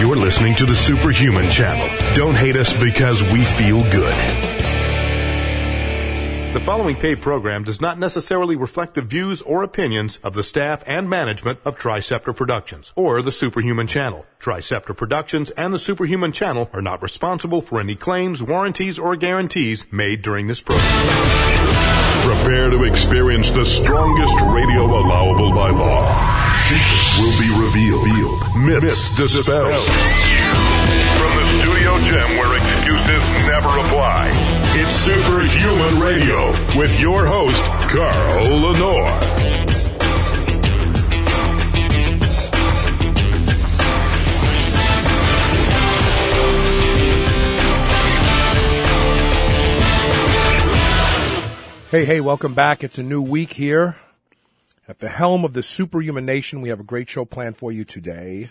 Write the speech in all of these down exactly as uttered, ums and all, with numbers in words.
You're listening to the Superhuman Channel. Don't hate us because we feel good. The following paid program does not necessarily reflect the views or opinions of the staff and management of Triceptor Productions or the Superhuman Channel. Triceptor Productions and the Superhuman Channel are not responsible for any claims, warranties, or guarantees made during this program. Prepare to experience the strongest radio allowable by law. Secrets will be revealed. Myths dispelled. From the studio gym where excuses never apply. It's Superhuman Radio with your host, Carl Lenore. Hey, hey, welcome back. It's a new week here. At the helm of the Superhuman Nation, we have a great show planned for you today.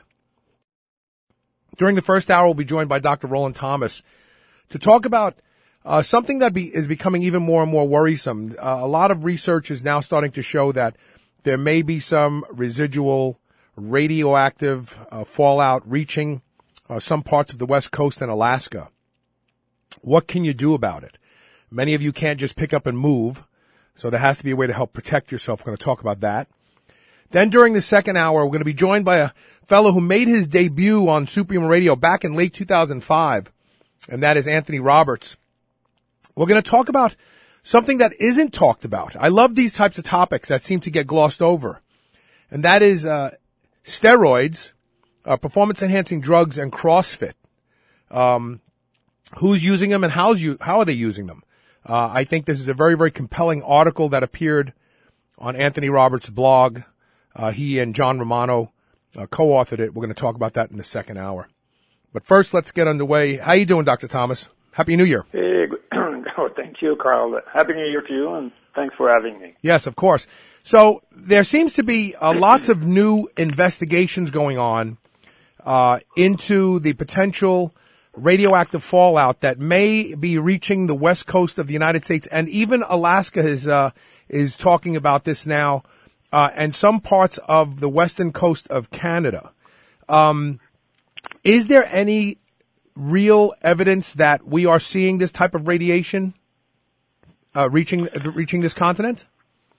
During the first hour, we'll be joined by Doctor Roland Thomas to talk about uh, something that be, is becoming even more and more worrisome. Uh, a lot of research is now starting to show that there may be some residual radioactive uh, fallout reaching uh, some parts of the West Coast and Alaska. What can you do about it? Many of you can't just pick up and move, so there has to be a way to help protect yourself. We're going to talk about that. Then during the second hour, we're going to be joined by a fellow who made his debut on Superhuman Radio back in late two thousand five, and that is Anthony Roberts. We're going to talk about something that isn't talked about. I love these types of topics that seem to get glossed over, and that is uh, steroids, uh, performance-enhancing drugs, and CrossFit. Um, who's using them and how's you, how are they using them? Uh, I think this is a very, very compelling article that appeared on Anthony Roberts' blog. Uh, he and John Romano uh, co-authored it. We're going to talk about that in the second hour. But first, let's get underway. How you doing, Doctor Thomas? Happy New Year. Hey, oh, thank you, Carl. Happy New Year to you, and thanks for having me. Yes, of course. So there seems to be uh, lots of new investigations going on uh, into the potential radioactive fallout that may be reaching the west coast of the United States, and even Alaska is uh, is talking about this now, uh, and some parts of the western coast of Canada. Um, is there any real evidence that we are seeing this type of radiation uh, reaching reaching this continent?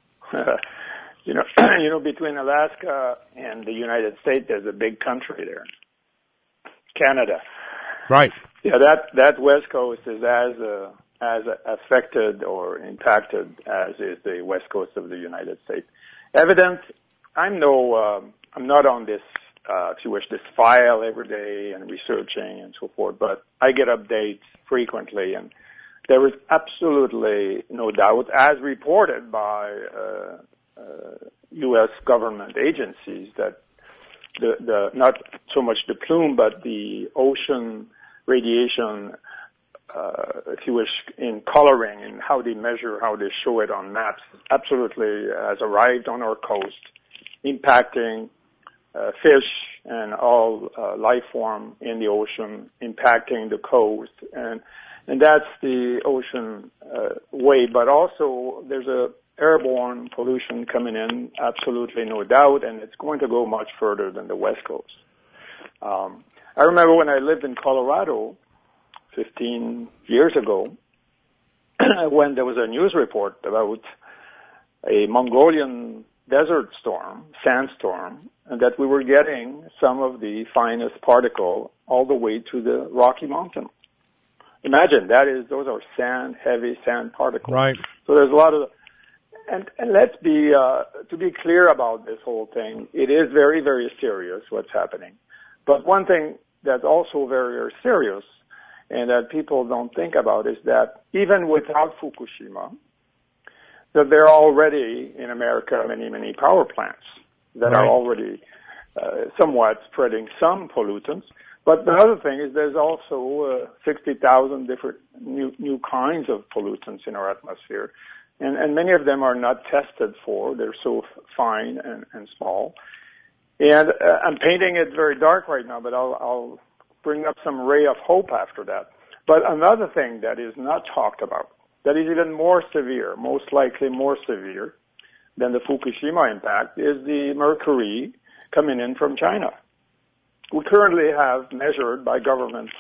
you know, you know, between Alaska and the United States, there's a big country there, Canada. Right. Yeah, that that West Coast is as uh, as affected or impacted as is the West Coast of the United States. Evidence. I'm no. Um, I'm not on this. Uh, if you wish, this file every day and researching and so forth. But I get updates frequently, and there is absolutely no doubt, as reported by uh, uh, U S government agencies, that the the not so much the plume, but the ocean radiation, uh, if you wish, in coloring and how they measure, how they show it on maps, absolutely has arrived on our coast, impacting uh, fish and all uh, life form in the ocean, impacting the coast, and and that's the ocean uh, way. But also, there's a airborne pollution coming in, absolutely no doubt, and it's going to go much further than the West Coast. Um, I remember when I lived in Colorado fifteen years ago, when there was a news report about a Mongolian desert storm, sandstorm, and that we were getting some of the finest particle all the way to the Rocky Mountain. Imagine, that is, those are sand, heavy sand particles. Right. So there's a lot of, and, and let's be, uh, to be clear about this whole thing, it is very, very serious what's happening. But one thing that's also very, very serious and that people don't think about is that even without Fukushima, that there are already in America many, many power plants that right. are already uh, somewhat spreading some pollutants. But the other thing is there's also uh, sixty thousand different new, new kinds of pollutants in our atmosphere. And, and many of them are not tested for. They're so fine and, and small. And uh, I'm painting it very dark right now, but I'll, I'll bring up some ray of hope after that. But another thing that is not talked about, that is even more severe, most likely more severe than the Fukushima impact, is the mercury coming in from China. we currently have measured by government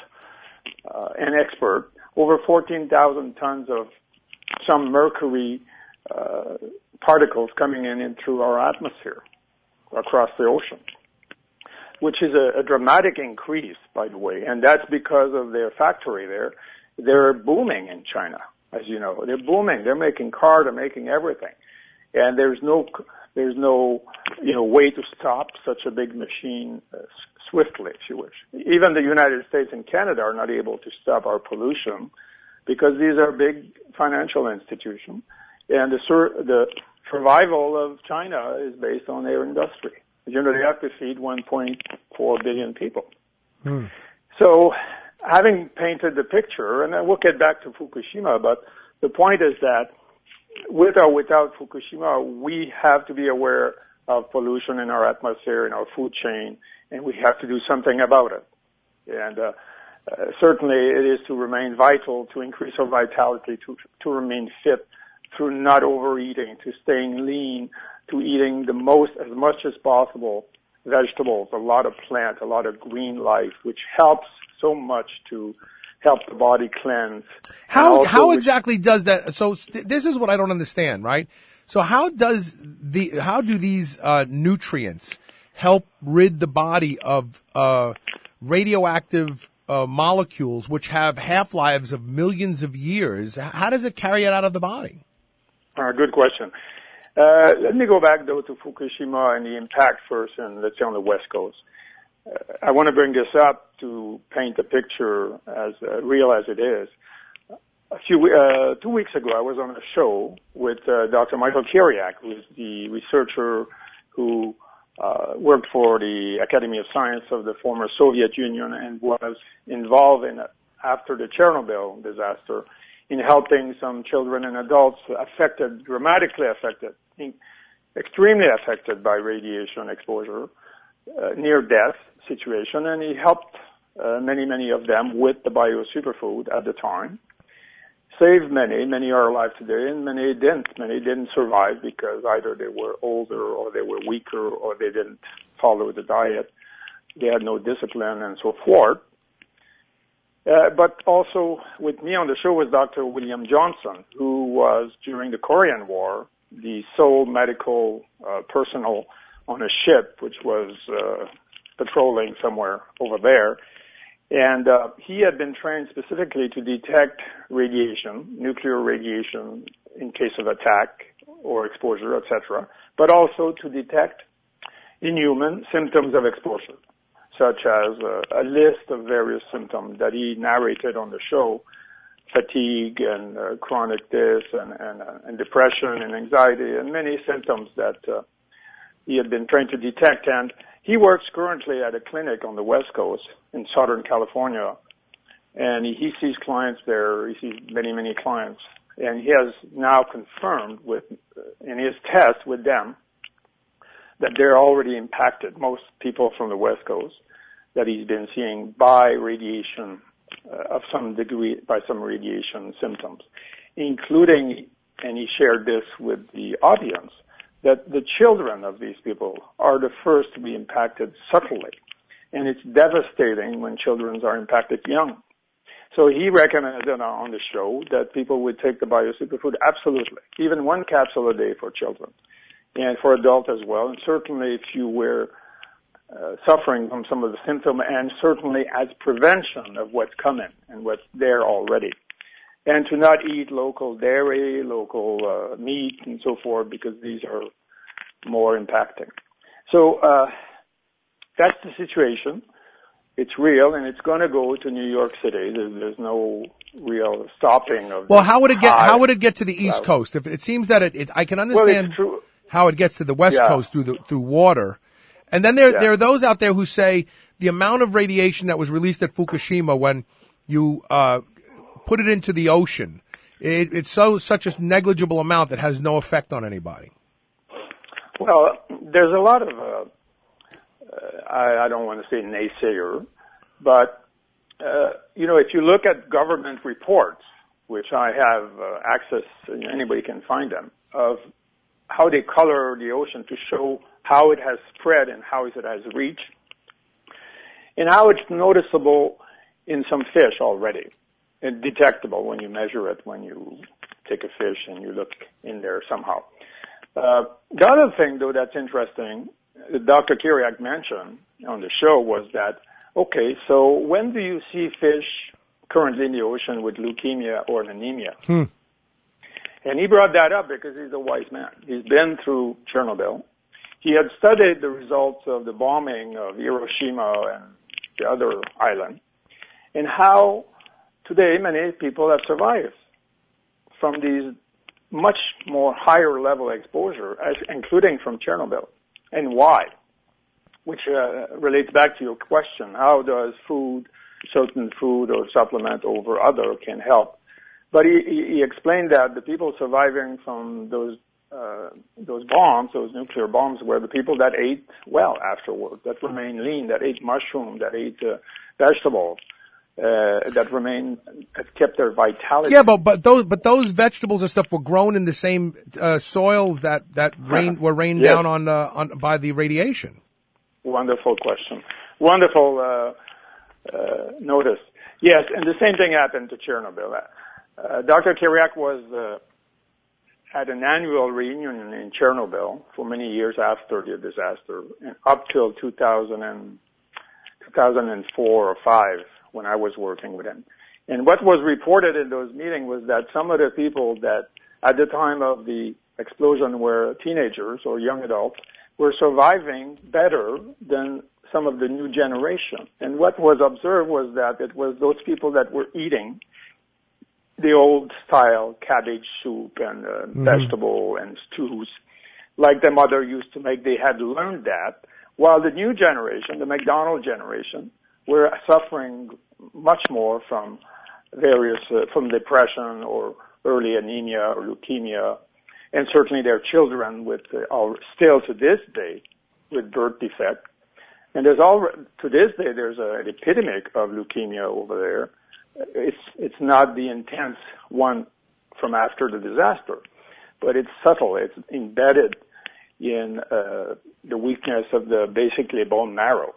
uh, and expert over fourteen thousand tons of some mercury uh, particles coming in, in through our atmosphere across the ocean, which is a, a dramatic increase, by the way, and that's because of their factory there. They're booming in China, as you know. They're booming. They're making cars. They're making everything. And there's no, there's no, you know, way to stop such a big machine uh, swiftly, if you wish. Even the United States and Canada are not able to stop our pollution because these are big financial institutions. And the, sur- the survival of China is based on their industry. You know, they have to feed one point four billion people. Hmm. So, having painted the picture, and then we'll get back to Fukushima, but the point is that with or without Fukushima, we have to be aware of pollution in our atmosphere, in our food chain, and we have to do something about it. And uh, uh, certainly it is to remain vital, to increase our vitality, to, to remain fit, through not overeating, to staying lean, to eating the most, as much as possible, vegetables, a lot of plant, a lot of green life, which helps so much to help the body cleanse. How how exactly does that? So st- this is what I don't understand, right? So how does the how do these uh, nutrients help rid the body of uh, radioactive uh, molecules, which have half-lives of millions of years? How does it carry it out of the body? Uh, good question. Uh, let me go back, though, to Fukushima and the impact first, and let's say on the West Coast. Uh, I want to bring this up to paint the picture as uh, real as it is. A few, uh, two weeks ago, I was on a show with uh, Doctor Michael Kiriak, who is the researcher who uh, worked for the Academy of Science of the former Soviet Union and was involved in, after the Chernobyl disaster, in helping some children and adults affected, dramatically affected, extremely affected by radiation exposure, uh, near death situation, and he helped uh, many, many of them with the bio superfood at the time. Saved many, many are alive today, and many didn't. Many didn't survive because either they were older or they were weaker or they didn't follow the diet. They had no discipline and so forth. Uh, but also with me on the show was Doctor William Johnson, who was, during the Korean War, the sole medical uh, personnel on a ship which was uh, patrolling somewhere over there. And uh, he had been trained specifically to detect radiation, nuclear radiation, in case of attack or exposure, et cetera, but also to detect in human symptoms of exposure, such as uh, a list of various symptoms that he narrated on the show, fatigue and uh, chronic this and, and, uh, and depression and anxiety and many symptoms that uh, he had been trained to detect. And he works currently at a clinic on the West Coast in Southern California, and he, he sees clients there. He sees many, many clients, and he has now confirmed with uh, in his test with them that they're already impacted, most people from the West Coast, that he's been seeing by radiation uh, of some degree, by some radiation symptoms, including, and he shared this with the audience, that the children of these people are the first to be impacted subtly. And it's devastating when children are impacted young. So he recommended on the show that people would take the bio superfood, absolutely, even one capsule a day for children and for adults as well. And certainly if you were uh, suffering from some of the symptoms, and certainly as prevention of what's coming and what's there already. And to not eat local dairy, local uh, meat, and so forth, because these are more impacting. So uh, that's the situation. It's real, and it's going to go to New York City. There's, there's no real stopping of. Well, how would it get? How would it get to the East Coast? If it seems that it, it I can understand well, how it gets to the West yeah. Coast through the through water, and then there yeah. there are those out there who say the amount of radiation that was released at Fukushima when you uh, put it into the ocean, it, it's so such a negligible amount that has no effect on anybody. Well, there's a lot of, uh, uh, I, I don't want to say naysayer, but, uh, you know, if you look at government reports, which I have uh, access, anybody can find them, of how they color the ocean to show how it has spread and how it has reached, and how it's noticeable in some fish already, and detectable when you measure it, when you take a fish and you look in there somehow. Uh, the other thing, though, that's interesting, that Doctor Kiriak mentioned on the show was that, okay, so when do you see fish currently in the ocean with leukemia or anemia? Hmm. And he brought that up because he's a wise man. He's been through Chernobyl. He had studied the results of the bombing of Hiroshima and the other island, and how today many people have survived from these much more higher level exposure, as, including from Chernobyl, and why, which uh, relates back to your question, how does food, certain food or supplement over other can help? But he, he explained that the people surviving from those uh, those bombs, those nuclear bombs, were the people that ate well afterward, that remained lean, that ate mushroom, that ate uh, vegetables, uh, that remained, that kept their vitality. Yeah, but but those but those vegetables and stuff were grown in the same uh, soils that that rain were rained yes. down on uh, on by the radiation. Wonderful question. Wonderful uh, uh, notice. Yes, and the same thing happened to Chernobyl. Uh, Doctor Kiriak was uh, at an annual reunion in Chernobyl for many years after the disaster, and up till two thousand and, two thousand four or five, when I was working with him. And what was reported in those meetings was that some of the people that at the time of the explosion were teenagers or young adults were surviving better than some of the new generation. And what was observed was that it was those people that were eating the old style cabbage soup and uh, mm-hmm. vegetable and stews like the mother used to make. They had learned that, while the new generation, the McDonald generation, were suffering much more from various, uh, from depression or early anemia or leukemia, and certainly their children with, uh, are still to this day with birth defect. And there's all, to this day, there's a, an epidemic of leukemia over there. It's, it's not the intense one from after the disaster, but it's subtle. It's embedded in, uh, the weakness of the basically bone marrow.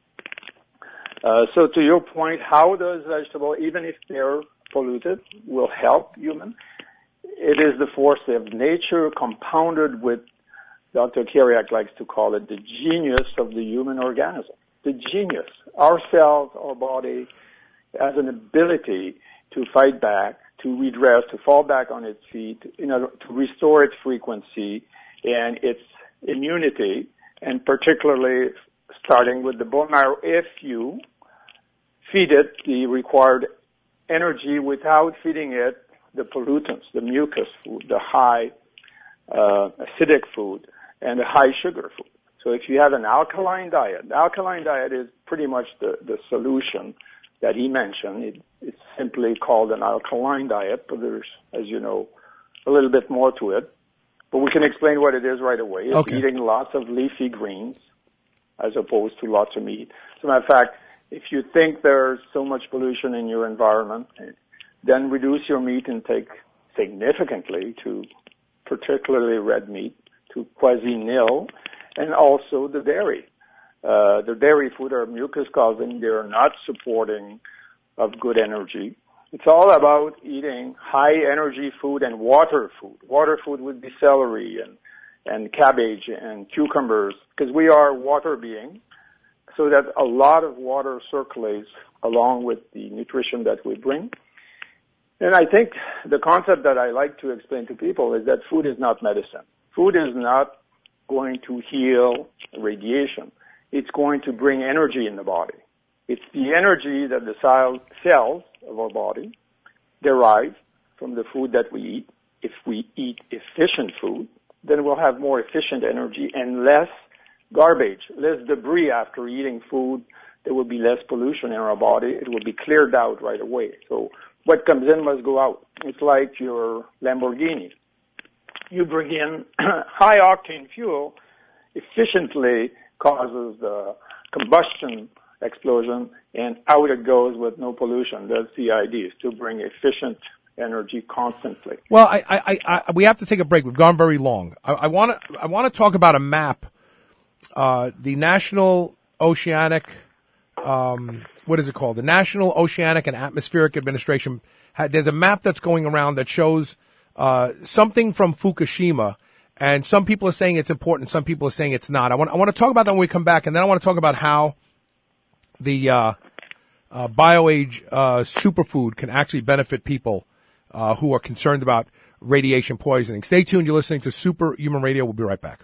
Uh, so to your point, how does vegetable, even if they're polluted, will help human? It is the force of nature compounded with, Doctor Kiriak likes to call it, the genius of the human organism. The genius. Our cells, our body, has an ability to fight back, to redress, to fall back on its feet, you know, to restore its frequency and its immunity, and particularly starting with the bone marrow, if you feed it the required energy without feeding it the pollutants, the mucus food, the high uh, acidic food, and the high sugar food. So if you have an alkaline diet, the alkaline diet is pretty much the, the solution that he mentioned. It, it's simply called an alkaline diet, but there's, as you know, a little bit more to it. But we can explain what it is right away. It's okay. Eating lots of leafy greens as opposed to lots of meat. As a matter of fact, if you think there's so much pollution in your environment, then reduce your meat intake significantly to particularly red meat, to quasi-nil, and also the dairy. Uh, the dairy food are mucus-causing. They're not supporting of good energy. It's all about eating high-energy food and water food. Water food would be celery and, and cabbage and cucumbers, because we are water beings, so that a lot of water circulates along with the nutrition that we bring. And I think the concept that I like to explain to people is that food is not medicine. Food is not going to heal radiation. It's going to bring energy in the body. It's the energy that the cells of our body derive from the food that we eat. If we eat efficient food, then we'll have more efficient energy and less garbage, less debris after eating food. There will be less pollution in our body. It will be cleared out right away. So what comes in must go out. It's like your Lamborghini. You bring in high octane fuel, efficiently causes the combustion explosion, and out it goes with no pollution. That's the idea, is to bring efficient energy constantly. Well, I, I, I, we have to take a break. We've gone very long. I want to, I want to talk about a map, uh, the National Oceanic um, what is it called? The National Oceanic and Atmospheric Administration. Had, there's a map that's going around that shows uh, something from Fukushima, and some people are saying it's important, some people are saying it's not. I want I want to talk about that when we come back, and then I want to talk about how the uh, uh, BioAge uh, superfood can actually benefit people uh, who are concerned about radiation poisoning. Stay tuned. You're listening to Superhuman Radio. We'll be right back.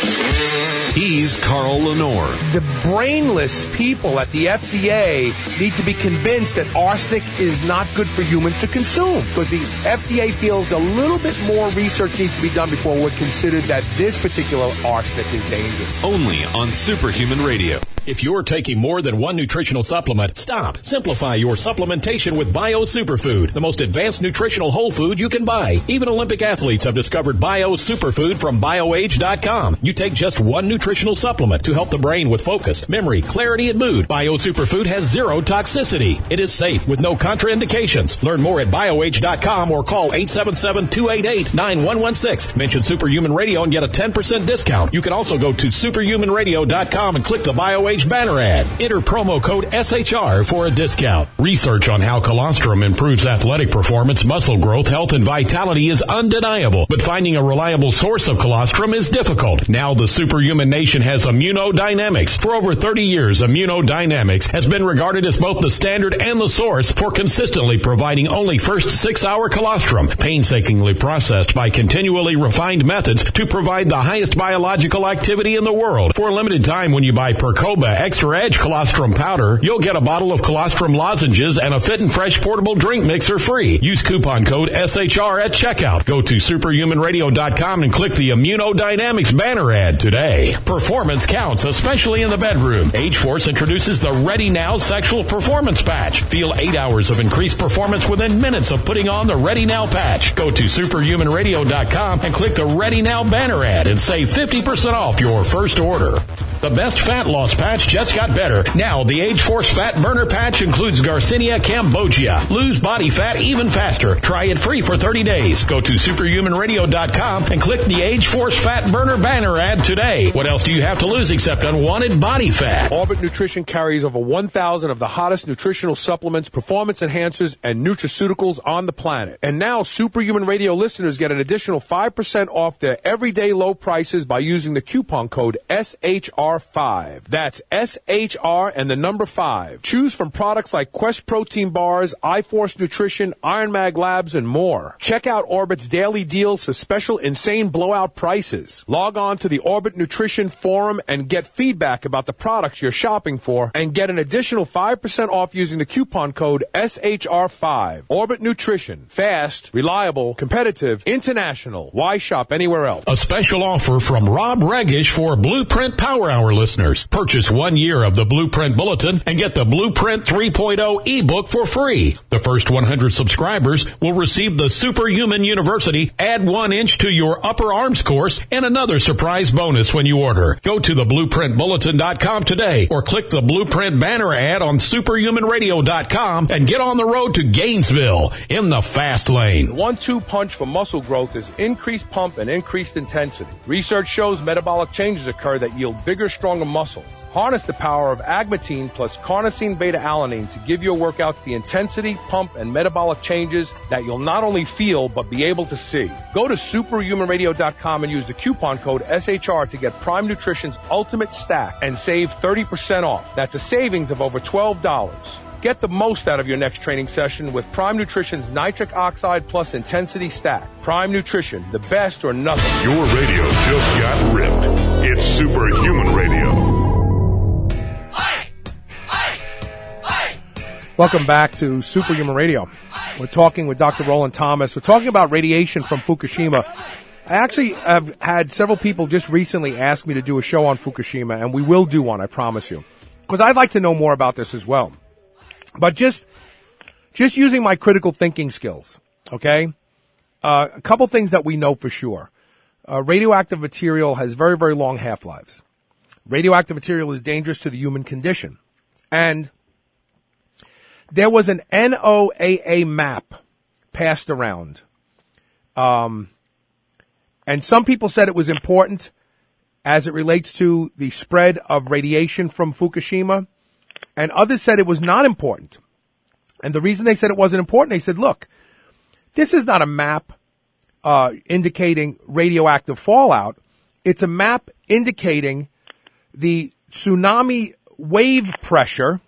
He's Carl Lenore. The brainless people at the F D A need to be convinced that arsenic is not good for humans to consume, because the F D A feels a little bit more research needs to be done before we're considered that this particular arsenic is dangerous. Only on Superhuman Radio. If you're taking more than one nutritional supplement, stop. Simplify your supplementation with Bio Superfood, the most advanced nutritional whole food you can buy. Even Olympic athletes have discovered Bio Superfood from BioAge dot com. You take just one nutritional supplement to help the brain with focus, memory, clarity, and mood. Bio Superfood has zero toxicity. It is safe with no contraindications. Learn more at BioAge dot com or call eight seven seven, two eight eight, nine one one six. Mention Superhuman Radio and get a ten percent discount. You can also go to Superhuman Radio dot com and click the BioAge banner ad. Enter promo code S H R for a discount. Research on how colostrum improves athletic performance, muscle growth, health, and vitality is undeniable, but finding a reliable source of colostrum is difficult. Now the Superhuman Nation has Immunodynamics. For over thirty years, Immunodynamics has been regarded as both the standard and the source for consistently providing only first six-hour colostrum, painstakingly processed by continually refined methods to provide the highest biological activity in the world. For a limited time, when you buy Percoba Extra Edge Colostrum Powder, you'll get a bottle of colostrum lozenges and a Fit and Fresh portable drink mixer free. Use coupon code S H R at checkout. Go to Superhuman Radio dot com and click the Immunodynamics banner ad today. Performance counts, especially in the bedroom. Age Force introduces the Ready Now Sexual Performance Patch. Feel eight hours of increased performance within minutes of putting on the Ready Now patch. Go to Superhuman Radio dot com and click the Ready Now banner ad and save fifty percent off your first order. The best fat loss patch just got better. Now, the Age Force Fat Burner Patch includes Garcinia cambogia. Lose body fat even faster. Try it free for thirty days. Go to Superhuman Radio dot com and click the Age Force Fat Burner banner ad today. What else do you have to lose except unwanted body fat? Orbit Nutrition carries over one thousand of the hottest nutritional supplements, performance enhancers, and nutraceuticals on the planet. And now, Superhuman Radio listeners get an additional five percent off their everyday low prices by using the coupon code S H R five. That's S H R and the number five. Choose from products like Quest Protein Bars, iForce Nutrition, Iron Mag Labs, and more. Check out Orbit's daily deals for special insane blowout prices. Log on to the Orbit Nutrition Forum and get feedback about the products you're shopping for and get an additional five percent off using the coupon code S H R five. Orbit Nutrition. Fast, reliable, competitive, international. Why shop anywhere else? A special offer from Rob Regish for Blueprint Power Hour listeners. Purchase one year of the Blueprint Bulletin and get the Blueprint three point oh ebook for free. The first one hundred subscribers will receive the Superhuman University Add One Inch to Your Upper Arms course and another surprise bonus when you order. Go to the blueprint bulletin dot com today or click the Blueprint banner ad on Superhuman Radio dot com and get on the road to Gainesville in the fast lane. One two punch for muscle growth is increased pump and increased intensity. Research shows metabolic changes occur that yield bigger, stronger muscles. Harness the power of agmatine plus carnosine beta-alanine to give your workouts the intensity, pump, and metabolic changes that you'll not only feel but be able to see. Go to Superhuman Radio dot com and use the coupon code S H R to get Prime Nutrition's Ultimate Stack and save thirty percent off. That's a savings of over twelve dollars. Get the most out of your next training session with Prime Nutrition's Nitric Oxide Plus Intensity Stack. Prime Nutrition, the best or nothing. Your radio just got ripped. It's Superhuman Radio. Welcome back to Superhuman Radio. We're talking with Doctor Roland Thomas. We're talking about radiation from Fukushima. I actually have had several people just recently ask me to do a show on Fukushima, and we will do one, I promise you. Because I'd like to know more about this as well. But just just using my critical thinking skills, okay? Uh, a couple things that we know for sure. Uh, radioactive material has very, very long half-lives. Radioactive material is dangerous to the human condition. And there was an N O A A map passed around. Um, and some people said it was important as it relates to the spread of radiation from Fukushima. and others said it was not important. And the reason they said it wasn't important, they said, look, this is not a map uh, indicating radioactive fallout. It's a map indicating the tsunami wave pressure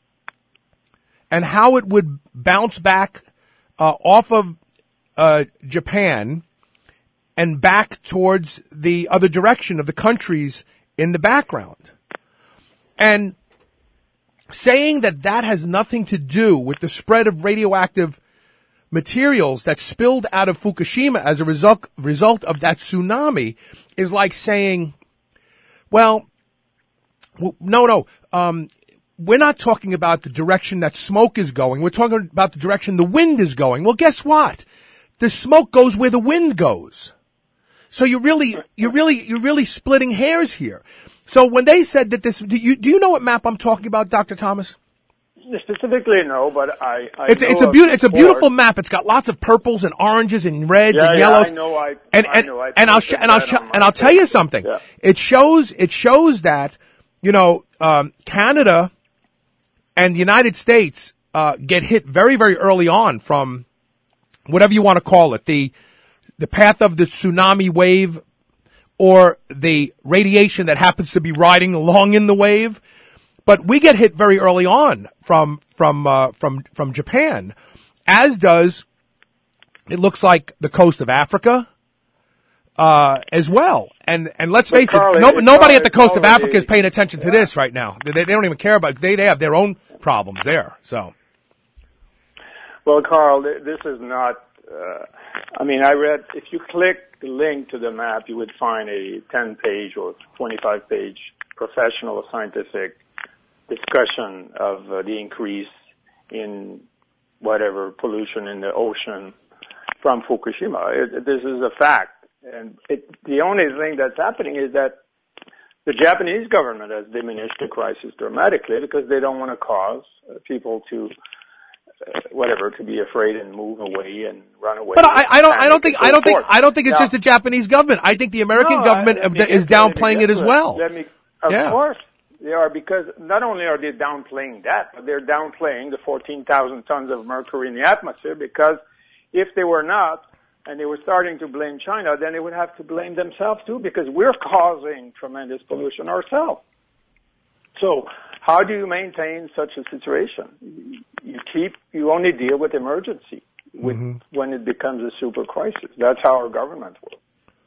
and how it would bounce back uh, off of uh, Japan and back towards the other direction of the countries in the background. And saying that that has nothing to do with the spread of radioactive materials that spilled out of Fukushima as a result, result of that tsunami is like saying, well, w- no, no, um, we're not talking about the direction that smoke is going. We're talking about the direction the wind is going. Well, guess what? The smoke goes where the wind goes. So you're really, you're really, you're really splitting hairs here. So when they said that this, do you, do you know what map I'm talking about, Doctor Thomas? Specifically, no, but I. I it's know it's a beautiful it's a beautiful map. It's got lots of purples and oranges and reds yeah, and yeah, yellows. I know. I and I and know, I and I'll sh- and I'll sh- and I'll tell you something. Yeah. It shows it shows that you know um, Canada and the United States uh, get hit very very early on from whatever you want to call it, the the path of the tsunami wave or the radiation that happens to be riding along in the wave. But we get hit very early on from from uh, from from Japan, as does it looks like the coast of Africa uh, as well. And and let's But face Carl, it, no, it's nobody all- at the it's coast of already- Africa is paying attention to yeah. this right now. They, they don't even care about it. They they have their own problems there. So Well, Carl, th- this is not. Uh, I mean, I read. If you click the link to the map, you would find a ten-page or twenty-five-page professional scientific discussion of uh, the increase in whatever pollution in the ocean from Fukushima. It, this is a fact, and it, the only thing that's happening is that the Japanese government has diminished the crisis dramatically because they don't want to cause uh, people to. Uh, whatever, to be afraid and move away and run away. But I, I don't. I don't panic think. and so I don't think. forth. I don't think it's Now, just the Japanese government. I think the American no, government I- let me is get to it, downplaying let me it get as to well. Let me, of Yeah. course, they are, because not only are they downplaying that, but they're downplaying the fourteen thousand tons of mercury in the atmosphere. Because if they were not, and they were starting to blame China, then they would have to blame themselves too, because we're causing tremendous pollution ourselves. So, how do you maintain such a situation? You keep, you only deal with emergency with, mm-hmm. when it becomes a super crisis. That's how our government works.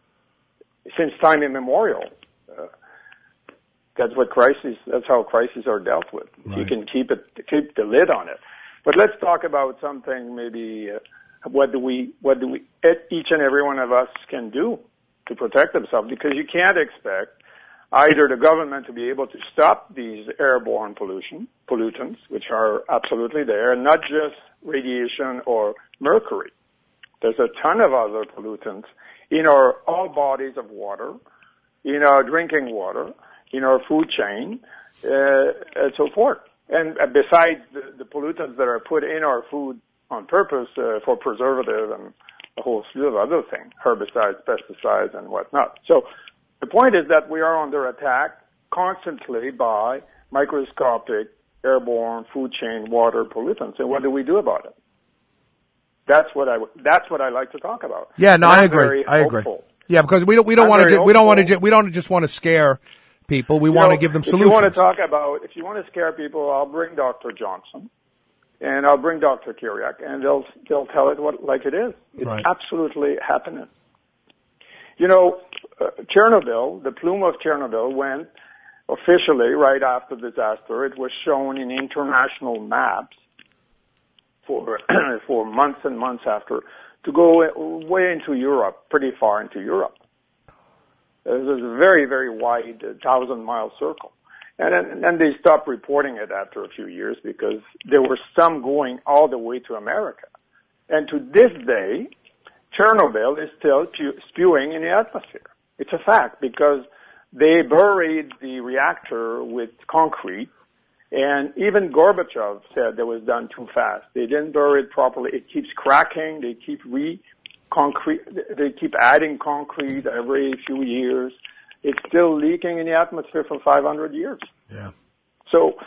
Since time immemorial, uh, that's what crisis, that's how crises are dealt with. Right. You can keep it, keep the lid on it. But let's talk about something maybe, uh, what do we, what do we, each and every one of us can do to protect themselves, because you can't expect either the government to be able to stop these airborne pollution, pollutants, which are absolutely there, and not just radiation or mercury. There's a ton of other pollutants in our all bodies of water, in our drinking water, in our food chain, uh, and so forth. And uh, besides the, the pollutants that are put in our food on purpose uh, for preservative and a whole slew of other things, herbicides, pesticides, and whatnot. So the point is that we are under attack constantly by microscopic, airborne, food chain, water pollutants. And what do we do about it? That's what I, that's what I like to talk about. Yeah, no, and I I'm agree. very I agree. hopeful. Yeah, because we don't, we don't I'm want to, very ju- we don't want to, hopeful. ju- we don't just want to scare people. We You want know, to give them if solutions. you want to talk about, if you want to scare people, I'll bring Doctor Johnson. And I'll bring Doctor Kiriak, and they'll they'll tell it what like it is. It's Right. absolutely happening. You know, uh, Chernobyl, the plume of Chernobyl went officially right after the disaster. It was shown in international maps for for months and months after, to go way into Europe, pretty far into Europe. It was a very, very wide thousand-mile circle. And then, then they stopped reporting it after a few years because there were some going all the way to America. And to this day, Chernobyl is still pu- spewing in the atmosphere. It's a fact because they buried the reactor with concrete, and even Gorbachev said that was done too fast. They didn't bury it properly. It keeps cracking. They keep re concrete. They keep adding concrete every few years. It's still leaking in the atmosphere for five hundred years. Yeah. So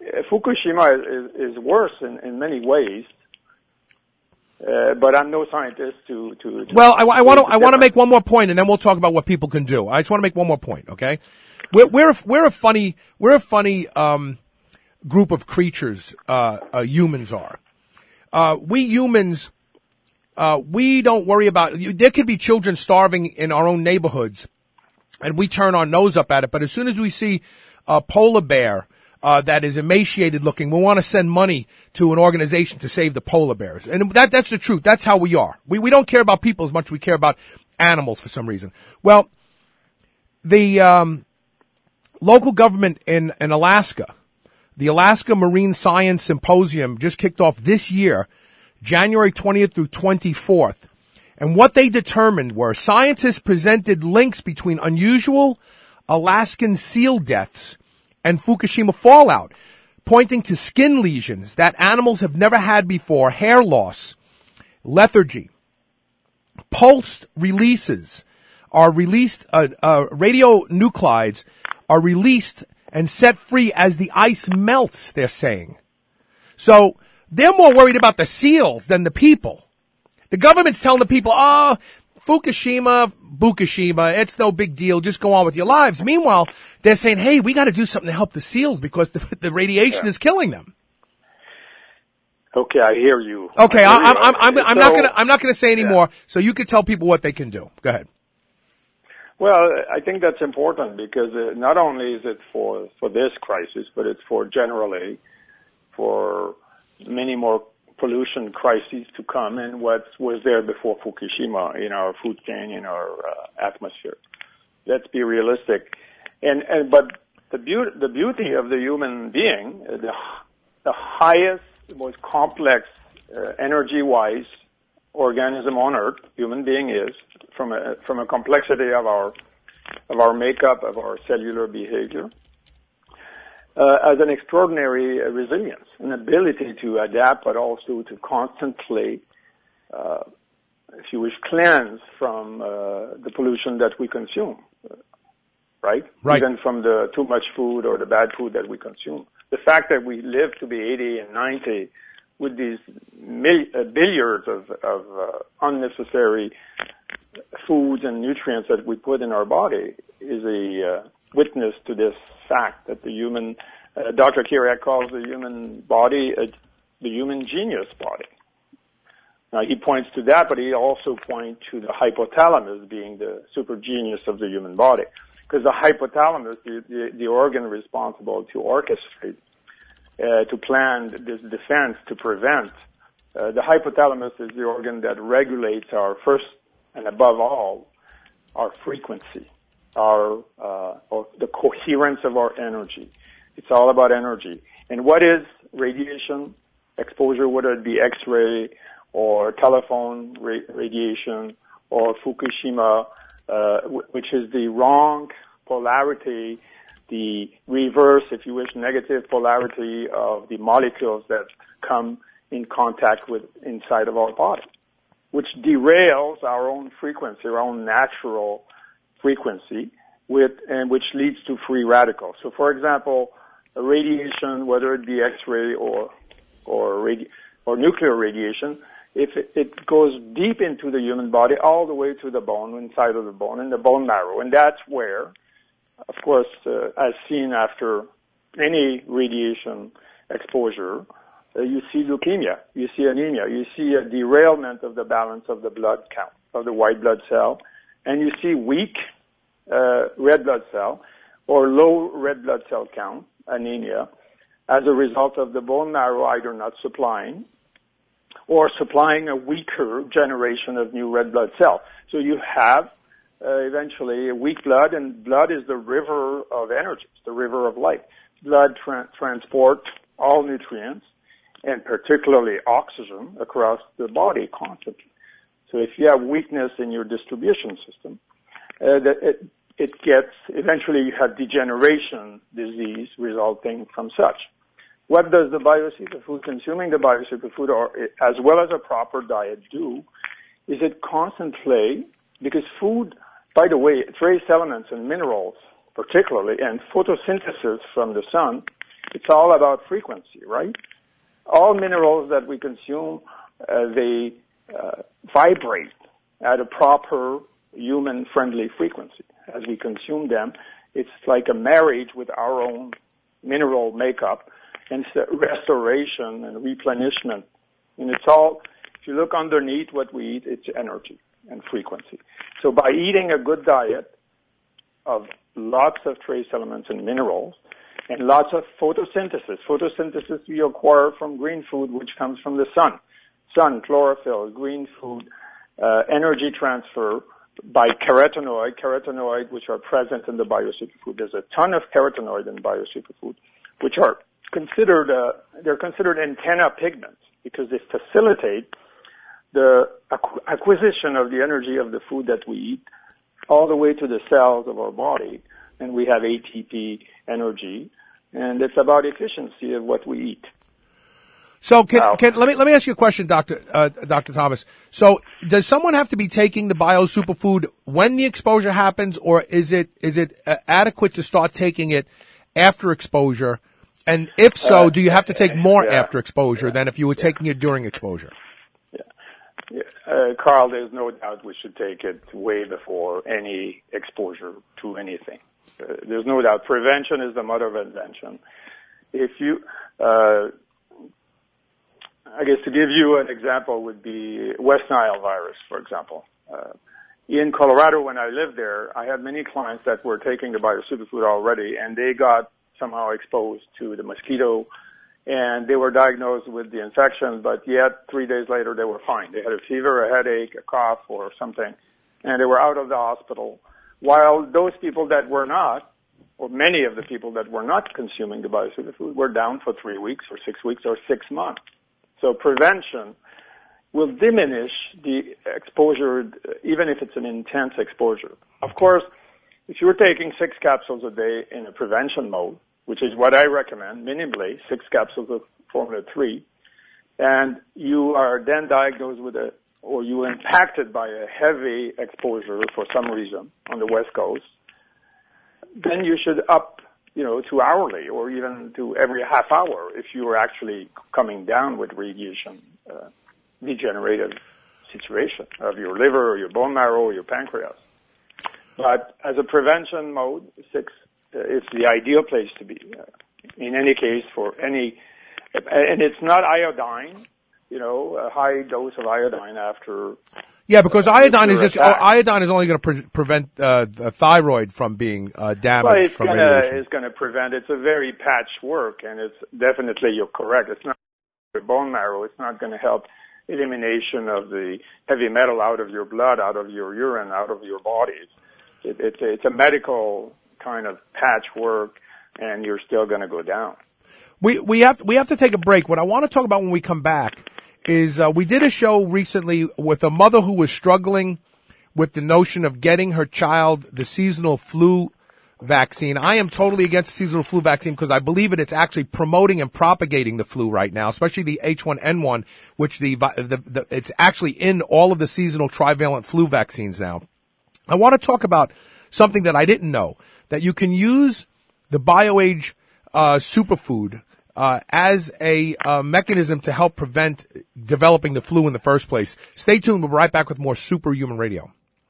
Fukushima is, is worse in, in many ways. Uh, but I'm no scientist to, to, to well, I, I want to, I want to make one more point and then we'll talk about what people can do. I just want to make one more point, okay? We're, we're, a, we're a funny, we're a funny, um, group of creatures, uh, uh humans are. Uh, we humans, uh, we don't worry about, there could be children starving in our own neighborhoods and we turn our nose up at it, but as soon as we see a polar bear, Uh, that is emaciated looking, we want to send money to an organization to save the polar bears. And that, that's the truth. That's how we are. We, we don't care about people as much as we care about animals for some reason. Well, the, um, local government in, in Alaska, the Alaska Marine Science Symposium just kicked off this year, January twentieth through twenty-fourth. And what they determined were scientists presented links between unusual Alaskan seal deaths and Fukushima fallout, pointing to skin lesions that animals have never had before, hair loss, lethargy. Pulsed releases are released, uh, uh, radionuclides are released and set free as the ice melts, they're saying. So they're more worried about the seals than the people. The government's telling the people, oh, Fukushima, Fukushima, it's no big deal. Just go on with your lives. Meanwhile, they're saying, hey, we got to do something to help the seals because the, the radiation yeah. is killing them. Okay, I hear you. Okay, I I'm, I'm, I'm, I'm so, not gonna, I'm not gonna say any yeah. more. So you could tell people what they can do. Go ahead. Well, I think that's important because uh, not only is it for, for this crisis, but it's for generally for many more pollution crises to come and what was there before Fukushima in our food chain, in our uh, atmosphere. Let's be realistic. And, and but the beauty, the beauty of the human being, uh, the, the highest, the most complex, uh, energy-wise organism on Earth, human being is, from a, from a complexity of our, of our makeup, of our cellular behavior, Uh, as an extraordinary uh, resilience, an ability to adapt, but also to constantly, uh, if you wish, cleanse from uh, the pollution that we consume, right? Right. Even from the too much food or the bad food that we consume. The fact that we live to be eighty and ninety with these mil- uh, billiards of, of uh, unnecessary foods and nutrients that we put in our body is a uh, witness to this fact that the human, uh, Doctor Kiriak calls the human body uh, the human genius body. Now he points to that, but he also points to the hypothalamus being the super genius of the human body, because the hypothalamus, the, the, the organ responsible to orchestrate, uh, to plan this defense, to prevent. Uh, the hypothalamus is the organ that regulates our first and above all our frequency. Our, uh, or the coherence of our energy. It's all about energy. And what is radiation exposure, whether it be X-ray or telephone ra- radiation or Fukushima, uh, w- which is the wrong polarity, the reverse, if you wish, negative polarity of the molecules that come in contact with inside of our body, which derails our own frequency, our own natural frequency, with and which leads to free radicals. So, for example, a radiation, whether it be X-ray or or radi- or nuclear radiation, if it, it goes deep into the human body, all the way to the bone, inside of the bone, in the bone marrow, and that's where, of course, uh, as seen after any radiation exposure, uh, you see leukemia, you see anemia, you see a derailment of the balance of the blood count of the white blood cell, and you see weak uh, red blood cell or low red blood cell count, anemia, as a result of the bone marrow either not supplying or supplying a weaker generation of new red blood cell. So you have uh, eventually a weak blood, and blood is the river of energy, it's the river of life. Blood tra- transports all nutrients, and particularly oxygen, across the body constantly. So if you have weakness in your distribution system, uh, that it, it gets, eventually you have degeneration disease resulting from such. What does the biosuperfood, consuming the biosuperfood, or as well as a proper diet, do? Is it constantly, because food, by the way, trace elements and minerals particularly, and photosynthesis from the sun, It's all about frequency, right? All minerals that we consume, uh, they uh, vibrate at a proper human-friendly frequency. As we consume them, it's like a marriage with our own mineral makeup, and it's restoration and replenishment. And it's all, if you look underneath what we eat, it's energy and frequency. So by eating a good diet of lots of trace elements and minerals, and lots of photosynthesis. Photosynthesis we acquire from green food, which comes from the sun. Sun, chlorophyll, green food, uh, energy transfer by carotenoid, carotenoid which are present in the biosuperfood. There's a ton of carotenoid in biosuperfood, which are considered, uh, they're considered antenna pigments because they facilitate the acqu- acquisition of the energy of the food that we eat all the way to the cells of our body. And we have A T P energy, and it's about efficiency of what we eat. So can, wow. can let me let me ask you a question, Doctor uh, Doctor Thomas. So does someone have to be taking the bio superfood when the exposure happens, or is it is it uh, adequate to start taking it after exposure? And if so, uh, do you have to take more yeah, after exposure yeah, than if you were yeah. taking it during exposure? Yeah, yeah. Uh, Carl, there's no doubt we should take it way before any exposure to anything. Uh, there's no doubt. Prevention is the mother of invention. If you, uh, I guess to give you an example would be West Nile virus, for example. Uh, in Colorado, when I lived there, I had many clients that were taking the biosuperfood already, and they got somehow exposed to the mosquito, and they were diagnosed with the infection, but yet three days later they were fine. They had a fever, a headache, a cough, or something, and they were out of the hospital. While those people that were not, or many of the people that were not consuming the biosuperfood were down for three weeks or six weeks or six months. So prevention will diminish the exposure, even if it's an intense exposure. Of course, if you're taking six capsules a day in a prevention mode, which is what I recommend, minimally, six capsules of formula three, and you are then diagnosed with a or you were impacted by a heavy exposure for some reason on the West Coast, then you should up, you know, to hourly or even to every half hour if you are actually coming down with radiation uh, degenerative situation of your liver or your bone marrow or your pancreas. But as a prevention mode, six uh, is the ideal place to be. Uh, in any case, for any, and it's not iodine. You know, a high dose of iodine after. Yeah, because uh, iodine is just, oh, iodine is only going to pre- prevent uh, the thyroid from being uh, damaged well, it's from gonna, radiation. It's going to prevent. It's a very patchwork, and it's definitely, you're correct. It's not the bone marrow. It's not going to help elimination of the heavy metal out of your blood, out of your urine, out of your bodies. It, it's a, it's a medical kind of patchwork, and you're still going to go down. We we have we have to take a break. What I want to talk about when we come back is uh, we did a show recently with a mother who was struggling with the notion of getting her child the seasonal flu vaccine. I am totally against the seasonal flu vaccine because I believe it. It's actually promoting and propagating the flu right now, especially the H one N one, which the, the, the it's actually in all of the seasonal trivalent flu vaccines now. I want to talk about something that I didn't know, that you can use the BioAge uh, superfood uh, as a uh, mechanism to help prevent developing the flu in the first place. Stay tuned. We'll be right back with more Superhuman Radio.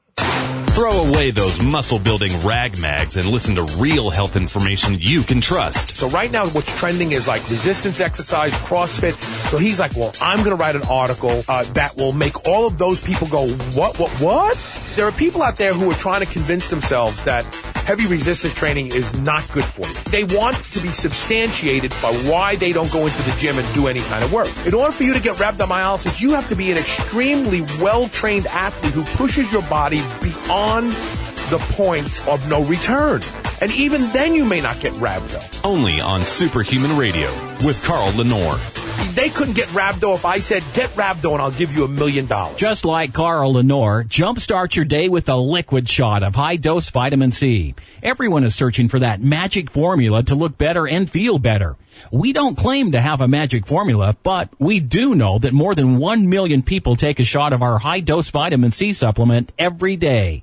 Throw away those muscle-building rag mags and listen to real health information you can trust. So right now what's trending is like resistance exercise, CrossFit. So he's like, well, I'm going to write an article uh, that will make all of those people go, what, what, what? There are people out there who are trying to convince themselves that heavy resistance training is not good for you. They want to be substantiated by why they don't go into the gym and do any kind of work. In order for you to get rhabdomyolysis, you have to be an extremely well-trained athlete who pushes your body beyond the point of no return. And even then you may not get rhabdo. Only on Superhuman Radio with Carl Lenore. They couldn't get rhabdo if I said, get rhabdo and I'll give you a million dollars. Just like Carl Lenore, jumpstart your day with a liquid shot of high-dose vitamin C. Everyone is searching for that magic formula to look better and feel better. We don't claim to have a magic formula, but we do know that more than one million people take a shot of our high-dose vitamin C supplement every day.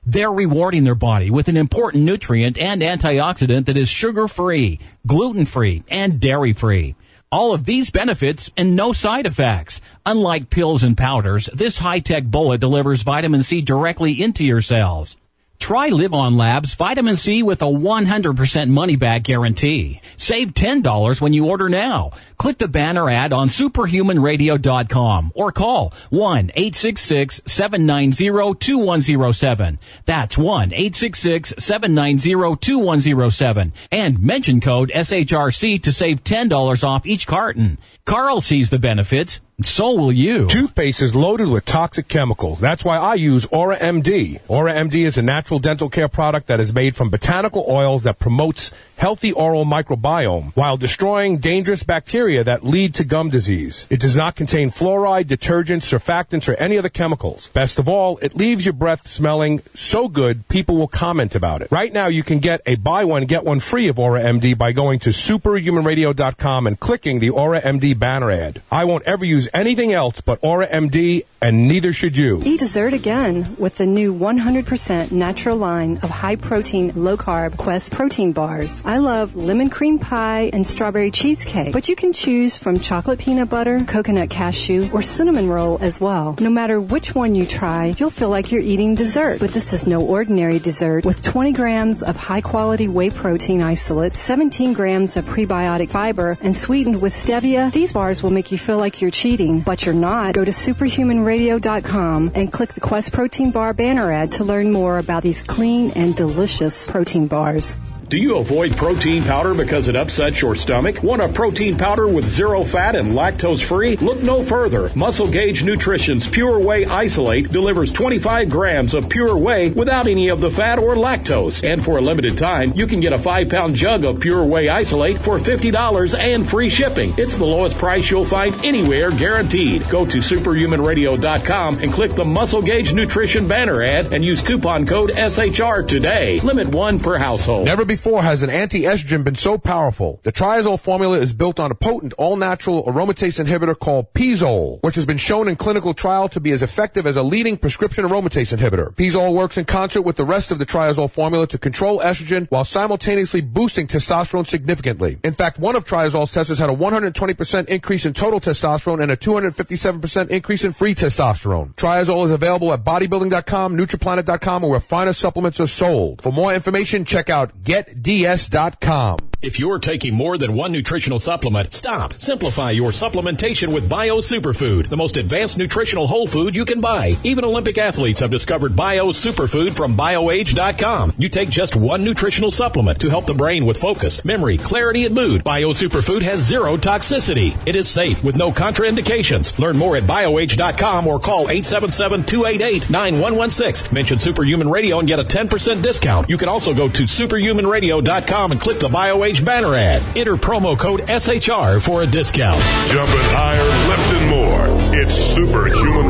They're rewarding their body with an important nutrient and antioxidant that is sugar-free, gluten-free, and dairy-free. All of these benefits and no side effects. Unlike pills and powders, this high-tech bullet delivers vitamin C directly into your cells. Try Live On Labs Vitamin C with a one hundred percent money-back guarantee. Save ten dollars when you order now. Click the banner ad on superhuman radio dot com or call one eight six six, seven nine zero, two one zero seven. That's one eight six six, seven nine zero, two one zero seven. And mention code S H R C to save ten dollars off each carton. Carl sees the benefits. So will you. Toothpaste is loaded with toxic chemicals. That's why I use Aura M D. Aura M D is a natural dental care product that is made from botanical oils that promotes healthy oral microbiome while destroying dangerous bacteria that lead to gum disease. It does not contain fluoride, detergents, surfactants, or any other chemicals. Best of all, it leaves your breath smelling so good people will comment about it. Right now, you can get a buy one, get one free of Aura M D by going to superhuman radio dot com and clicking the Aura M D banner ad. I won't ever use anything else but Aura M D, and neither should you. Eat dessert again with the new one hundred percent natural line of high-protein, low-carb Quest protein bars. I love lemon cream pie and strawberry cheesecake, but you can choose from chocolate peanut butter, coconut cashew, or cinnamon roll as well. No matter which one you try, you'll feel like you're eating dessert. But this is no ordinary dessert. With twenty grams of high-quality whey protein isolate, seventeen grams of prebiotic fiber, and sweetened with stevia, these bars will make you feel like you're cheating, but you're not. Go to superhuman radio dot com and click the Quest Protein Bar banner ad to learn more about these clean and delicious protein bars. Do you avoid protein powder because it upsets your stomach? Want a protein powder with zero fat and lactose-free? Look no further. Muscle Gauge Nutrition's Pure Whey Isolate delivers twenty-five grams of pure whey without any of the fat or lactose. And for a limited time, you can get a five-pound jug of Pure Whey Isolate for fifty dollars and free shipping. It's the lowest price you'll find anywhere, guaranteed. Go to superhuman radio dot com and click the Muscle Gauge Nutrition banner ad and use coupon code S H R today. Limit one per household. Never before has an anti-estrogen been so powerful. The Triazole formula is built on a potent all-natural aromatase inhibitor called Pizole, which has been shown in clinical trial to be as effective as a leading prescription aromatase inhibitor. Pizole works in concert with the rest of the Triazole formula to control estrogen while simultaneously boosting testosterone significantly. In fact, one of Triazole's testers had a one hundred twenty percent increase in total testosterone and a two hundred fifty-seven percent increase in free testosterone. Triazole is available at bodybuilding dot com, nutriplanet dot com, or where finer supplements are sold. For more information, check out get D S dot com. If you're taking more than one nutritional supplement, stop. Simplify your supplementation with Bio Superfood, the most advanced nutritional whole food you can buy. Even Olympic athletes have discovered Bio Superfood from bio age dot com. You take just one nutritional supplement to help the brain with focus, memory, clarity, and mood. Bio Superfood has zero toxicity. It is safe with no contraindications. Learn more at bio age dot com or call eight seven seven, two eight eight, nine one one six. Mention Superhuman Radio and get a ten percent discount. You can also go to superhuman radio dot com and click the BioAge banner ad. Enter promo code S H R for a discount. Jumping higher, lifting more. It's Superhuman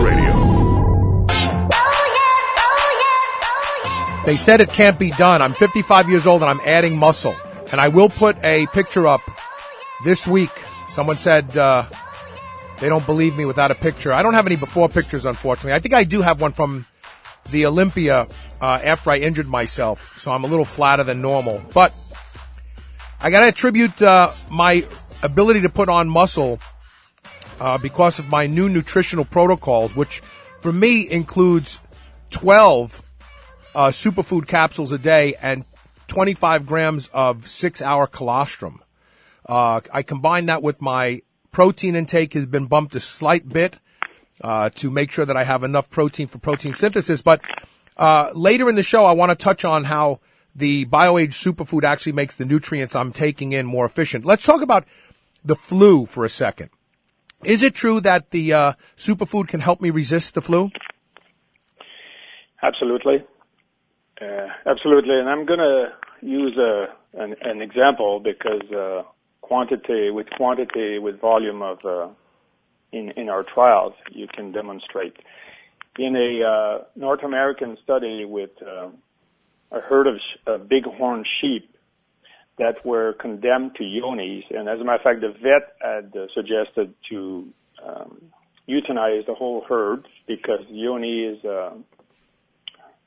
Radio. They said it can't be done. I'm fifty-five years old and I'm adding muscle. And I will put a picture up this week. Someone said uh, they don't believe me without a picture. I don't have any before pictures, unfortunately. I think I do have one from the Olympia uh, after I injured myself. So I'm a little flatter than normal. But I got to attribute uh, my ability to put on muscle uh, because of my new nutritional protocols, which for me includes twelve uh, superfood capsules a day and twenty-five grams of six-hour colostrum. Uh, I combine that with my protein intake has been bumped a slight bit uh, to make sure that I have enough protein for protein synthesis. But uh, later in the show, I want to touch on how the BioAge Superfood actually makes the nutrients I'm taking in more efficient. Let's talk about the flu for a second. Is it true that the uh, superfood can help me resist the flu? Absolutely. Uh, absolutely. And I'm going to use a, an, an example because uh, quantity with quantity with volume of uh, in, in our trials, you can demonstrate. In a uh, North American study with uh, a herd of sh- uh, bighorn sheep that were condemned to yonis. And as a matter of fact, the vet had uh, suggested to um, euthanize the whole herd because yoni is uh,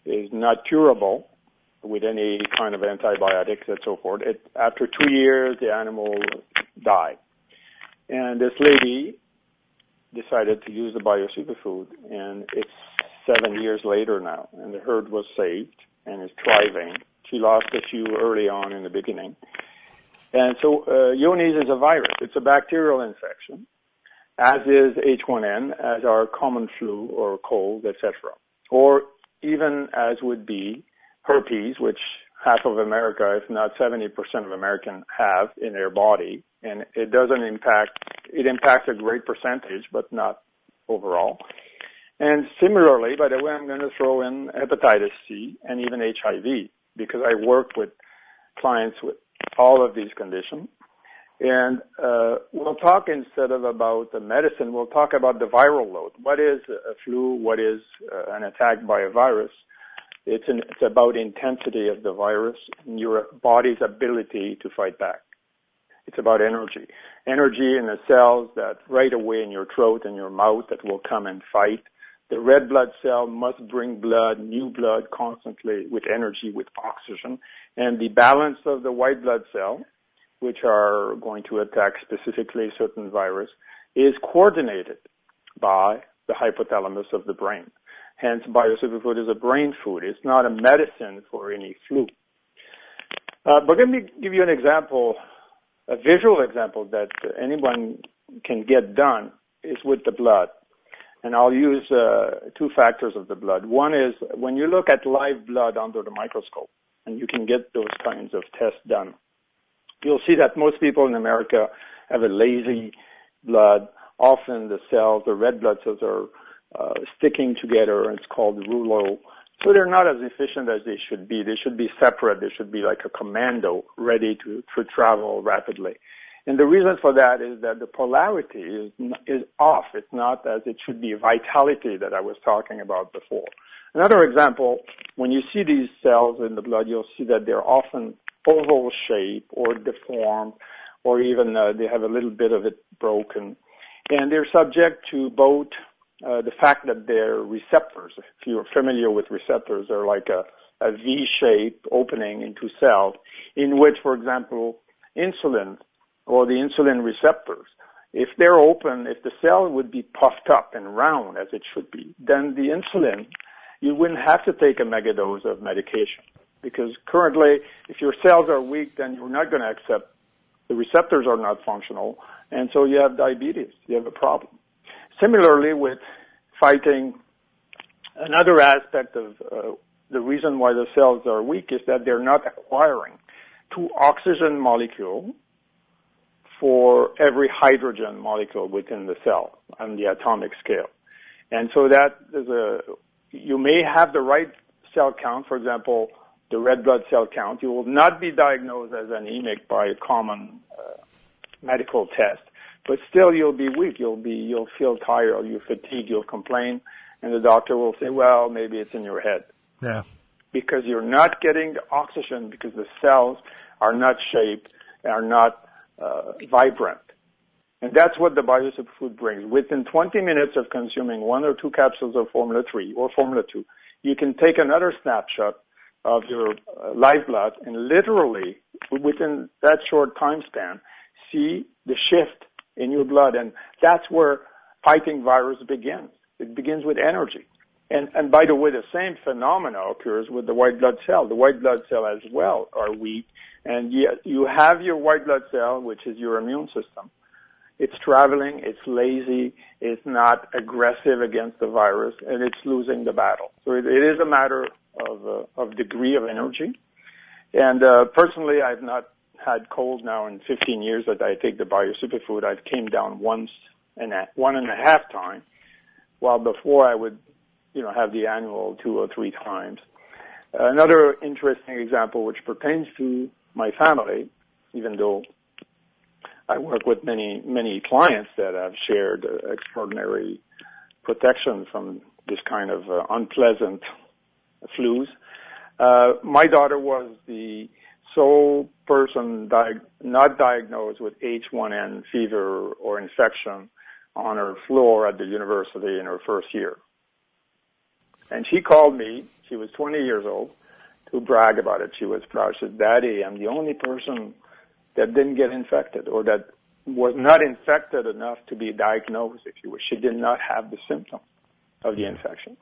is not curable with any kind of antibiotics and so forth. It, after two years, the animal died. And this lady decided to use the BioSuperfood, and it's seven years later now, and the herd was saved and is thriving. She lost a few early on in the beginning. And so uh, Johne's is a virus. It's a bacterial infection, as is H one N, as are common flu or cold, et cetera. Or even as would be herpes, which half of America, if not seventy percent of Americans have in their body. And it doesn't impact, it impacts a great percentage, but not overall. And similarly, by the way, I'm going to throw in hepatitis C and even H I V, because I work with clients with all of these conditions. And uh, we'll talk, instead of about the medicine, we'll talk about the viral load. What is a flu? What is uh, an attack by a virus? It's, an, it's about intensity of the virus and your body's ability to fight back. It's about energy. Energy in the cells that right away in your throat and your mouth that will come and fight. The red blood cell must bring blood, new blood constantly with energy, with oxygen. And the balance of the white blood cell, which are going to attack specifically certain virus, is coordinated by the hypothalamus of the brain. Hence, BioSuperfood is a brain food. It's not a medicine for any flu. Uh, but let me give you an example, a visual example that anyone can get done is with the blood. And I'll use uh, two factors of the blood. One is when you look at live blood under the microscope, and you can get those kinds of tests done, you'll see that most people in America have a lazy blood. Often the cells, the red blood cells are uh, sticking together, and it's called rouleau. So they're not as efficient as they should be. They should be separate. They should be like a commando, ready to, to travel rapidly. And the reason for that is that the polarity is is off. It's not as it should be, vitality that I was talking about before. Another example, when you see these cells in the blood, you'll see that they're often oval shape or deformed, or even uh, they have a little bit of it broken. And they're subject to both uh, the fact that they're receptors. If you're familiar with receptors, they're like a, a V-shaped opening into cells in which, for example, insulin or the insulin receptors, if they're open, if the cell would be puffed up and round as it should be, then the insulin, you wouldn't have to take a megadose of medication. Because currently, if your cells are weak, then you're not going to accept, the receptors are not functional, and so you have diabetes. You have a problem. Similarly, with fighting, another aspect of uh, the reason why the cells are weak is that they're not acquiring two oxygen molecules for every hydrogen molecule within the cell on the atomic scale. And so that is a, you may have the right cell count, for example, the red blood cell count. You will not be diagnosed as anemic by a common uh, medical test, but still you'll be weak. You'll be, you'll feel tired, you'll fatigue, you'll complain, and the doctor will say, well, maybe it's in your head. Yeah. Because you're not getting the oxygen because the cells are not shaped, are not uh, vibrant. And that's what the BioSuperfood brings. Within twenty minutes of consuming one or two capsules of Formula three or Formula two, you can take another snapshot of your uh, live blood and literally, within that short time span, see the shift in your blood. And that's where fighting virus begins. It begins with energy. And, and by the way, the same phenomena occurs with the white blood cell. The white blood cell as well are weak. And yet you have your white blood cell, which is your immune system. It's traveling, it's lazy, it's not aggressive against the virus, and it's losing the battle. So it, it is a matter of, uh, of degree of energy. And uh, personally, I've not had cold now in fifteen years that I take the BioSuperfood. I've came down once and a, one and a half time, while before I would, you know, have the annual two or three times. Uh, another interesting example, which pertains to my family, even though I work with many, many clients that have shared uh, extraordinary protection from this kind of uh, unpleasant flus. Uh, my daughter was the sole person di- not diagnosed with H one N fever or infection on her floor at the university in her first year. And she called me. She was twenty years old to brag about it. She was proud. She said, Daddy, I'm the only person that didn't get infected or that was not infected enough to be diagnosed, if you wish. She did not have the symptoms of the infection.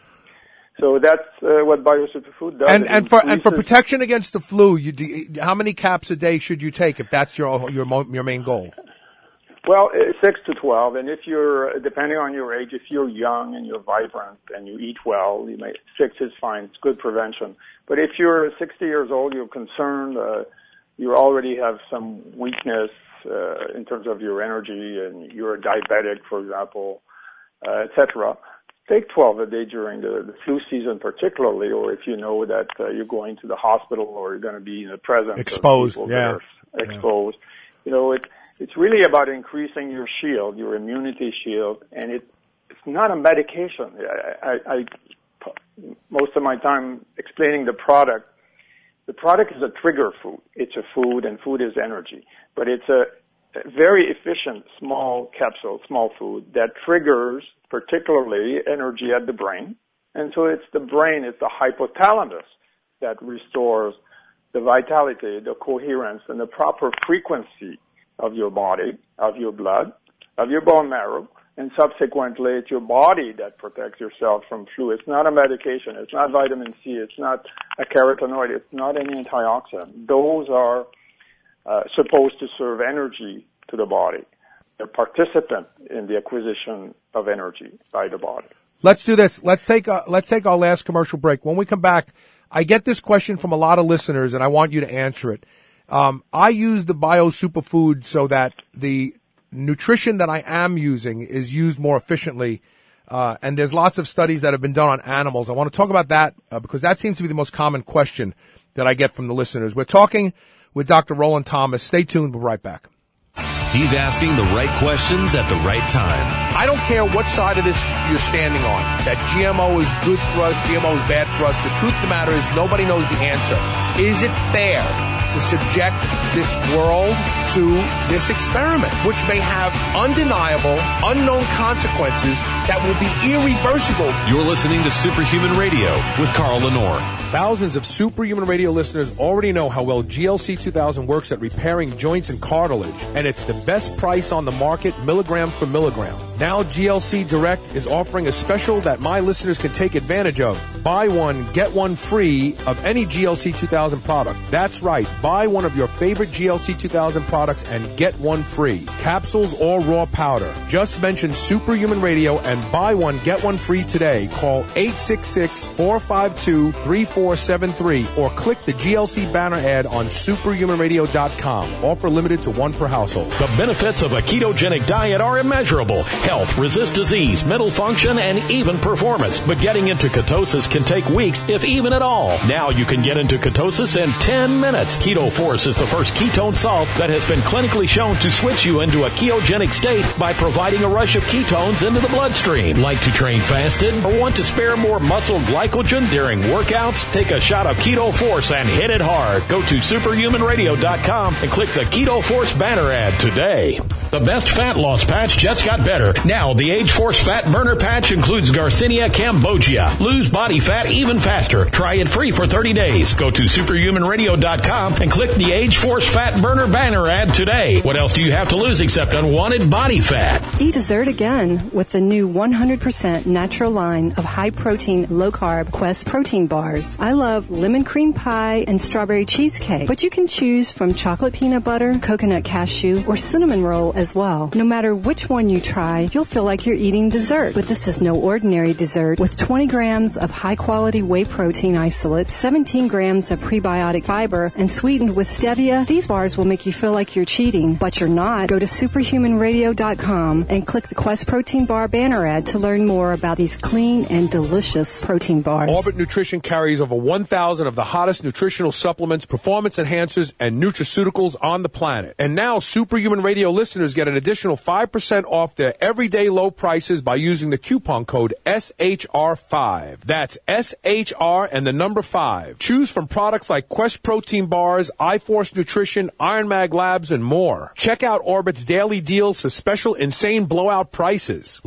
So that's uh, what BioSuperfood does. And, and for and for protection against the flu, you do, how many caps a day should you take if that's your your your main goal? Well, uh, six to twelve, and if you're depending on your age, if you're young and you're vibrant and you eat well, you may six is fine. It's good prevention. But if you're sixty years old, you're concerned, uh, you already have some weakness uh, in terms of your energy, and you're a diabetic, for example, uh, et cetera. Take twelve a day during the, the flu season particularly, or if you know that uh, you're going to the hospital or you're going to be in the presence exposed, of people yeah. that are exposed. Yeah. You know, it, it's really about increasing your shield, your immunity shield, and it, it's not a medication. I, I, I most of my time explaining the product. The product is a trigger food. It's a food, and food is energy. But it's a very efficient small capsule, small food that triggers particularly energy at the brain. And so it's the brain, it's the hypothalamus that restores the vitality, the coherence, and the proper frequency of your body, of your blood, of your bone marrow, and subsequently it's your body that protects yourself from flu. It's not a medication. It's not vitamin C. It's not a carotenoid. It's not an antioxidant. Those are uh, supposed to serve energy to the body. They're participant in the acquisition of energy by the body. Let's do this. Let's take a, let's take our last commercial break. When we come back, I get this question from a lot of listeners, and I want you to answer it. Um, I use the Bio Superfood so that the nutrition that I am using is used more efficiently. Uh, and there's lots of studies that have been done on animals. I want to talk about that uh, because that seems to be the most common question that I get from the listeners. We're talking with Doctor Roland Thomas. Stay tuned. We'll be right back. He's asking the right questions at the right time. I don't care what side of this you're standing on, that G M O is good for us, G M O is bad for us. The truth of the matter is nobody knows the answer. Is it fair to subject this world to this experiment, which may have undeniable, unknown consequences that will be irreversible? You're listening to Superhuman Radio with Carl Lenore. Thousands of Superhuman Radio listeners already know how well G L C two thousand works at repairing joints and cartilage, and it's the best price on the market, milligram for milligram. Now G L C Direct is offering a special that my listeners can take advantage of. Buy one, get one free of any G L C two thousand product. That's right. Buy one of your favorite G L C two thousand products and get one free. Capsules or raw powder. Just mention Superhuman Radio and buy one, get one free today. Call eight six six, four five two, three four seven three or click the G L C banner ad on superhuman radio dot com. Offer limited to one per household. The benefits of a ketogenic diet are immeasurable. Health, resist disease, mental function, and even performance. But getting into ketosis can take weeks, if even at all. Now you can get into ketosis in ten minutes. Keto Force is the first ketone salt that has been clinically shown to switch you into a ketogenic state by providing a rush of ketones into the bloodstream. Like to train fasted or want to spare more muscle glycogen during workouts? Take a shot of Keto Force and hit it hard. Go to superhuman radio dot com and click the Keto Force banner ad today. The best fat loss patch just got better. Now, the Age Force Fat Burner Patch includes Garcinia cambogia. Lose body fat even faster. Try it free for thirty days. Go to superhuman radio dot com and click the Age Force Fat Burner banner ad today. What else do you have to lose except unwanted body fat? Eat dessert again with the new one hundred percent natural line of high-protein, low-carb Quest protein bars. I love lemon cream pie and strawberry cheesecake, but you can choose from chocolate peanut butter, coconut cashew, or cinnamon roll as well. No matter which one you try, you'll feel like you're eating dessert. But this is no ordinary dessert. With twenty grams of high-quality whey protein isolate, seventeen grams of prebiotic fiber, and sweetened with stevia, these bars will make you feel like you're cheating, but you're not. Go to superhuman radio dot com and click the Quest Protein Bar banner ad to learn more about these clean and delicious protein bars. Orbit Nutrition carries over one thousand of the hottest nutritional supplements, performance enhancers, and nutraceuticals on the planet. And now Superhuman Radio listeners get an additional five percent off their everyday low prices by using the coupon code S H R five. That's S H R and the number five. Choose from products like Quest Protein Bars, iForce Nutrition, Iron Mag Labs, and more. Check out Orbit's daily deals for special insane blowout prices. Log on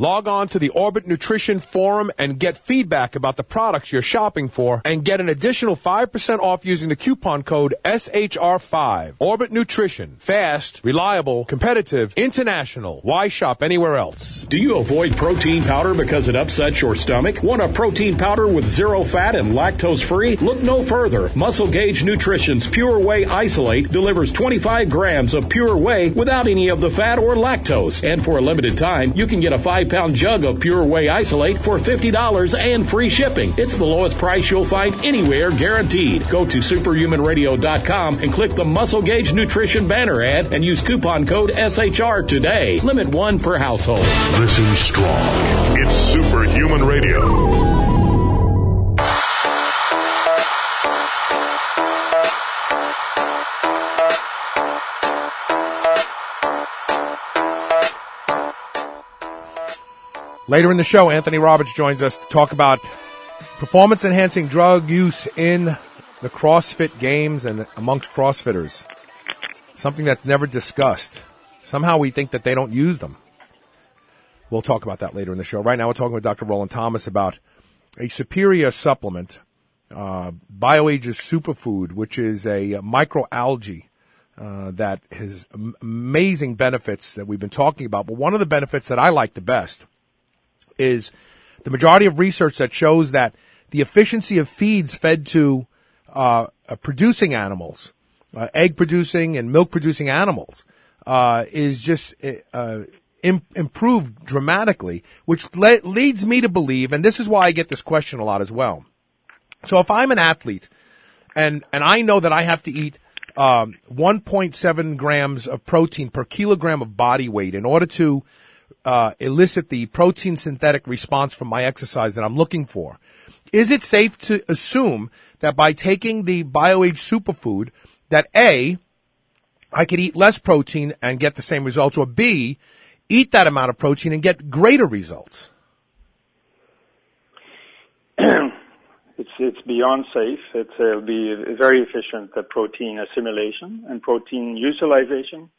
on to the Orbit Nutrition Forum and get feedback about the products you're shopping for and get an additional five percent off using the coupon code S H R five. Orbit Nutrition. Fast, reliable, competitive, international. Why shop anywhere else? Do you avoid protein powder because it upsets your stomach? Want a protein powder with zero fat and lactose free? Look no further. Muscle Gauge Nutrition's Pure Whey Isolate delivers twenty-five grams of pure whey without any of the fat or lactose. And for a limited time, you can get a five pound jug of Pure Whey Isolate for fifty dollars and free shipping. It's the lowest price you'll find anywhere, guaranteed. Go to superhuman radio dot com and click the Muscle Gauge Nutrition banner ad and use coupon code S H R today. Limit one per household. Listen strong. It's Superhuman Radio. Later in the show, Anthony Roberts joins us to talk about performance-enhancing drug use in the CrossFit Games and amongst CrossFitters. Something that's never discussed. Somehow we think that they don't use them. We'll talk about that later in the show. Right now we're talking with Doctor Roland Thomas about a superior supplement, uh, BioAge's Superfood, which is a microalgae uh, that has amazing benefits that we've been talking about. But one of the benefits that I like the best is the majority of research that shows that the efficiency of feeds fed to uh, uh, producing animals, uh, egg-producing and milk-producing animals, uh, is just uh, im- improved dramatically, which le- leads me to believe, and this is why I get this question a lot as well. So if I'm an athlete and, and I know that I have to eat um, one point seven grams of protein per kilogram of body weight in order to Uh, elicit the protein synthetic response from my exercise that I'm looking for. Is it safe to assume that by taking the BioAge Superfood that A, I could eat less protein and get the same results, or B, eat that amount of protein and get greater results? It's it's beyond safe. It's uh, be very efficient uh, protein assimilation and protein utilization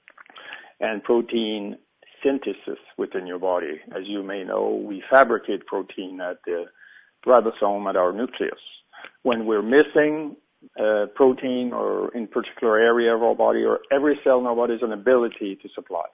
and protein synthesis within your body. As you may know, we fabricate protein at the ribosome at our nucleus. When we're missing uh, protein or in particular area of our body, or every cell in our body has an ability to supply.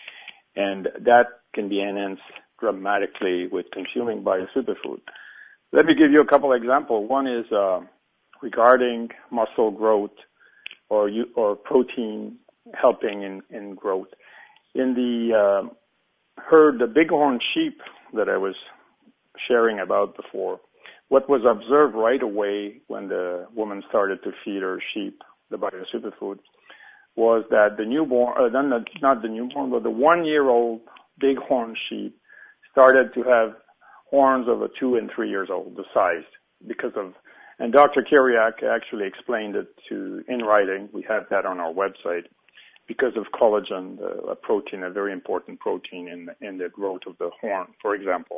And that can be enhanced dramatically with consuming BioSuperfood. Let me give you a couple examples. One is uh, regarding muscle growth or you, or protein helping in, in growth. In the uh, herd, the bighorn sheep that I was sharing about before, what was observed right away when the woman started to feed her sheep the BioSuperfood was that the newborn, uh, not, not the newborn, but the one-year-old bighorn sheep started to have horns of a two and three years old, the size, because of, and Doctor Kiriak actually explained it to in writing. We have that on our website. Because of collagen, a protein, a very important protein in the, in the growth of the horn, for example.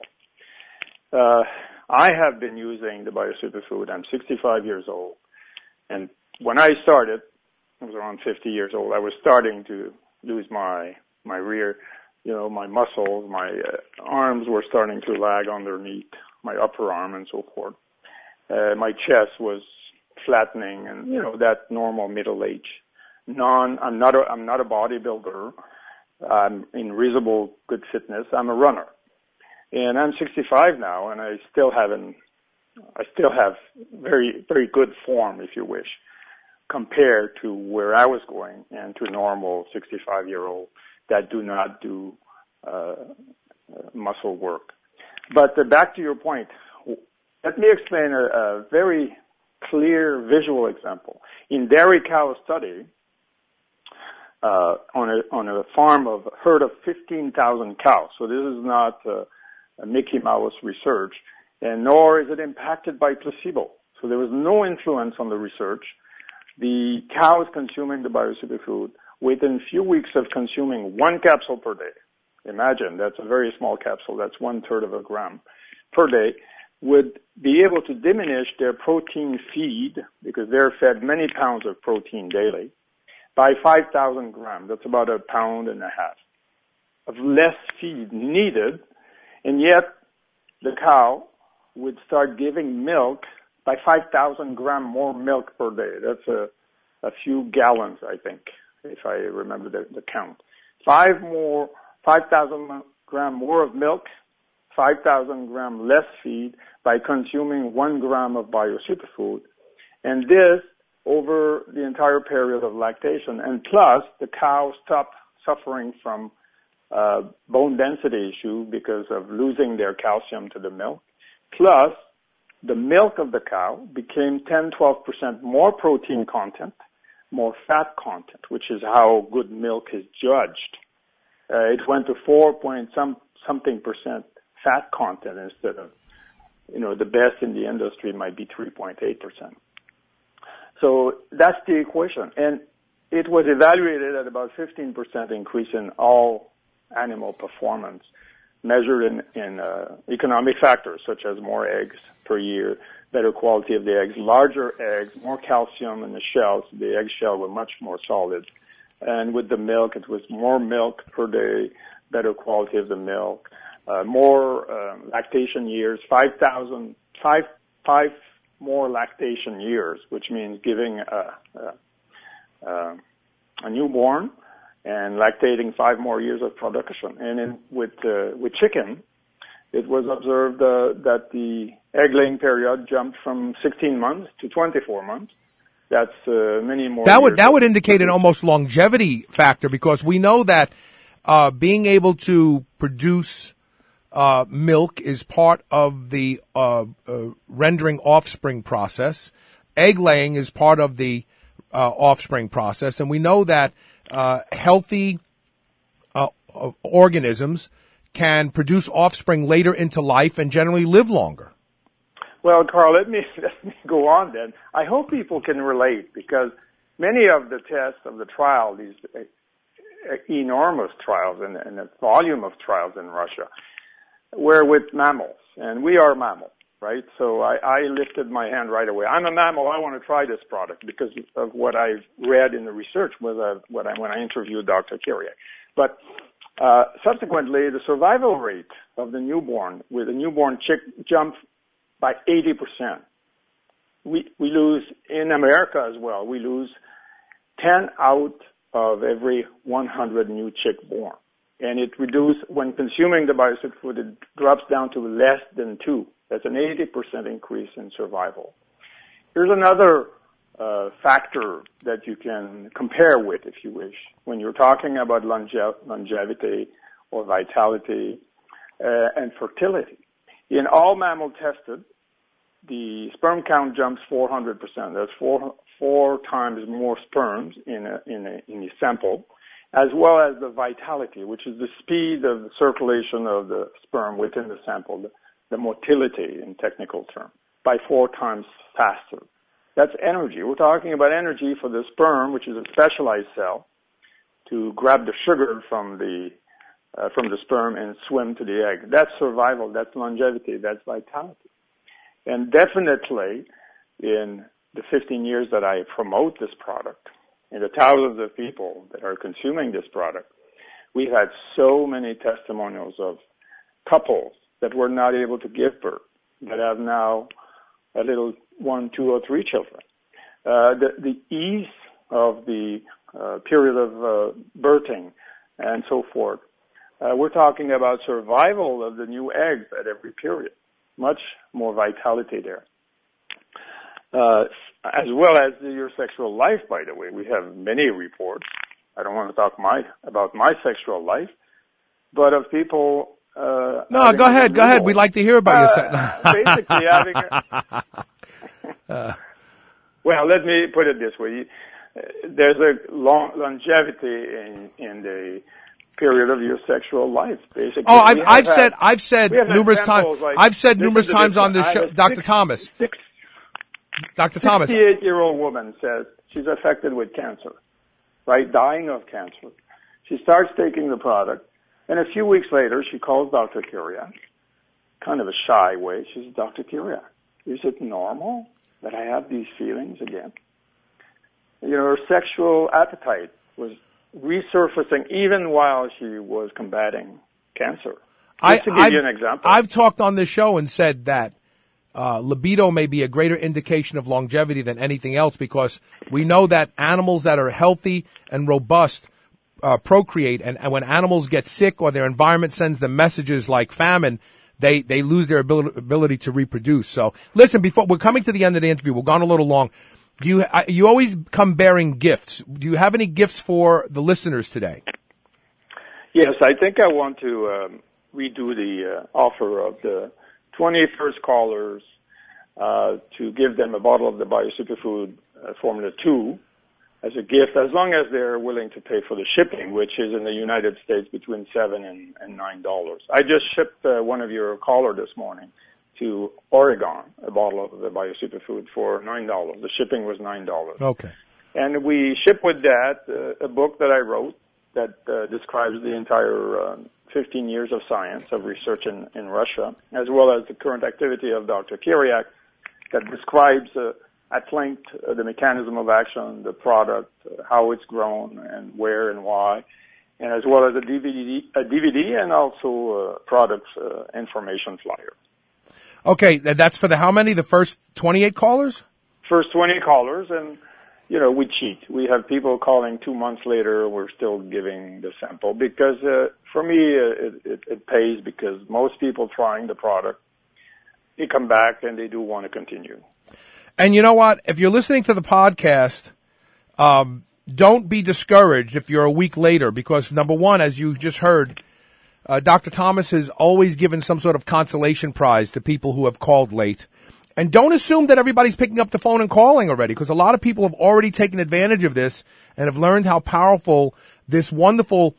Uh, I have been using the BioSuperfood. I'm sixty-five years old. And when I started, I was around fifty years old, I was starting to lose my, my rear, you know, my muscles, my uh, arms were starting to lag underneath my upper arm and so forth. Uh, my chest was flattening and, you know, that normal middle age. Non, I'm not a, I'm not a bodybuilder. I'm in reasonable good fitness. I'm a runner. And I'm sixty-five now, and I still haven't, I still have very, very good form, if you wish, compared to where I was going and to normal sixty-five-year-old that do not do uh, muscle work. But uh, back to your point, let me explain a, a very clear visual example. In dairy cow study, uh, on a on a farm of a herd of fifteen thousand cows, so this is not uh, a Mickey Mouse research, and nor is it impacted by placebo. So there was no influence on the research. The cows consuming the BioSuperfood, within a few weeks of consuming one capsule per day, imagine that's a very small capsule, that's one third of a gram per day, would be able to diminish their protein feed, because they're fed many pounds of protein daily, by five thousand grams. That's about a pound and a half of less feed needed And yet, the cow would start giving milk by five thousand grams more milk per day. That's a, a few gallons, I think, if I remember the, the count. Five more, five thousand grams more of milk, five thousand grams less feed by consuming one gram of bio-superfood. And this over the entire period of lactation. And plus, the cow stopped suffering from uh, bone density issue because of losing their calcium to the milk. Plus, the milk of the cow became ten, twelve percent more protein content, more fat content, which is how good milk is judged. Uh, it went to four point some, something percent fat content instead of, you know, the best in the industry might be three point eight percent. So that's the equation. And it was evaluated at about fifteen percent increase in all animal performance, measured in, in uh, economic factors such as more eggs per year, better quality of the eggs, larger eggs, more calcium in the shells. The egg shell were much more solid. And with the milk, it was more milk per day, better quality of the milk, uh, more uh, lactation years, five thousand, five, five more lactation years, which means giving a, a, a, a newborn and lactating five more years of production. And in, with uh, with chicken, it was observed uh, that the egg-laying period jumped from sixteen months to twenty-four months. That's uh, many more. That would years that would indicate an almost longevity factor, because we know that uh, being able to produce uh, milk is part of the uh, uh, rendering offspring process. Egg laying is part of the uh, offspring process, and we know that uh, healthy uh, organisms can produce offspring later into life and generally live longer. Well, Carl, let me, let me go on then. I hope people can relate, because many of the tests of the trial, these uh, enormous trials and, and the volume of trials in Russia, were with mammals, and we are mammals, right? So I, I lifted my hand right away. I'm a mammal. I want to try this product because of what I've read in the research with uh, what I, when I interviewed Doctor Kyriak. But uh, subsequently, the survival rate of the newborn with a newborn chick jumped by eighty percent. We, we lose, in America as well, we lose ten out of every one hundred new chick born. And it reduces, when consuming the bio-superfood, it drops down to less than two. That's an eighty percent increase in survival. Here's another uh, factor that you can compare with, if you wish, when you're talking about longe- longevity or vitality uh, and fertility. In all mammals tested, the sperm count jumps four hundred percent. That's four four times more sperms in a, in a, in a sample, as well as the vitality, which is the speed of the circulation of the sperm within the sample, the, the motility in technical terms, by four times faster. That's energy. We're talking about energy for the sperm, which is a specialized cell, to grab the sugar from the uh, from the sperm and swim to the egg. That's survival. That's longevity. That's vitality. And definitely, in the fifteen years that I promote this product, and the thousands of people that are consuming this product, we've had so many testimonials of couples that were not able to give birth, that have now a little one, two, or three children. Uh, the, the ease of the uh, period of uh, birthing and so forth. Uh, we're talking about survival of the new eggs at every period. Much more vitality there. Uh, as well as your sexual life, by the way. We have many reports. I don't want to talk my about my sexual life, but of people... Uh, no, go ahead, go ahead. We'd like to hear about uh, your sex. Basically having... A, uh. Well, let me put it this way. There's a long longevity in, in the... period of your sexual life, basically. Oh, I've, I've had, said, I've said numerous times, like, I've said numerous times on this show, Doctor six, Thomas. Six, Doctor Thomas. sixty-eight-year-old woman says she's affected with cancer, right? Dying of cancer. She starts taking the product, and a few weeks later, she calls Doctor Kyriak, kind of a shy way. She says, Doctor Kyriak, is it normal that I have these feelings again? You know, her sexual appetite was resurfacing even while she was combating cancer. I, Just to give I've, you an example. I've talked on this show and said that uh, libido may be a greater indication of longevity than anything else because we know that animals that are healthy and robust uh, procreate, and, and when animals get sick or their environment sends them messages like famine, they, they lose their ability, ability to reproduce. So listen, before we're coming to the end of the interview, we've gone a little long. Do you, I, you always come bearing gifts. Do you have any gifts for the listeners today? Yes, I think I want to um, redo the uh, offer of the twenty first callers uh, to give them a bottle of the Bio Superfood uh, Formula two as a gift, as long as they're willing to pay for the shipping, which is in the United States between seven and, and nine dollars. I just shipped uh, one of your caller this morning to Oregon, a bottle of the Bio Superfood for nine dollars. The shipping was nine dollars. Okay. And we ship with that uh, a book that I wrote that uh, describes the entire uh, fifteen years of science, of research in, in Russia, as well as the current activity of Doctor Kiriak that describes uh, at length uh, the mechanism of action, the product, uh, how it's grown, and where and why, and as well as a D V D, a D V D and also uh, product uh, information flyer. Okay, that's for the how many? The first twenty-eight callers? First twenty callers, and you know, we cheat. We have people calling two months later. We're still giving the sample because, uh, for me, uh, it, it, it pays because most people trying the product, they come back and they do want to continue. And you know what? If you're listening to the podcast, um, don't be discouraged if you're a week later because, number one, as you just heard, uh, Doctor Thomas has always given some sort of consolation prize to people who have called late. And don't assume that everybody's picking up the phone and calling already, because a lot of people have already taken advantage of this and have learned how powerful this wonderful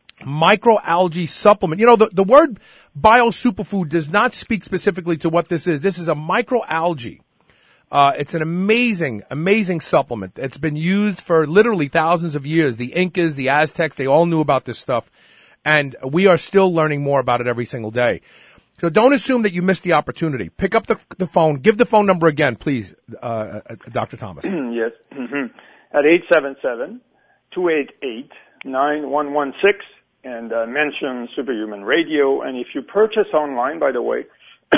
microalgae supplement. You know, the, the word Bio Superfood does not speak specifically to what this is. This is a microalgae. Uh, it's an amazing, amazing supplement. It's been used for literally thousands of years. The Incas, the Aztecs, they all knew about this stuff. And we are still learning more about it every single day. So don't assume that you missed the opportunity. Pick up the, the phone. Give the phone number again, please, uh, uh, Doctor Thomas. Yes, mm-hmm. At eight seven seven, two eight eight, nine one one six, and uh, mention Superhuman Radio. And if you purchase online, by the way,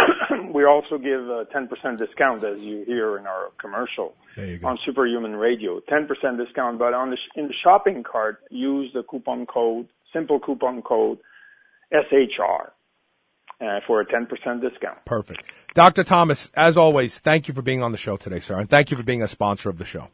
we also give a ten percent discount, as you hear in our commercial, on Superhuman Radio. ten percent discount, but on the sh- in the shopping cart, use the coupon code, simple coupon code, S H R. Uh, for a ten percent discount. Perfect. Doctor Thomas, as always, thank you for being on the show today, sir, and thank you for being a sponsor of the show.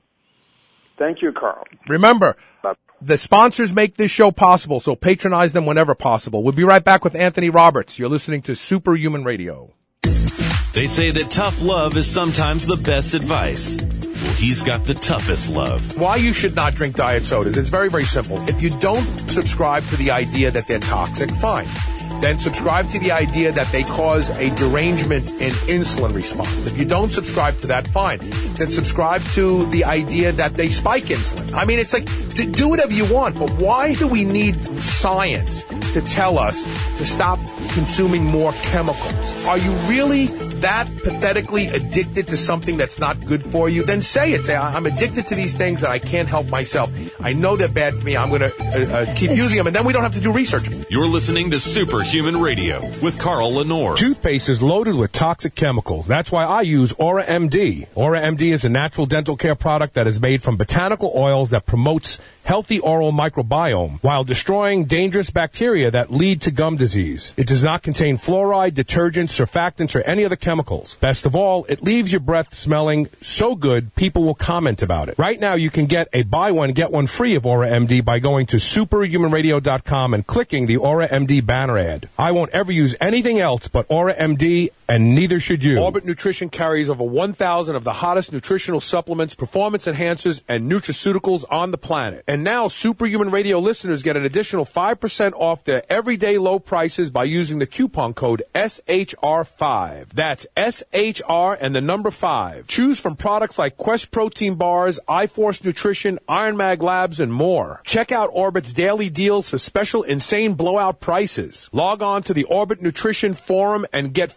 Thank you, Carl. Remember, the sponsors make this show possible, so patronize them whenever possible. We'll be right back with Anthony Roberts. You're listening to Superhuman Radio. They say that tough love is sometimes the best advice. Well, he's got the toughest love. Why you should not drink diet sodas? It's very, very simple. If you don't subscribe to the idea that they're toxic, fine. Then subscribe to the idea that they cause a derangement in insulin response. If you don't subscribe to that, fine. Then subscribe to the idea that they spike insulin. I mean, it's like, do whatever you want, but why do we need science to tell us to stop consuming more chemicals? Are you really that pathetically addicted to something that's not good for you? Then say it. Say, I'm addicted to these things that I can't help myself. I know they're bad for me. I'm going to uh, uh, keep using them, and then we don't have to do research. You're listening to Superhuman Radio with Carl Lenore. Toothpaste is loaded with toxic chemicals. That's why I use Aura M D. Aura M D is a natural dental care product that is made from botanical oils that promotes healthy oral microbiome while destroying dangerous bacteria that lead to gum disease. It does not contain fluoride, detergents, surfactants, or any other chemicals. Best of all, it leaves your breath smelling so good, people will comment about it. Right now, you can get a buy one, get one free of Aura M D by going to superhuman radio dot com and clicking the Aura M D banner ad. I won't ever use anything else but Aura M D, and neither should you. Orbit Nutrition carries over one thousand of the hottest nutritional supplements, performance enhancers, and nutraceuticals on the planet. And now, Superhuman Radio listeners get an additional five percent off their everyday low prices by using the coupon code S H R five. That's S H R and the number five. Choose from products like Quest Protein Bars, iForce Nutrition, Iron Mag Labs, and more. Check out Orbit's daily deals for special insane blowout prices. Log on to the Orbit Nutrition forum and get feedback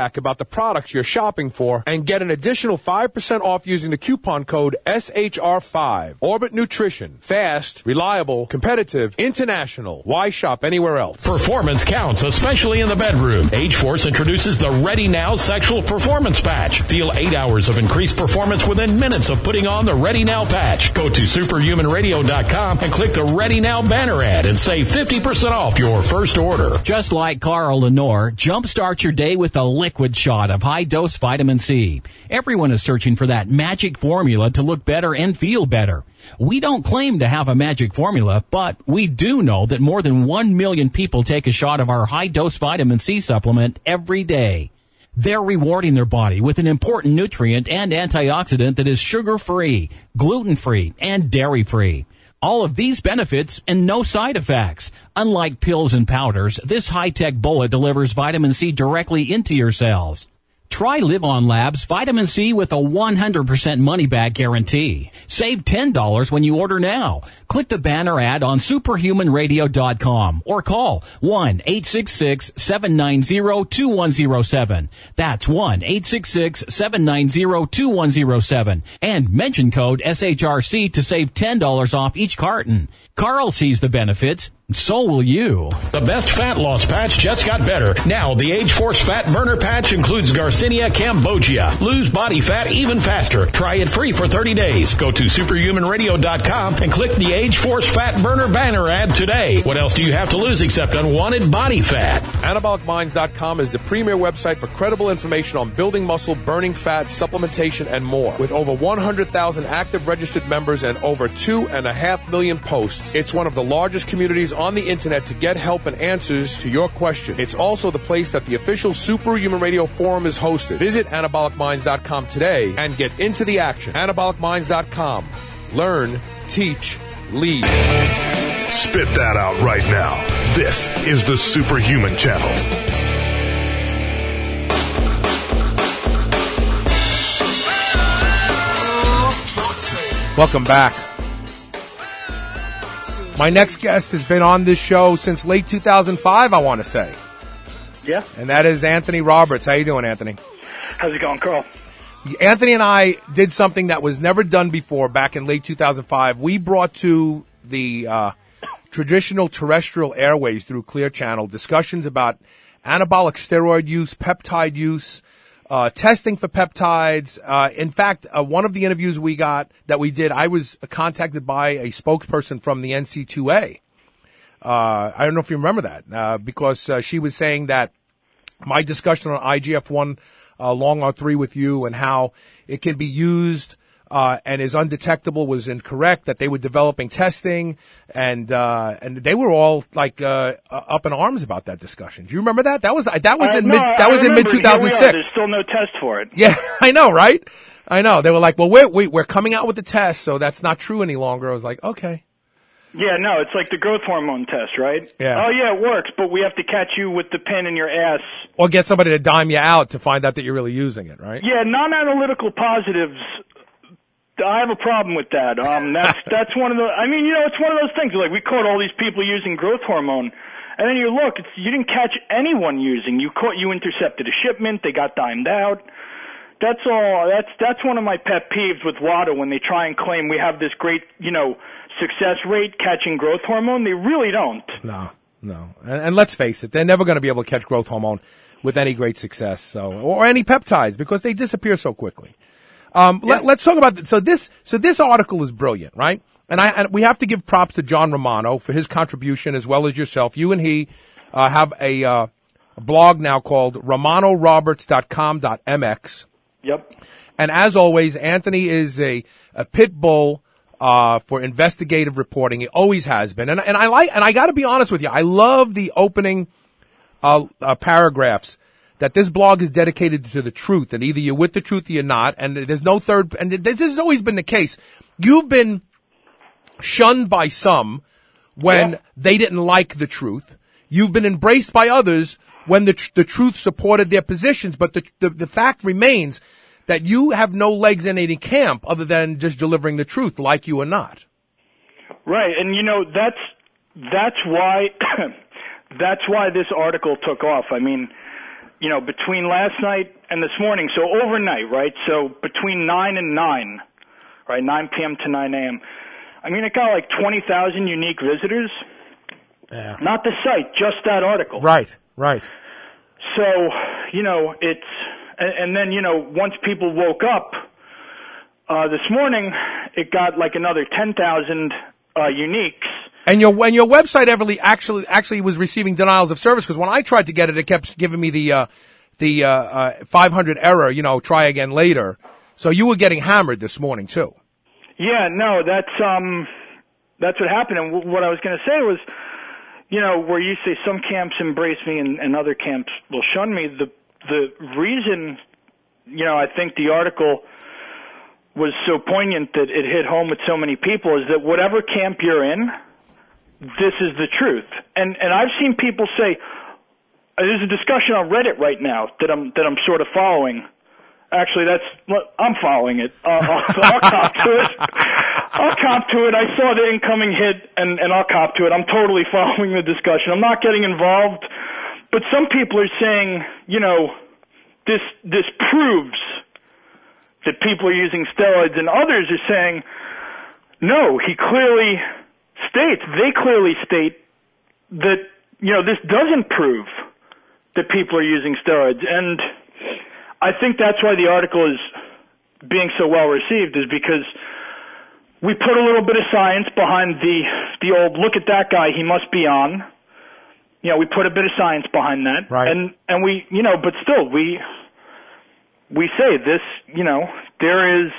feedback about the products you're shopping for and get an additional five percent off using the coupon code S H R five. Orbit Nutrition. Fast, reliable, competitive, international. Why shop anywhere else? Performance counts, especially in the bedroom. Age-Force introduces the Ready Now Sexual Performance Patch. Feel eight hours of increased performance within minutes of putting on the Ready Now patch. Go to superhuman radio dot com and click the Ready Now banner ad and save fifty percent off your first order. Just like Carl Lenore, jumpstart your day with a liquid shot of high-dose vitamin C. Everyone is searching for that magic formula to look better and feel better. We don't claim to have a magic formula, but we do know that more than one million people take a shot of our high-dose vitamin C supplement every day. They're rewarding their body with an important nutrient and antioxidant that is sugar-free, gluten-free, and dairy-free. All of these benefits and no side effects. Unlike pills and powders, this high-tech bullet delivers vitamin C directly into your cells. Try Live On Labs Vitamin C with a one hundred percent money-back guarantee. Save ten dollars when you order now. Click the banner ad on superhuman radio dot com or call one eight six six, seven nine zero, two one zero seven. That's one eight six six, seven nine zero, two one zero seven. And mention code S H R C to save ten dollars off each carton. Carl sees the benefits. So will you. The best fat loss patch just got better. Now, the Age-Force Fat Burner Patch includes Garcinia cambogia. Lose body fat even faster. Try it free for thirty days. Go to superhuman radio dot com and click the Age-Force Fat Burner banner ad today. What else do you have to lose except unwanted body fat? anabolic minds dot com is the premier website for credible information on building muscle, burning fat, supplementation, and more. With over one hundred thousand active registered members and over two and a half million posts, it's one of the largest communities on the internet to get help and answers to your questions. It's also the place that the official Superhuman Radio Forum is hosted. Visit anabolic minds dot com today and get into the action. anabolic minds dot com. Learn, teach, lead. Spit that out right now. This is the Superhuman Channel. Welcome back. My next guest has been on this show since late two thousand five, I want to say. Yeah. And that is Anthony Roberts. How you doing, Anthony? How's it going, Carl? Anthony and I did something that was never done before back in late two thousand five. We brought to the uh, traditional terrestrial airways through Clear Channel discussions about anabolic steroid use, peptide use, Uh, testing for peptides. Uh, in fact, uh, one of the interviews we got that we did, I was contacted by a spokesperson from the N C two A. Uh, I don't know if you remember that, uh, because uh, she was saying that my discussion on I G F one uh, long R three with you and how it can be used uh, and is undetectable was incorrect, that they were developing testing, and uh, and they were all like uh, up in arms about that discussion. Do you remember that? That was that was uh, in no, mid that I was in mid two thousand six. There's still no test for it. Yeah, I know, right? I know. They were like, "Well, we're we, we're coming out with the test, so that's not true any longer." I was like, "Okay." Yeah, no, it's like the growth hormone test, right? Yeah. Oh, yeah, it works, but we have to catch you with the pin in your ass. Or get somebody to dime you out to find out that you're really using it, right? Yeah, non-analytical positives. I have a problem with that. Um, that's that's one of the. I mean, you know, it's one of those things. Like we caught all these people using growth hormone, and then you look, it's, you didn't catch anyone using. You caught, you intercepted a shipment. They got dimed out. That's all. That's that's one of my pet peeves with WADA when they try and claim we have this great, you know, success rate catching growth hormone. They really don't. No, no. And, and let's face it, they're never going to be able to catch growth hormone with any great success, so or any peptides because they disappear so quickly. Um, yeah. let, let's talk about th- so this. So this article is brilliant, right? And I and we have to give props to John Romano for his contribution as well as yourself. You and he uh, have a, uh, a blog now called romano roberts dot com dot m x. Yep. And as always, Anthony is a, a pit bull uh, for investigative reporting. He always has been, and and I like and I got to be honest with you. I love the opening uh, uh, paragraphs. That this blog is dedicated to the truth, and either you're with the truth or you're not, and there's no third, and this has always been the case. You've been shunned by some when yeah. they didn't like the truth. You've been embraced by others when the tr- the truth supported their positions, but the, the the fact remains that you have no legs in any camp other than just delivering the truth, like you or not. Right, and you know, that's, that's why, that's why this article took off. I mean, you know, between last night and this morning, so overnight, right? So between nine and nine, right, nine p.m. to nine a.m., I mean, it got like twenty thousand unique visitors. Yeah. Not the site, just that article. Right, right. So, you know, it's, and, and then, you know, once people woke up uh, this morning, it got like another ten thousand uh, uniques. And your when your website Everly actually actually was receiving denials of service, because when I tried to get it, it kept giving me the uh, the uh, uh, five hundred error. You know, try again later. So you were getting hammered this morning too. Yeah, no, that's um, that's what happened. And w- what I was going to say was, you know, where you say some camps embrace me and, and other camps will shun me. The the reason, you know, I think the article was so poignant that it hit home with so many people is that whatever camp you're in, this is the truth. And and I've seen people say, there's a discussion on Reddit right now that I'm that I'm sort of following. Actually, that's I'm following it. Uh, I'll, I'll cop to it. I'll cop to it. I saw the incoming hit, and and I'll cop to it. I'm totally following the discussion. I'm not getting involved, but some people are saying, you know, this this proves that people are using steroids, and others are saying, no, he clearly states, they clearly state that, you know, this doesn't prove that people are using steroids. And I think that's why the article is being so well received, is because we put a little bit of science behind the the old, look at that guy, he must be on. You know, we put a bit of science behind that. Right. And, and we, you know, but still, we, we say this, you know, there is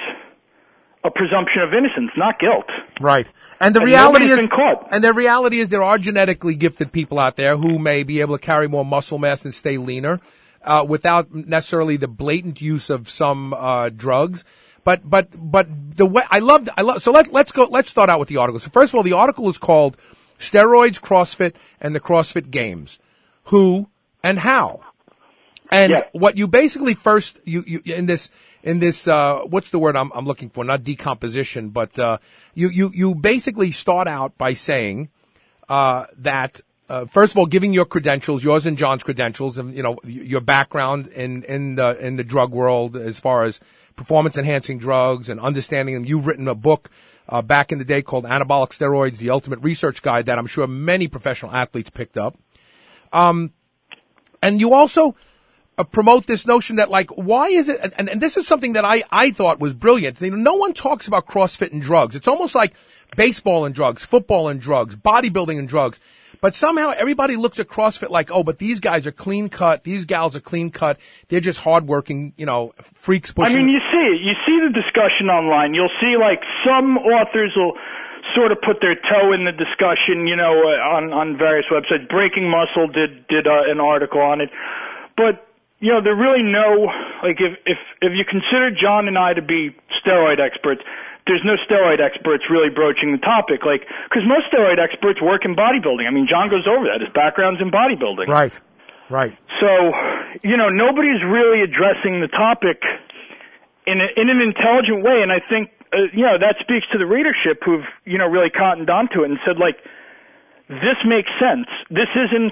a presumption of innocence, not guilt. Right. And the And reality nobody's is, been caught. and the reality is there are genetically gifted people out there who may be able to carry more muscle mass and stay leaner, uh, without necessarily the blatant use of some, uh, drugs. But, but, but the way, I loved, I love, so let, let's go, let's start out with the article. So first of all, the article is called Steroids, CrossFit, and the CrossFit Games. Who and how? And Yeah. what you basically first, you, you, in this, in this, uh, what's the word I'm, I'm looking for? Not decomposition, but, uh, you, you, you basically start out by saying, uh, that, uh, first of all, giving your credentials, yours and John's credentials, and, you know, your background in, in the, in the drug world as far as performance enhancing drugs and understanding them. You've written a book, uh, back in the day called Anabolic Steroids, the Ultimate Research Guide, that I'm sure many professional athletes picked up. Um, and you also, Uh, promote this notion that, like, why is it, and, and this is something that I, I thought was brilliant. You know, no one talks about CrossFit and drugs. It's almost like baseball and drugs, football and drugs, bodybuilding and drugs. But somehow everybody looks at CrossFit like, oh, but these guys are clean cut, these gals are clean cut, they're just hardworking, you know, freaks pushing. I mean, you see it. You see the discussion online. You'll see, like, some authors will sort of put their toe in the discussion, you know, uh, on, on various websites. Breaking Muscle did, did uh, an article on it. But, you know, there really no, like, if, if, if you consider John and I to be steroid experts, there's no steroid experts really broaching the topic, like, because most steroid experts work in bodybuilding. I mean, John goes over that. His background's in bodybuilding. Right, right. So, you know, nobody's really addressing the topic in a, in an intelligent way, and I think, uh, you know, that speaks to the readership who've, you know, really cottoned onto it and said, like, this makes sense. This isn't,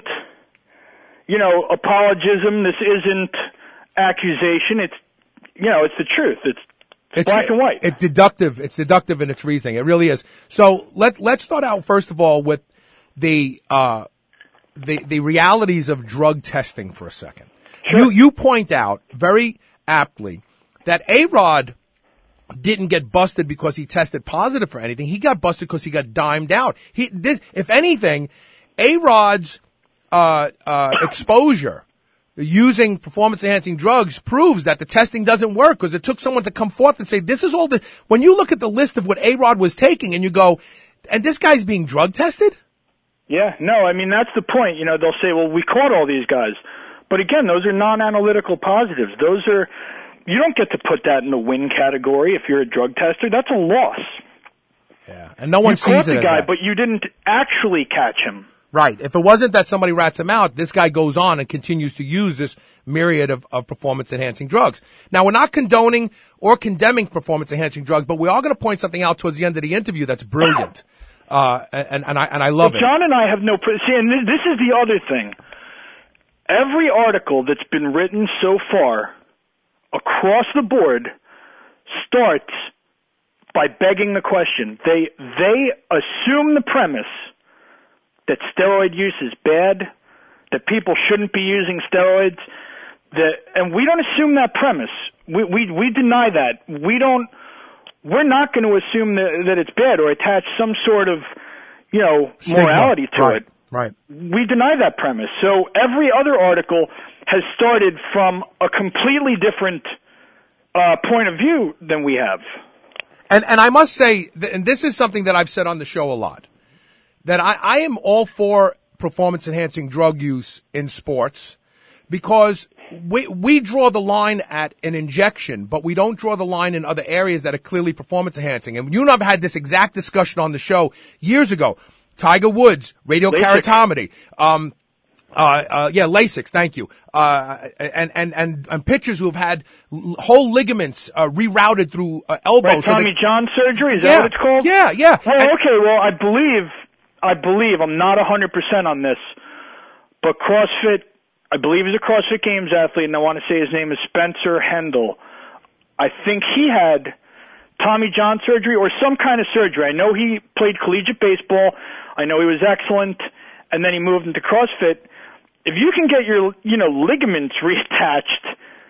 you know, apologism. This isn't accusation. It's, you know, it's the truth. It's, it's, it's black and white. It's deductive. It's deductive in its reasoning. It really is. So let let's start out first of all with the uh the the realities of drug testing for a second. Sure. You you point out very aptly that A-Rod didn't get busted because he tested positive for anything. He got busted because he got dimed out. He this, if anything, A-Rod's Uh, uh, exposure using performance-enhancing drugs proves that the testing doesn't work, because it took someone to come forth and say, this is all the, when you look at the list of what A-Rod was taking and you go, and this guy's being drug tested? Yeah, no, I mean, that's the point. You know, they'll say, well, we caught all these guys. But again, those are non-analytical positives. Those are, you don't get to put that in the win category if you're a drug tester. That's a loss. Yeah, and no one you sees caught it the as guy, that. but you didn't actually catch him. Right. If it wasn't that somebody rats him out, this guy goes on and continues to use this myriad of, of performance-enhancing drugs. Now, we're not condoning or condemning performance-enhancing drugs, but we are going to point something out towards the end of the interview that's brilliant. Uh, and, and I, and I love well, it. John and I have no, see, and this is the other thing. every article that's been written so far across the board starts by begging the question. They they assume the premise that steroid use is bad, that people shouldn't be using steroids, that, and we don't assume that premise. We we we deny that. We don't. We're not going to assume that, that it's bad or attach some sort of, you know, morality to right, it. Right. We deny that premise. So every other article has started from a completely different uh, point of view than we have. And and I must say, and this is something that I've said on the show a lot, that I, I am all for performance-enhancing drug use in sports because we we draw the line at an injection, but we don't draw the line in other areas that are clearly performance-enhancing. And you and I have had this exact discussion on the show years ago. Tiger Woods, radiokeratometry, um, uh, uh, yeah, Lasix, thank you, uh, and, and, and, and pitchers who have had l- whole ligaments, uh, rerouted through, uh, elbows. Right, so Tommy they, John surgery, is yeah, that what it's called? Yeah, yeah. Well, and, okay, well, I believe, I believe, I'm not one hundred percent on this, but CrossFit, I believe he's a CrossFit Games athlete, and I want to say his name is Spencer Hendel. I think he had Tommy John surgery or some kind of surgery. I know he played collegiate baseball. I know he was excellent, and then he moved into CrossFit. If you can get your, you know, ligaments reattached,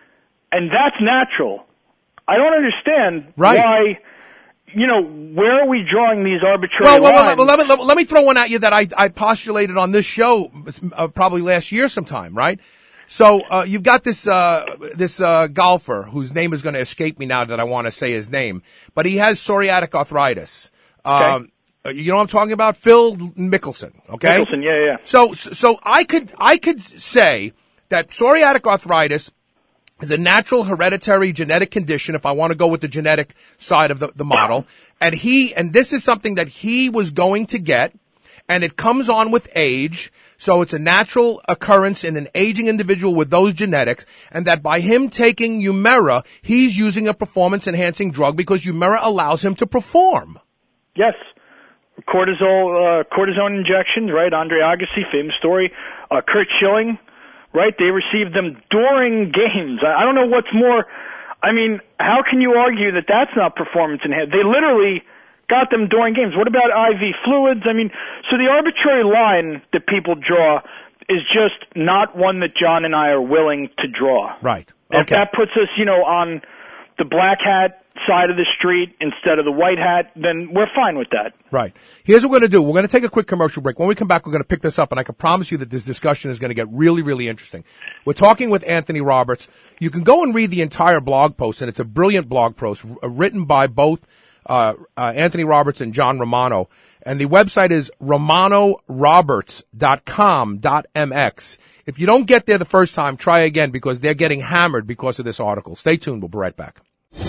and that's natural, I don't understand right. why, you know, where are we drawing these arbitrary well, well, lines? well, let, me, let, let me throw one at you that I, I postulated on this show uh, probably last year sometime, right? So uh, you've got this uh, this uh, golfer whose name is going to escape me now that I want to say his name, but he has psoriatic arthritis. Okay. Um, You know what I'm talking about? Phil Mickelson, okay? Mickelson, yeah, yeah. So, so I could, I could say that psoriatic arthritis is a natural hereditary genetic condition if I want to go with the genetic side of the, the model. And he, and this is something that he was going to get, and it comes on with age. So it's a natural occurrence in an aging individual with those genetics, and that by him taking Humira, he's using a performance enhancing drug because Humira allows him to perform. Yes. Cortisol, uh, cortisone injections, right? Andre Agassi, famous story. Uh, Kurt Schilling, right? They received them during games. I, I don't know what's more. I mean, how can you argue that that's not performance enhanced? They literally got them during games. What about I V fluids? I mean, so the arbitrary line that people draw is just not one that John and I are willing to draw. Right. Okay. If that puts us, you know, on the black hat side of the street instead of the white hat, then we're fine with that. Right. Here's what we're going to do. We're going to take a quick commercial break. When we come back, we're going to pick this up, and I can promise you that this discussion is going to get really, really interesting. We're talking with Anthony Roberts. You can go and read the entire blog post, and it's a brilliant blog post uh, written by both uh, uh Anthony Roberts and John Romano. And the website is romano roberts dot com dot m x. If you don't get there the first time, try again because they're getting hammered because of this article. Stay tuned. We'll be right back.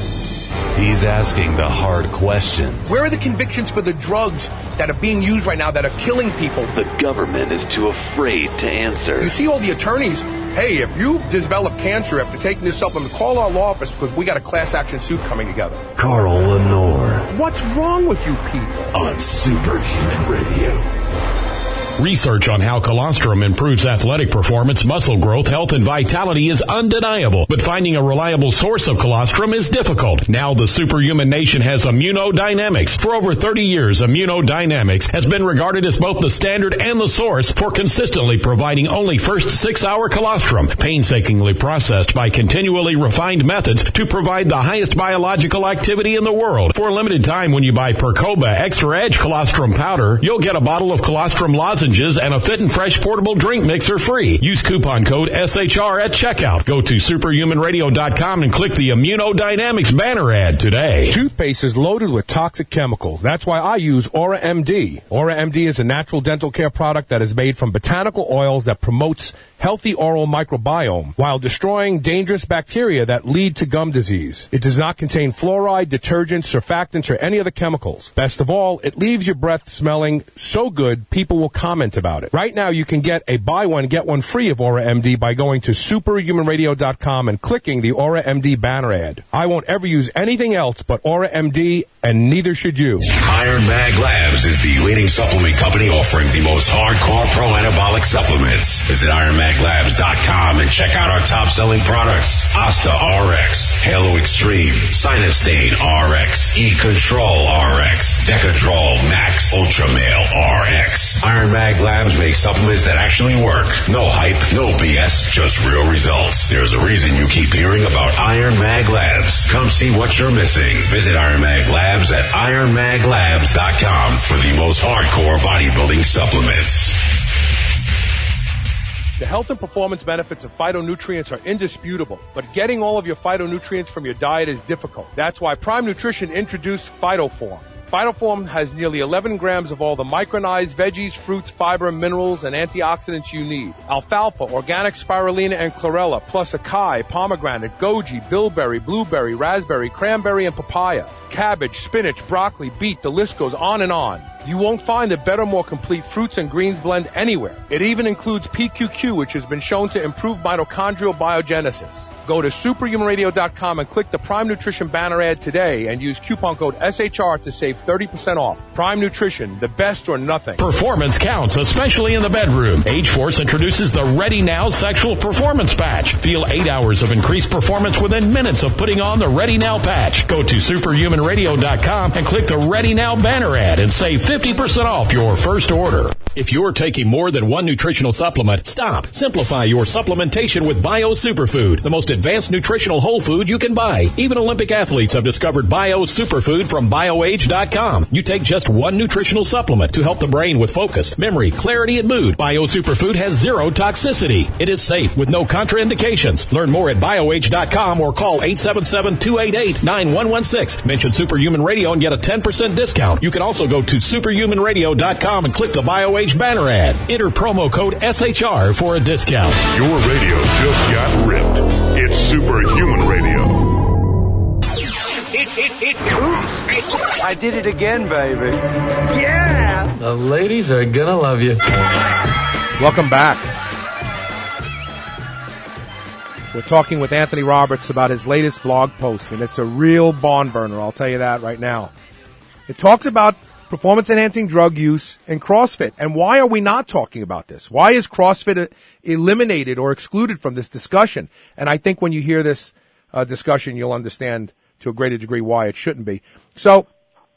He's asking the hard questions. Where are the convictions for the drugs that are being used right now that are killing people? The government is too afraid to answer. You see all the attorneys, hey, if you develop cancer after taking this supplement, call our law office because we got a class action suit coming together. Carl Lenore. What's wrong with you people? On Superhuman Radio. Research on how colostrum improves athletic performance, muscle growth, health, and vitality is undeniable, but finding a reliable source of colostrum is difficult. Now the Superhuman Nation has Immunodynamics. For over thirty years, Immunodynamics has been regarded as both the standard and the source for consistently providing only first six-hour colostrum, painstakingly processed by continually refined methods to provide the highest biological activity in the world. For a limited time, when you buy Percoba Extra Edge Colostrum Powder, you'll get a bottle of colostrum lozenges and a Fit and Fresh portable drink mixer free. Use coupon code S H R at checkout. Go to superhuman radio dot com and click the Immunodynamics banner ad today. Toothpaste is loaded with toxic chemicals. That's why I use Aura M D. Aura M D is a natural dental care product that is made from botanical oils that promotes healthy oral microbiome while destroying dangerous bacteria that lead to gum disease. It does not contain fluoride, detergents, surfactants, or any other chemicals. Best of all, it leaves your breath smelling so good people will comment comment about it. Right now, you can get a buy one, get one free of Aura M D by going to superhuman radio dot com and clicking the Aura M D banner ad. I won't ever use anything else but Aura M D, and neither should you. Iron Mag Labs is the leading supplement company offering the most hardcore pro-anabolic supplements. Visit iron mag labs dot com and check out our top-selling products. Asta R X, Halo Extreme, Sinustane R X, E-Control R X, Decadrol Max, Ultramale R X. Iron Mag Labs makes supplements that actually work. No hype, no B S, just real results. There's a reason you keep hearing about Iron Mag Labs. Come see what you're missing. Visit Iron Mag Labs at iron mag labs dot com for the most hardcore bodybuilding supplements. The health and performance benefits of phytonutrients are indisputable, but getting all of your phytonutrients from your diet is difficult. That's why Prime Nutrition introduced PhytoForm. PhytoForm has nearly eleven grams of all the micronized veggies, fruits, fiber, minerals, and antioxidants you need. Alfalfa, organic spirulina, and chlorella, plus acai, pomegranate, goji, bilberry, blueberry, raspberry, cranberry, and papaya. Cabbage, spinach, broccoli, beet, the list goes on and on. You won't find a better, more complete fruits and greens blend anywhere. It even includes P Q Q, which has been shown to improve mitochondrial biogenesis. Go to superhuman radio dot com and click the Prime Nutrition banner ad today and use coupon code S H R to save thirty percent off. Prime Nutrition, the best or nothing. Performance counts, especially in the bedroom. Age-Force introduces the Ready Now Sexual Performance Patch. Feel eight hours of increased performance within minutes of putting on the Ready Now patch. Go to superhuman radio dot com and click the Ready Now banner ad and save fifty percent off your first order. If you're taking more than one nutritional supplement, stop. Simplify your supplementation with Bio Superfood, the most advanced nutritional whole food you can buy. Even Olympic athletes have discovered Bio Superfood from bio age dot com. You take just one nutritional supplement to help the brain with focus, memory, clarity, and mood. Bio Superfood has zero toxicity. It is safe with no contraindications. Learn more at bio age dot com or call eight seven seven, two eight eight, nine one one six. Mention Superhuman Radio and get a ten percent discount. You can also go to superhuman radio dot com and click the BioAge banner ad. Enter promo code S H R for a discount. Your radio just got ripped. It's Superhuman Radio. Oops. I did it again, baby. Yeah! The ladies are gonna love you. Welcome back. We're talking with Anthony Roberts about his latest blog post, and it's a real barn burner, I'll tell you that right now. It talks about performance-enhancing drug use and CrossFit. And why are we not talking about this? Why is CrossFit eliminated or excluded from this discussion? And I think when you hear this uh, discussion, you'll understand to a greater degree why it shouldn't be. So,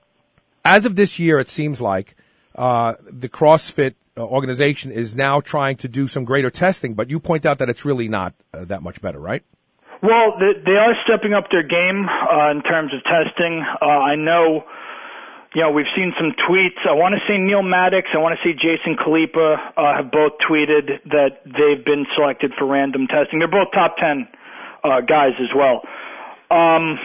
as of this year, it seems like uh, the CrossFit uh, organization is now trying to do some greater testing, but you point out that it's really not uh, that much better, right? Well, they, they are stepping up their game uh, in terms of testing. Uh, I know... You know, we've seen some tweets. I want to say Neil Maddox, I want to say Jason Khalipa uh, have both tweeted that they've been selected for random testing. They're both top ten uh, guys as well. Um,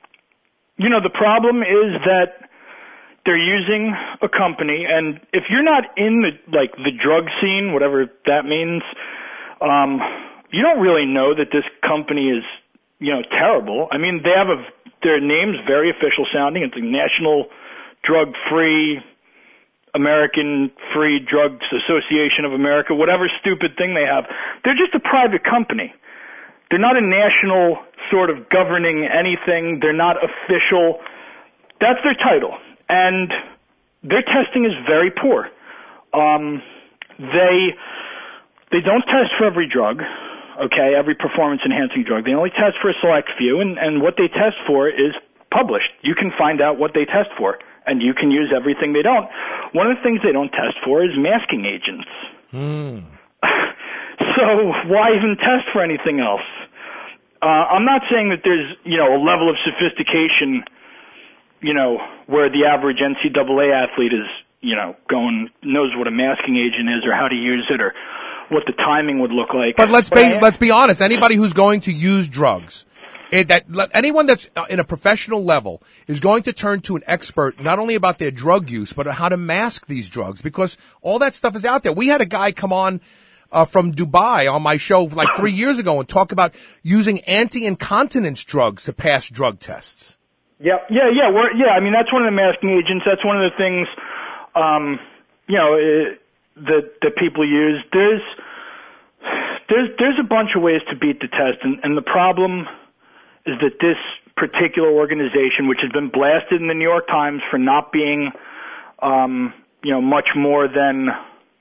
you know, the problem is that they're using a company, and if you're not in the like the drug scene, whatever that means, um, you don't really know that this company is, you know, terrible. I mean, they have a their name's very official sounding. It's a national drug-free, American Free Drugs Association of America, whatever stupid thing they have. They're just a private company. They're not a national sort of governing anything. They're not official. That's their title. And their testing is very poor. Um, they they don't test for every drug, okay, every performance-enhancing drug. They only test for a select few, and, and what they test for is published. You can find out what they test for, and you can use everything they don't. One of the things they don't test for is masking agents. Mm. So why even test for anything else? Uh, I'm not saying that there's, you know, a level of sophistication, you know, where the average N C double A athlete is, you know, going, knows what a masking agent is or how to use it or what the timing would look like. But let's but be, I, let's be honest. Anybody who's going to use drugs, It, that anyone that's in a professional level is going to turn to an expert not only about their drug use but how to mask these drugs, because all that stuff is out there. We had a guy come on uh, from Dubai on my show like three years ago and talk about using anti-incontinence drugs to pass drug tests. Yeah, yeah, yeah. We're, yeah, I mean, that's one of the masking agents. That's one of the things, um, you know, it, that that people use. There's there's there's a bunch of ways to beat the test, and, and the problem is that this particular organization, which has been blasted in the New York Times for not being, um, you know, much more than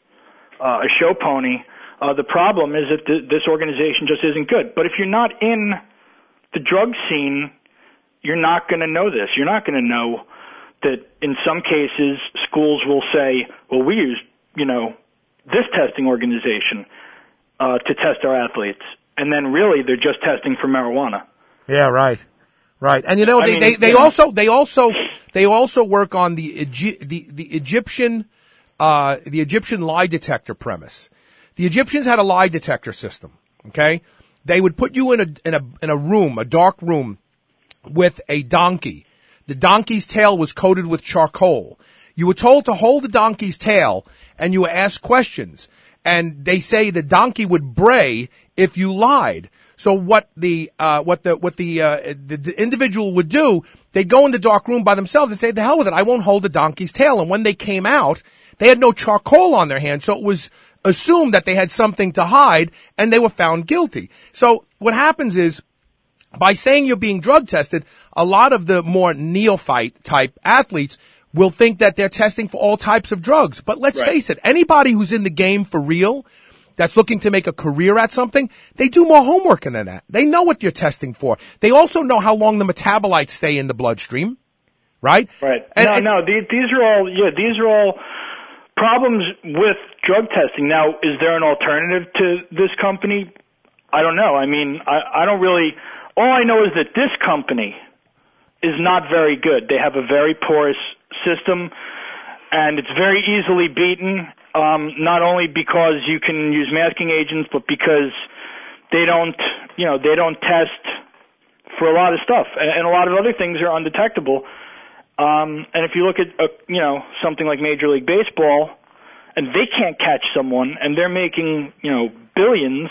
uh, a show pony, uh, the problem is that th- this organization just isn't good. But if you're not in the drug scene, you're not going to know this. You're not going to know that in some cases schools will say, well, we use, you know, this testing organization uh, to test our athletes. And then really they're just testing for marijuana. Yeah, right. Right. And you know, they, I mean, they, they yeah. also, they also, they also work on the, the, the Egyptian, uh, the Egyptian lie detector premise. The Egyptians had a lie detector system. Okay. They would put you in a, in a, in a room, a dark room with a donkey. The donkey's tail was coated with charcoal. You were told to hold the donkey's tail and you were asked questions. And they say the donkey would bray if you lied. So what the, uh, what the, what the, uh, the, the individual would do, they'd go in the dark room by themselves and say, the hell with it, I won't hold the donkey's tail. And when they came out, they had no charcoal on their hands. So it was assumed that they had something to hide and they were found guilty. So what happens is, by saying you're being drug tested, a lot of the more neophyte type athletes will think that they're testing for all types of drugs. But let's right. face it, anybody who's in the game for real, that's looking to make a career at something, they do more homework than that. They know what you're testing for. They also know how long the metabolites stay in the bloodstream, right? Right. And, no, and, no, these, these are all, yeah, these are all problems with drug testing. Now, is there an alternative to this company? I don't know. I mean, I, I don't really, all I know is that this company is not very good. They have a very porous system, and it's very easily beaten, um, not only because you can use masking agents, but because they don't, you know, they don't test for a lot of stuff, and, and a lot of other things are undetectable. Um, and if you look at, uh, you know, something like Major League Baseball, and they can't catch someone, and they're making, you know, billions,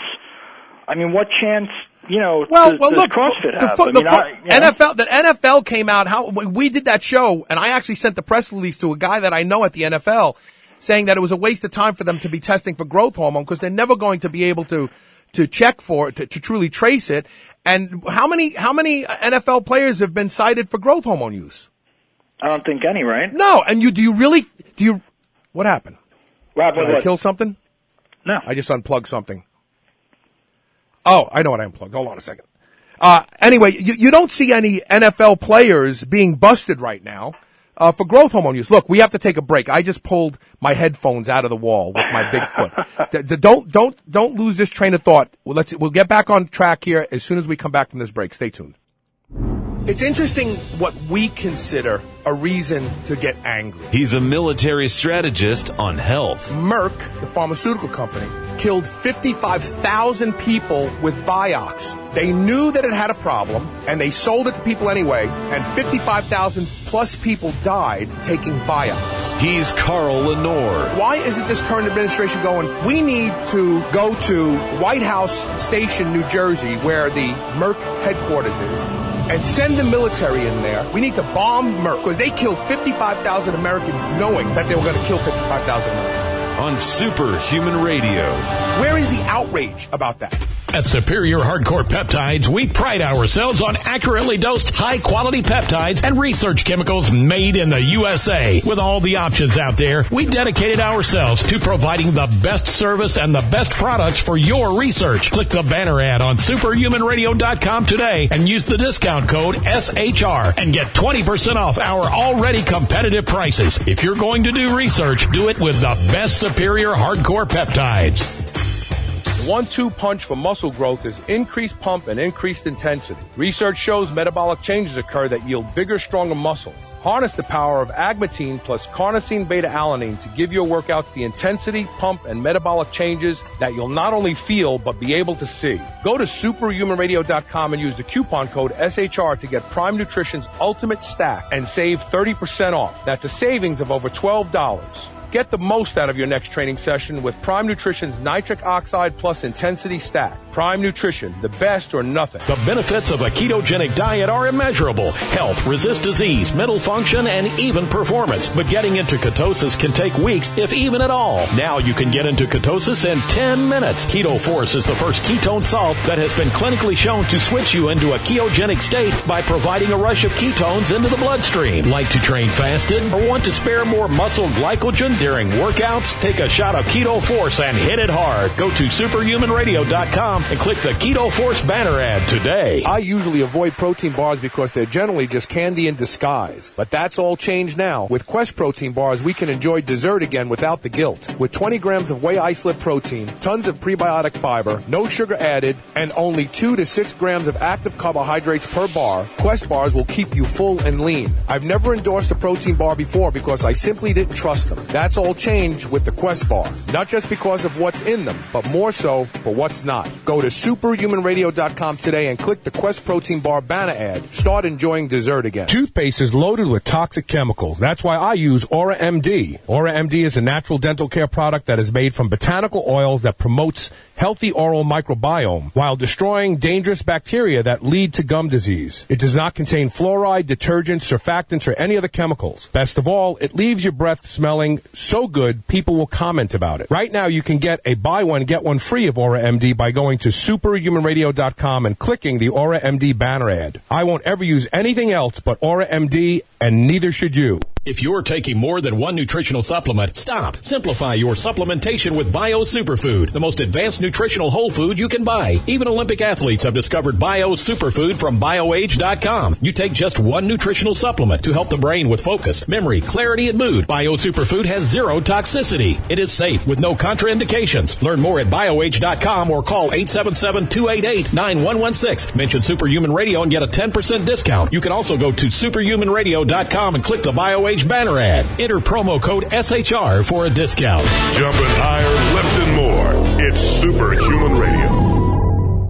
I mean, what chance, you know, well, does, well, does look, CrossFit the, have? the, I mean, the, I, you know. N F L, that N F L came out, how, we did that show, and I actually sent the press release to a guy that I know at the N F L saying that it was a waste of time for them to be testing for growth hormone because they're never going to be able to, to check for it, to, to truly trace it. And how many, how many N F L players have been cited for growth hormone use? I don't think any, right? No, and you, do you really, do you, what happened? What happened? Did I what? kill something? No. I just unplugged something. Oh, I know what I unplugged. Hold on a second. Uh, anyway, you, you don't see any N F L players being busted right now, uh, for growth hormone use. Look, we have to take a break. I just pulled my headphones out of the wall with my big foot. D- d- don't, don't, don't lose this train of thought. Well, let's, we'll get back on track here as soon as we come back from this break. Stay tuned. It's interesting what we consider a reason to get angry. He's a military strategist on health. Merck, the pharmaceutical company, killed fifty-five thousand people with Vioxx. They knew that it had a problem, and they sold it to people anyway, and fifty-five thousand plus people died taking Vioxx. He's Carl Lenore. Why isn't this current administration going, we need to go to White House Station, New Jersey, where the Merck headquarters is, and send the military in there. We need to bomb Merck, because they killed fifty-five thousand Americans knowing that they were going to kill fifty-five thousand Americans. On Superhuman Radio. Where is the outrage about that? At Superior Hardcore Peptides, we pride ourselves on accurately dosed, high-quality peptides and research chemicals made in the U S A. With all the options out there, we dedicated ourselves to providing the best service and the best products for your research. Click the banner ad on superhuman radio dot com today and use the discount code S H R and get twenty percent off our already competitive prices. If you're going to do research, do it with the best Superior Hardcore Peptides. One-two punch for muscle growth is increased pump and increased intensity. Research shows metabolic changes occur that yield bigger, stronger muscles. Harness the power of Agmatine plus carnosine beta-alanine to give your workouts the intensity, pump, and metabolic changes that you'll not only feel, but be able to see. Go to superhuman radio dot com and use the coupon code S H R to get Prime Nutrition's Ultimate Stack and save thirty percent off. That's a savings of over twelve dollars. Get the most out of your next training session with Prime Nutrition's Nitric Oxide Plus Intensity Stack. Prime Nutrition, the best or nothing. The benefits of a ketogenic diet are immeasurable. Health, resist disease, mental function, and even performance. But getting into ketosis can take weeks, if even at all. Now you can get into ketosis in ten minutes. Keto Force is the first ketone salt that has been clinically shown to switch you into a ketogenic state by providing a rush of ketones into the bloodstream. Like to train fasted or want to spare more muscle glycogen during workouts? Take a shot of Keto Force and hit it hard. Go to superhuman radio dot com and click the Keto Force banner ad today. I usually avoid protein bars because they're generally just candy in disguise. But that's all changed now. With Quest protein bars, we can enjoy dessert again without the guilt. With twenty grams of whey isolate protein, tons of prebiotic fiber, no sugar added, and only two to six grams of active carbohydrates per bar, Quest bars will keep you full and lean. I've never endorsed a protein bar before because I simply didn't trust them. That's all changed with the Quest bar. Not just because of what's in them, but more so for what's not. Go to superhuman radio dot com today and click the Quest protein bar banner ad. Start enjoying dessert again. Toothpaste is loaded with toxic chemicals. That's why I use Aura M D. Aura M D is a natural dental care product that is made from botanical oils that promotes healthy oral microbiome while destroying dangerous bacteria that lead to gum disease. It does not contain fluoride, detergents, surfactants, or any other chemicals. Best of all, it leaves your breath smelling so good, people will comment about it. Right now, you can get a buy one, get one free of Aura M D by going to superhuman radio dot com and clicking the Aura M D banner ad. I won't ever use anything else but Aura M D, and neither should you. If you're taking more than one nutritional supplement, stop. Simplify your supplementation with Bio Superfood, the most advanced nutritional whole food you can buy. Even Olympic athletes have discovered Bio Superfood from bio age dot com. You take just one nutritional supplement to help the brain with focus, memory, clarity, and mood. Bio Superfood has zero toxicity. It is safe with no contraindications. Learn more at bio age dot com or call eight seven seven, two eight eight, nine one one six. Mention Superhuman Radio and get a ten percent discount. You can also go to superhuman radio dot com and click the BioAge banner ad. Enter promo code S H R for a discount. Jumping higher, lifting more. It's Superhuman Radio.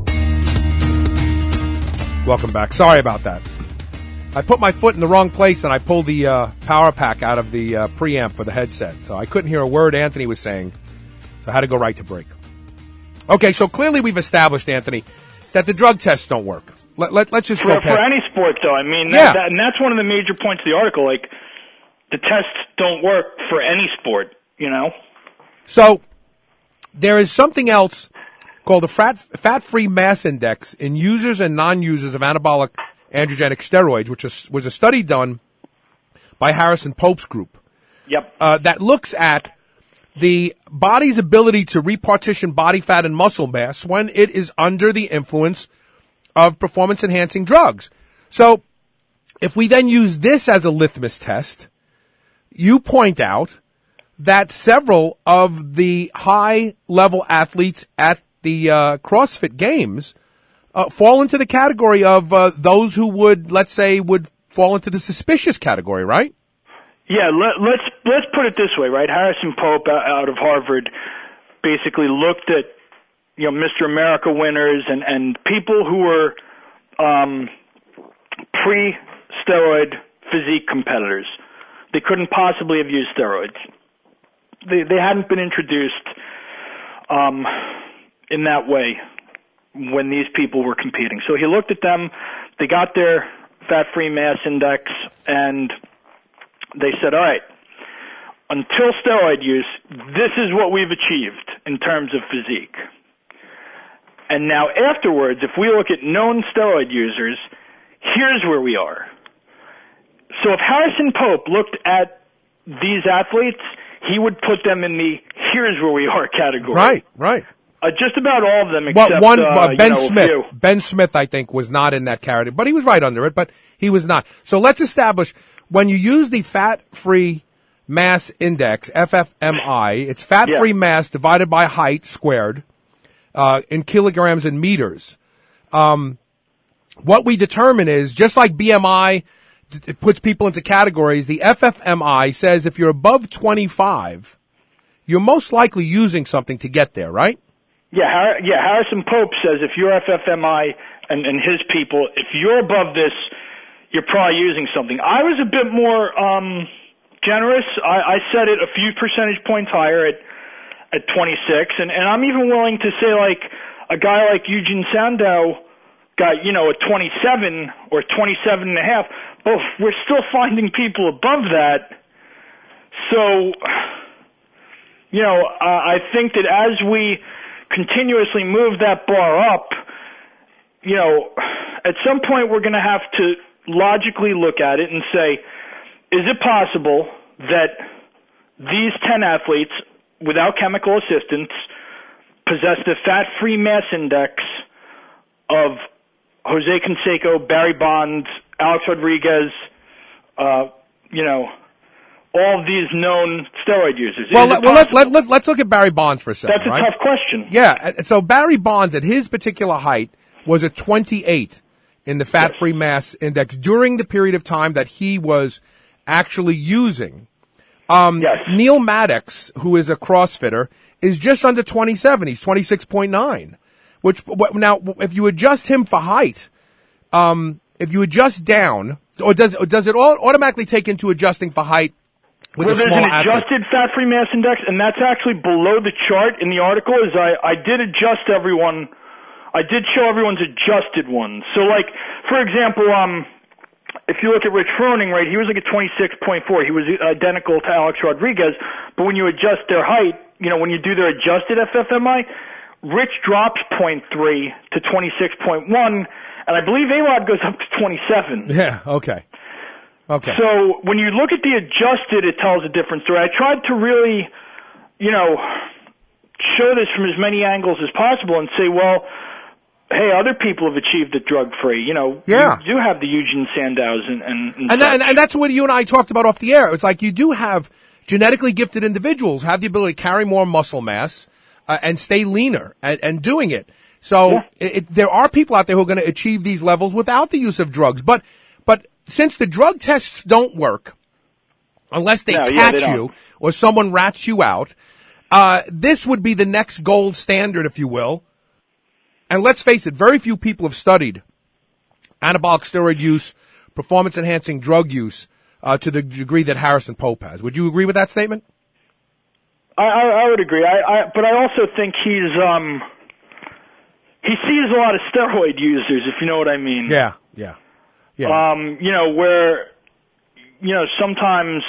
Welcome back. Sorry about that. I put my foot in the wrong place and I pulled the uh, power pack out of the uh, preamp for the headset. So I couldn't hear a word Anthony was saying. So I had to go right to break. Okay, so clearly we've established, Anthony, that the drug tests don't work. Let, let, let's just for, go past. For any sport, though, I mean, that, yeah. that, and that's one of the major points of the article. Like, the tests don't work for any sport, you know? So there is something else called the fat, fat-free mass index in users and non-users of anabolic androgenic steroids, which is, was a study done by Harrison Pope's group. Yep. Uh, that looks at the body's ability to repartition body fat and muscle mass when it is under the influence of performance-enhancing drugs. So if we then use this as a litmus test, you point out that several of the high-level athletes at the uh, CrossFit Games uh, fall into the category of uh, those who would, let's say, would fall into the suspicious category, right? Yeah, let, let's let's put it this way, right? Harrison Pope out of Harvard basically looked at, you know, Mister America winners and, and people who were um, pre-steroid physique competitors. They couldn't possibly have used steroids. They they hadn't been introduced um, in that way when these people were competing. So he looked at them. They got their fat-free mass index, and they said, all right, until steroid use, this is what we've achieved in terms of physique. And now afterwards, if we look at known steroid users, here's where we are. So if Harrison Pope looked at these athletes, he would put them in the here's where we are category. Right, right. Uh, just about all of them except well, one, uh, Ben you know, Smith. a few. Ben Smith, I think, was not in that category, but he was right under it, but he was not. So let's establish, when you use the fat-free mass index, F F M I, it's fat-free Yeah. mass divided by height squared, uh, in kilograms and meters. Um, what we determine is, just like B M I, it puts people into categories, the F F M I says if you're above twenty-five, you're most likely using something to get there, right? Yeah, Har- yeah. Harrison Pope says if you're F F M I and, and his people, if you're above this, you're probably using something. I was a bit more um, generous. I, I set it a few percentage points higher at at twenty-six, and, and I'm even willing to say, like, a guy like Eugene Sandow got, you know, a twenty-seven or twenty-seven and a half, but we're still finding people above that. So, you know, uh, I think that as we continuously move that bar up, you know, at some point we're going to have to logically look at it and say, is it possible that these ten athletes, without chemical assistance, possess the fat-free mass index of Jose Canseco, Barry Bonds, Alex Rodriguez, uh, you know, all of these known steroid users? Well, let, well let, let, let, let's look at Barry Bonds for a second. That's a right? tough question. Yeah, so Barry Bonds at his particular height was a twenty-eight in the fat-free yes. mass index during the period of time that he was actually using. Um, yes. Neil Maddox, who is a CrossFitter, is just under twenty-seven. He's twenty-six point nine. Which, now, if you adjust him for height, um, if you adjust down, or does, or does it all automatically take into adjusting for height with well, a small there's an athlete? adjusted fat-free mass index, and that's actually below the chart in the article, is I, I did adjust everyone, I did show everyone's adjusted ones. So, like, for example, um, if you look at Rich Froning, right, he was like a twenty-six point four. He was identical to Alex Rodriguez, but when you adjust their height, you know, when you do their adjusted F F M I, Rich drops zero point three to twenty-six point one, and I believe A-Rod goes up to twenty-seven. Yeah, okay. Okay. So when you look at the adjusted, it tells a different story. I tried to really, you know, show this from as many angles as possible and say, well, hey, other people have achieved it drug-free. You know, yeah. you do have the Eugene Sandows and and, and, and, that, and and that's what you and I talked about off the air. It's like you do have genetically gifted individuals have the ability to carry more muscle mass uh, and stay leaner and, and doing it. So yeah. it, it, there are people out there who are going to achieve these levels without the use of drugs. But but since the drug tests don't work unless they no, catch yeah, they you or someone rats you out, uh, this would be the next gold standard, if you will. And let's face it, very few people have studied anabolic steroid use, performance-enhancing drug use, uh, to the degree that Harrison Pope has. Would you agree with that statement? I, I, I would agree. I, I, but I also think he's um, he sees a lot of steroid users, if you know what I mean. Yeah, yeah, yeah. Um, you know, where, you know, sometimes,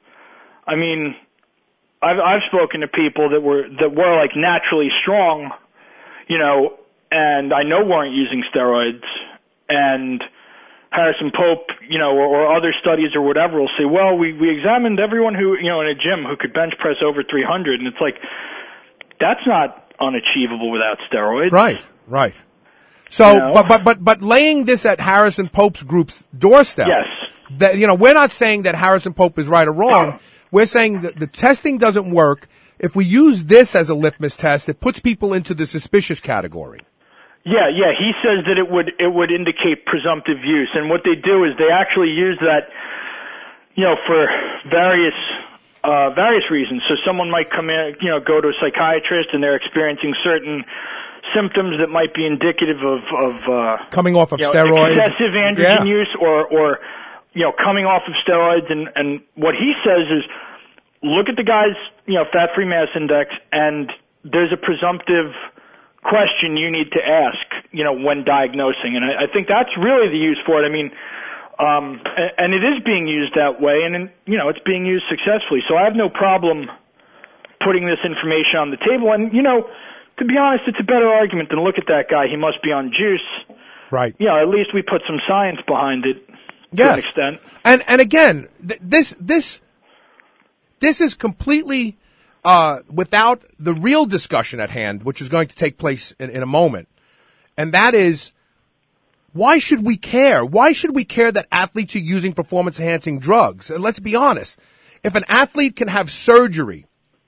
I mean, I've I've spoken to people that were that were like naturally strong, you know, and I know weren't using steroids, and Harrison Pope, you know, or, or other studies or whatever will say, well, we, we examined everyone who, you know, in a gym who could bench press over three hundred, and it's like, that's not unachievable without steroids. Right, right. So, you know? but, but, but, but laying this at Harrison Pope's group's doorstep. Yes. That, you know, we're not saying that Harrison Pope is right or wrong. We're saying that the testing doesn't work. If we use this as a litmus test, it puts people into the suspicious category. Yeah, yeah. He says that it would it would indicate presumptive use, and what they do is they actually use that, you know, for various uh, various reasons. So someone might come in, you know, go to a psychiatrist, and they're experiencing certain symptoms that might be indicative of of uh, coming off of you know, steroids, excessive androgen yeah. use, or or you know, coming off of steroids. And and what he says is, look at the guy's, you know, fat-free mass index, and there's a presumptive question you need to ask, you know, when diagnosing. And I, I think that's really the use for it. I mean, um, and, and it is being used that way, and, you know, it's being used successfully. So I have no problem putting this information on the table. And, you know, to be honest, it's a better argument than look at that guy, he must be on juice. Right. You know, at least we put some science behind it to yes. an extent. And, and again, th- this, this, this is completely Uh, without the real discussion at hand, which is going to take place in, in a moment. And that is, why should we care? Why should we care that athletes are using performance-enhancing drugs? And let's be honest. If an athlete can have surgery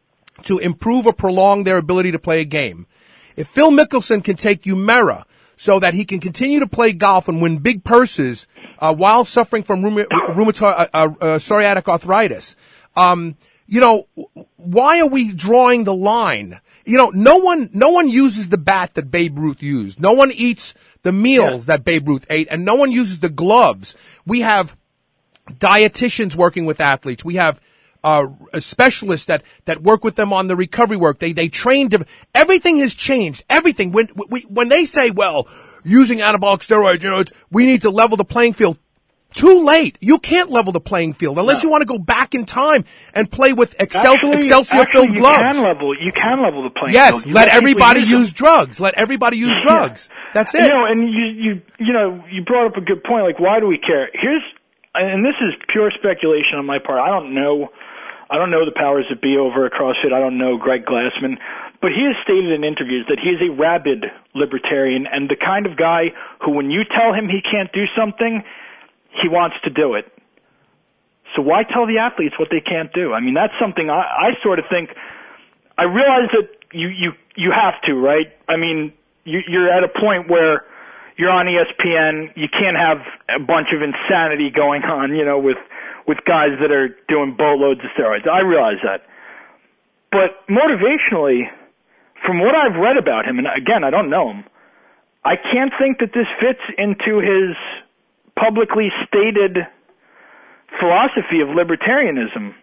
to improve or prolong their ability to play a game, if Phil Mickelson can take Humira so that he can continue to play golf and win big purses uh, while suffering from rheuma- rheumatoid uh, uh, psoriatic arthritis, um, you know, why are we drawing the line? You know, no one, no one uses the bat that Babe Ruth used. No one eats the meals yeah. that Babe Ruth ate, and no one uses the gloves. We have dietitians working with athletes. We have uh, specialists that, that work with them on the recovery work. They, they train to, everything has changed. Everything. When, we, when they say, well, using anabolic steroids, you know, it's, we need to level the playing field. Too late. You can't level the playing field unless no. you want to go back in time and play with Excel- actually, Excelsior-filled actually, you gloves. Can level, you can level the playing yes, field. Yes, let everybody use, use drugs. Let everybody use yeah. drugs. That's it. You know, and you, you, you know, you brought up a good point. Like, why do we care? Here's, and this is pure speculation on my part. I don't know, I don't know the powers that be over at CrossFit. I don't know Greg Glassman. But he has stated in interviews that he is a rabid libertarian and the kind of guy who, when you tell him he can't do something, he wants to do it. So why tell the athletes what they can't do? I mean, that's something I, I sort of think, I realize that you, you, you have to, right? I mean, you, you're at a point where you're on E S P N, you can't have a bunch of insanity going on, you know, with, with guys that are doing boatloads of steroids. I realize that. But motivationally, from what I've read about him, and again, I don't know him, I can't think that this fits into his publicly stated philosophy of libertarianism.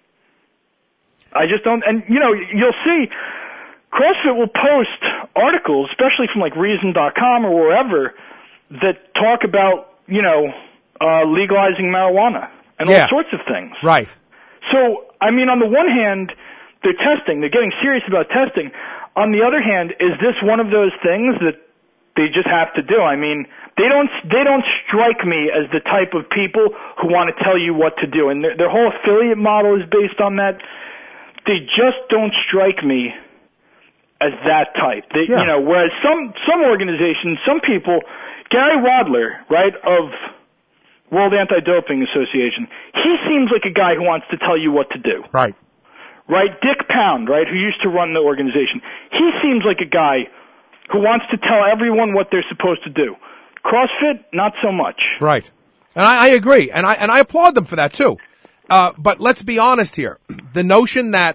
I just don't, and you know, you'll see CrossFit will post articles, especially from like reason dot com or wherever, that talk about, you know, uh, legalizing marijuana and yeah. all sorts of things. Right. So, I mean, on the one hand, they're testing, they're getting serious about testing. On the other hand, is this one of those things that they just have to do? I mean, They don't, they don't strike me as the type of people who want to tell you what to do. And their, their whole affiliate model is based on that. They just don't strike me as that type. They, yeah. You know, whereas some, some organizations, some people, Gary Wadler, right, of World Anti-Doping Association, he seems like a guy who wants to tell you what to do. Right. Right? Dick Pound, right, who used to run the organization, he seems like a guy who wants to tell everyone what they're supposed to do. CrossFit, not so much. Right. And I, I agree. And I, and I applaud them for that too. Uh, but let's be honest here. The notion that,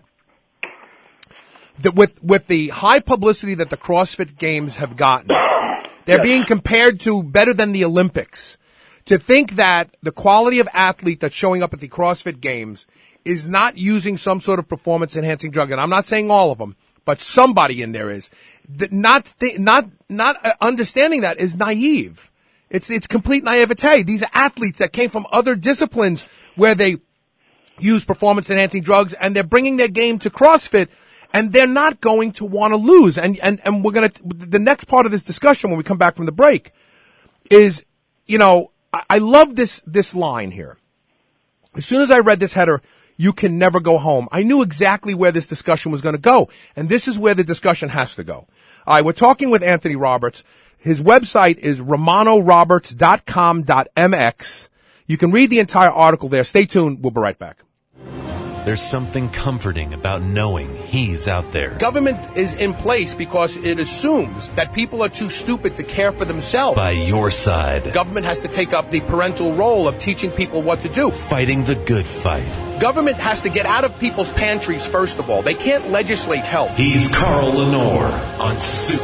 that with, with the high publicity that the CrossFit Games have gotten, they're yes. being compared to better than the Olympics. To think that the quality of athlete that's showing up at the CrossFit Games is not using some sort of performance enhancing drug, and I'm not saying all of them, but somebody in there is. Not, th- not, not understanding that is naive. It's, it's complete naivete. These are athletes that came from other disciplines where they use performance enhancing drugs, and they're bringing their game to CrossFit, and they're not going to want to lose. And, and, and we're gonna, the next part of this discussion when we come back from the break is, you know, I, I love this, this line here. As soon as I read this header, you can never go home, I knew exactly where this discussion was going to go. And this is where the discussion has to go. All right, we're talking with Anthony Roberts. His website is romano roberts dot com dot m x. You can read the entire article there. Stay tuned. We'll be right back. There's something comforting about knowing he's out there. Government is in place because it assumes that people are too stupid to care for themselves. By your side. Government has to take up the parental role of teaching people what to do. Fighting the good fight. Government has to get out of people's pantries, first of all. They can't legislate health. He's Carl Lenore on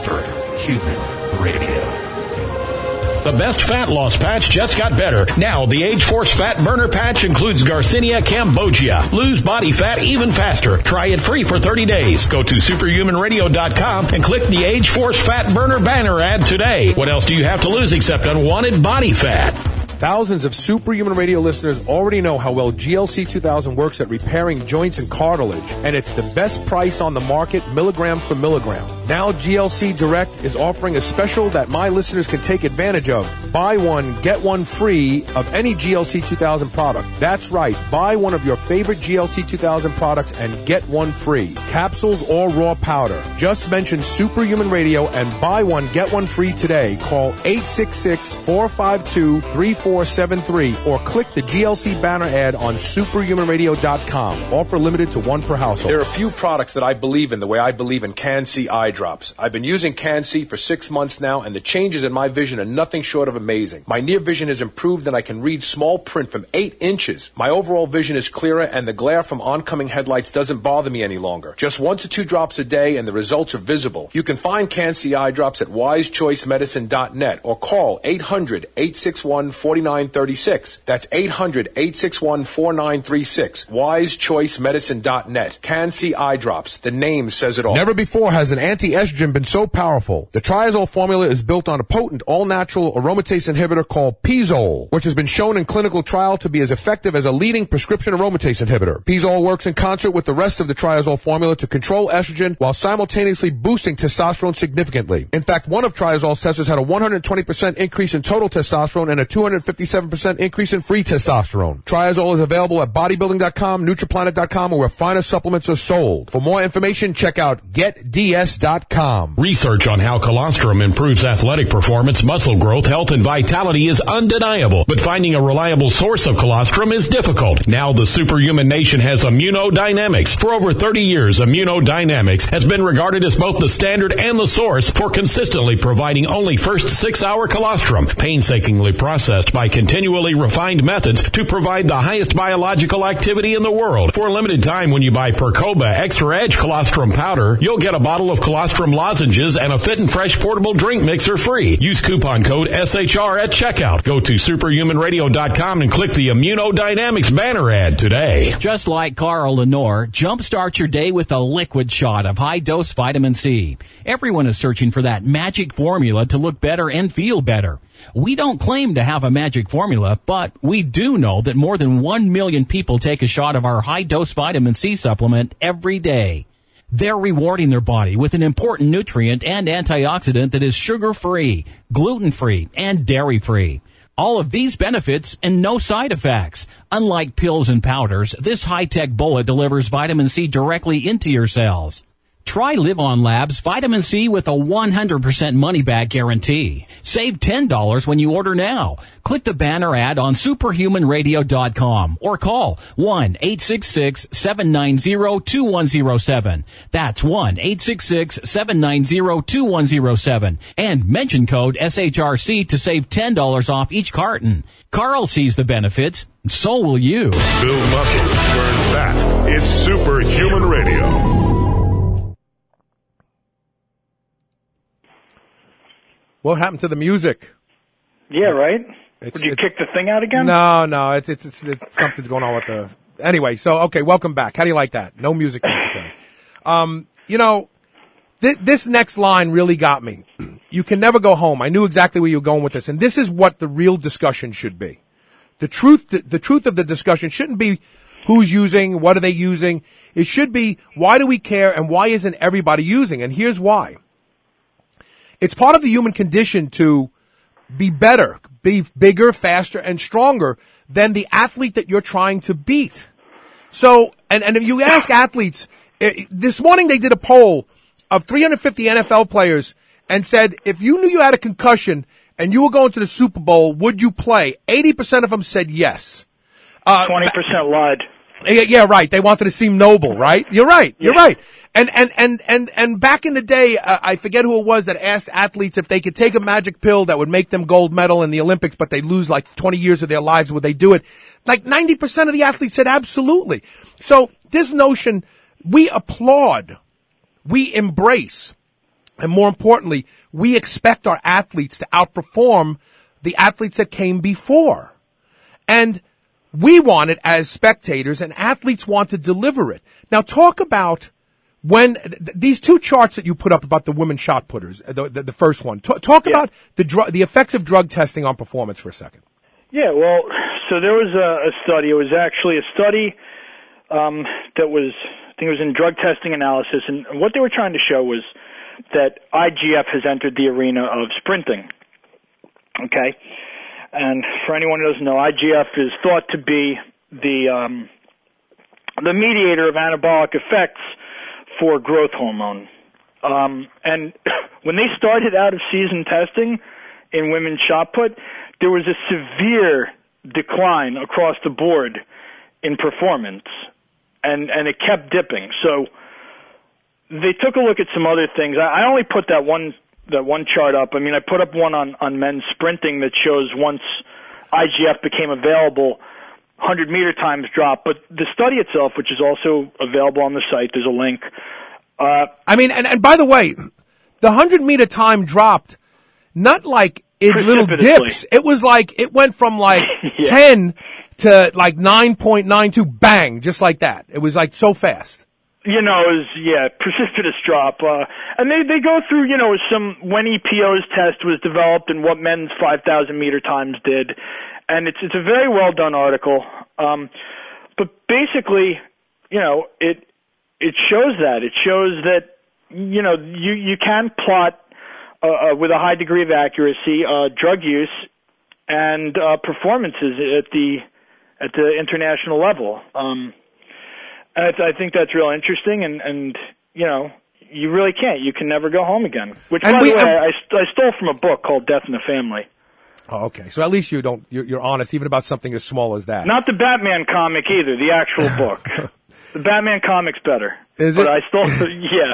Superhuman Radio. The best fat loss patch just got better. Now, the Age Force Fat Burner Patch includes Garcinia cambogia. Lose body fat even faster. Try it free for thirty days. Go to superhuman radio dot com and click the Age Force Fat Burner banner ad today. What else do you have to lose except unwanted body fat? Thousands of Superhuman Radio listeners already know how well G L C two thousand works at repairing joints and cartilage, and it's the best price on the market, milligram for milligram. Now G L C Direct is offering a special that my listeners can take advantage of. Buy one, get one free of any G L C two thousand product. That's right, buy one of your favorite G L C two thousand products and get one free. Capsules or raw powder. Just mention Superhuman Radio and buy one, get one free today. Call eight six six, four five two, three four seven three or click the G L C banner ad on superhuman radio dot com. Offer limited to one per household. There are a few products that I believe in the way I believe in Can-C Eye Drops. drops. I've been using Can-C for six months now, and the changes in my vision are nothing short of amazing. My near vision has improved, and I can read small print from eight inches. My overall vision is clearer, and the glare from oncoming headlights doesn't bother me any longer. Just one to two drops a day, and the results are visible. You can find Can-C eye drops at wise choice medicine dot net or call eight hundred, eight six one, four nine three six. That's eight hundred, eight six one, four nine three six. wise choice medicine dot net. Can-C eye drops. The name says it all. Never before has an anti-estrogen been so powerful. The Triazole formula is built on a potent all-natural aromatase inhibitor called Pizole, which has been shown in clinical trial to be as effective as a leading prescription aromatase inhibitor. Pizole works in concert with the rest of the Triazole formula to control estrogen while simultaneously boosting testosterone significantly. In fact, one of Triazole's testers had a one hundred twenty percent increase in total testosterone and a two hundred fifty-seven percent increase in free testosterone. Triazole is available at bodybuilding dot com, Nutriplanet dot com, or where finer supplements are sold. For more information, check out get d s dot com. Research on how colostrum improves athletic performance, muscle growth, health, and vitality is undeniable, but finding a reliable source of colostrum is difficult. Now the superhuman nation has Immunodynamics. For over thirty years, Immunodynamics has been regarded as both the standard and the source for consistently providing only first six-hour colostrum, painstakingly processed by continually refined methods to provide the highest biological activity in the world. For a limited time, when you buy Percoba Extra Edge Colostrum Powder, you'll get a bottle of colostrum lozenges and a Fit and Fresh portable drink mixer free. Use coupon code S H R at checkout. Go to superhuman radio dot com and click the Immunodynamics banner ad today. Just like Carl Lenore, jumpstart your day with a liquid shot of high-dose vitamin C. Everyone is searching for that magic formula to look better and feel better. We don't claim to have a magic formula, but we do know that more than one million people take a shot of our high-dose vitamin C supplement every day. They're rewarding their body with an important nutrient and antioxidant that is sugar-free, gluten-free, and dairy-free. All of these benefits and no side effects. Unlike pills and powders, this high-tech bullet delivers vitamin C directly into your cells. Try Live On Labs Vitamin C with a one hundred percent money-back guarantee. Save ten dollars when you order now. Click the banner ad on superhuman radio dot com or call one eight six six, seven nine zero, two one zero seven. That's one eight six six, seven nine zero, two one zero seven. And mention code S H R C to save ten dollars off each carton. Carl sees the benefits, so will you. Build muscle, burn fat. It's Superhuman Radio. What happened to the music? Yeah, right? It's, Would you it's, kick the thing out again? No, no, it's, it's, it's, it's something's going on with the, anyway, so, okay, welcome back. How do you like that? No music necessary. Um, you know, th- this next line really got me. You can never go home. I knew exactly where you were going with this, and this is what the real discussion should be. The truth, the, the truth of the discussion shouldn't be who's using, what are they using. It should be, why do we care, and why isn't everybody using? And here's why. It's part of the human condition to be better, be bigger, faster, and stronger than the athlete that you're trying to beat. So, and, and if you ask athletes, it, this morning they did a poll of three hundred fifty N F L players and said, if you knew you had a concussion and you were going to the Super Bowl, would you play? eighty percent of them said yes. Uh, twenty percent lied. Yeah, yeah, right. They wanted to seem noble, right? You're right. You're yeah. right. And, and, and, and, and back in the day, uh, I forget who it was that asked athletes if they could take a magic pill that would make them gold medal in the Olympics, but they lose like twenty years of their lives, would they do it? Like ninety percent of the athletes said absolutely. So this notion, we applaud, we embrace, and more importantly, we expect our athletes to outperform the athletes that came before. And we want it as spectators, and athletes want to deliver it. Now talk about when th- these two charts that you put up about the women shot putters, the, the, the first one, T- talk yeah. about the dr- the effects of drug testing on performance for a second. Yeah, well, so there was a, a study. It was actually a study um, that was, I think it was in drug testing analysis, and what they were trying to show was that I G F has entered the arena of sprinting. Okay? And for anyone who doesn't know, I G F is thought to be the um, the mediator of anabolic effects for growth hormone. Um, and when they started out of season testing in women's shot put, there was a severe decline across the board in performance, and and it kept dipping. So they took a look at some other things. I, I only put that one that one chart up. I mean, I put up one on, on men's sprinting that shows once I G F became available, one hundred meter times dropped. But the study itself, which is also available on the site, there's a link. Uh, I mean, and, and by the way, the one hundred meter time dropped not like in little dips. It was like, it went from like yeah. ten to like nine point nine two, bang, just like that. It was like so fast. You know, it was, yeah, precipitous drop. Uh, and they, they go through, you know, some, when E P O's test was developed and what men's five thousand meter times did. And it's, it's a very well done article. Um, but basically, you know, it, it shows that. It shows that, you know, you, you can plot, uh, uh with a high degree of accuracy, uh, drug use and, uh, performances at the, at the international level. Um, And I, th- I think that's real interesting, and, and, you know, you really can't. You can never go home again. Which, and by we, the way, I, I, st- I stole from a book called Death in the Family. Oh, okay. So at least you don't, you're, you're honest, even about something as small as that. Not the Batman comic either, the actual book. The Batman comic's better. Is but it? I stole, yeah.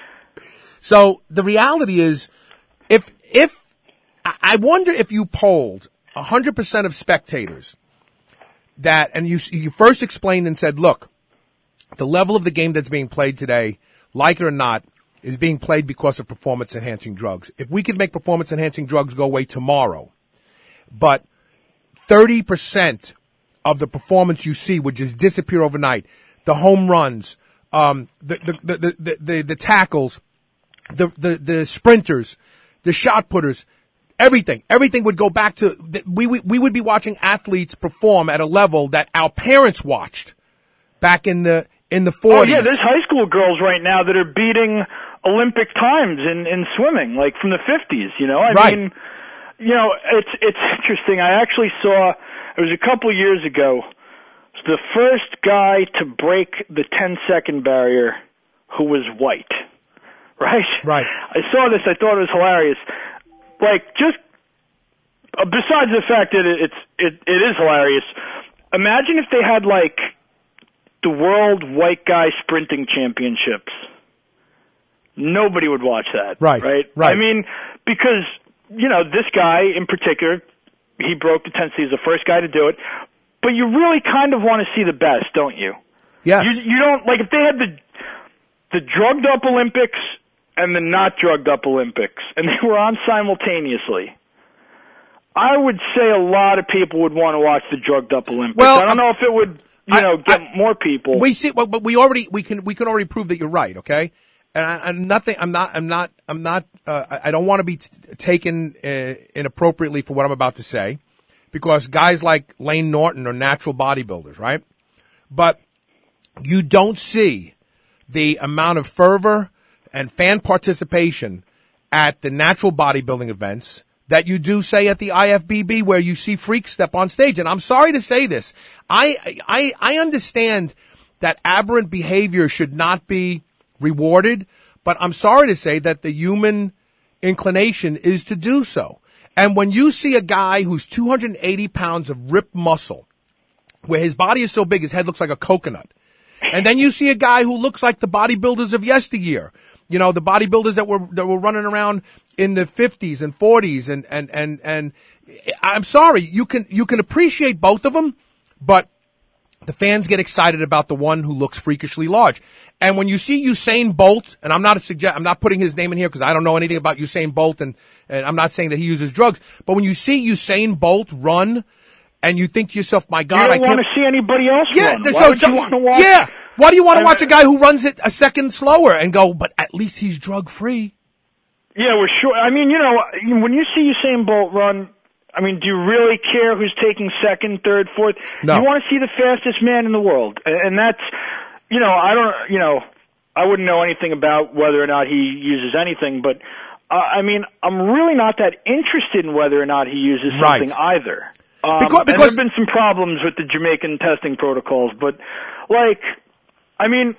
So the reality is, if, if, I wonder if you polled one hundred percent of spectators that, and you, you first explained and said, look, the level of the game that's being played today, like it or not, is being played because of performance-enhancing drugs. If we could make performance-enhancing drugs go away tomorrow, but thirty percent of the performance you see would just disappear overnight, the home runs, um, the, the, the, the, the, the tackles, the, the, the sprinters, the shot putters, everything, everything would go back to, we, we, we would be watching athletes perform at a level that our parents watched back in the, in the forties. Oh, yeah, there's high school girls right now that are beating Olympic times in, in swimming, like from the fifties, you know? I right. mean, you know, it's it's interesting. I actually saw, it was a couple of years ago, the first guy to break the ten-second barrier who was white, right? Right. I saw this, I thought it was hilarious. Like, just, uh, besides the fact that it, it's, it, it is hilarious, imagine if they had, like, the World White Guy Sprinting Championships. Nobody would watch that. Right. Right? Right. I mean, because, you know, this guy in particular, he broke the ten. He's the first guy to do it. But you really kind of want to see the best, don't you? Yes. You, you don't, like, if they had the, the drugged up Olympics and the not drugged up Olympics, and they were on simultaneously, I would say a lot of people would want to watch the drugged up Olympics. Well, I don't know if it would, you know, get I, more people. We see, but, but we already we can we can already prove that you're right. Okay, and I, I'm nothing. I'm not. I'm not. I'm not. Uh, I don't want to be t- taken uh, inappropriately for what I'm about to say, because guys like Lane Norton are natural bodybuilders, right? But you don't see the amount of fervor and fan participation at the natural bodybuilding events that you do, say, at the I F B B, where you see freaks step on stage. And I'm sorry to say this. I, I, I understand that aberrant behavior should not be rewarded, but I'm sorry to say that the human inclination is to do so. And when you see a guy who's two hundred eighty pounds of ripped muscle, where his body is so big, his head looks like a coconut, and then you see a guy who looks like the bodybuilders of yesteryear, you know, the bodybuilders that were that were running around in the fifties and forties, and and and and I'm sorry, you can you can appreciate both of them, but the fans get excited about the one who looks freakishly large. And when you see Usain Bolt, and I'm not a suggest, I'm not putting his name in here because I don't know anything about Usain Bolt, and and I'm not saying that he uses drugs, but when you see Usain Bolt run, and you think to yourself, my God, you I don't can't want to see anybody else yeah, run. So, Why would so, you want to watch? Yeah. Why do you want to and, watch a guy who runs it a second slower and go, but at least he's drug free? Yeah, we're sure. I mean, you know, when you see Usain Bolt run, I mean, do you really care who's taking second, third, fourth? No. You want to see the fastest man in the world. And that's, you know, I don't, you know, I wouldn't know anything about whether or not he uses anything, but, uh, I mean, I'm really not that interested in whether or not he uses something right. either. Um, because, because and there have been some problems with the Jamaican testing protocols, but, like, I mean,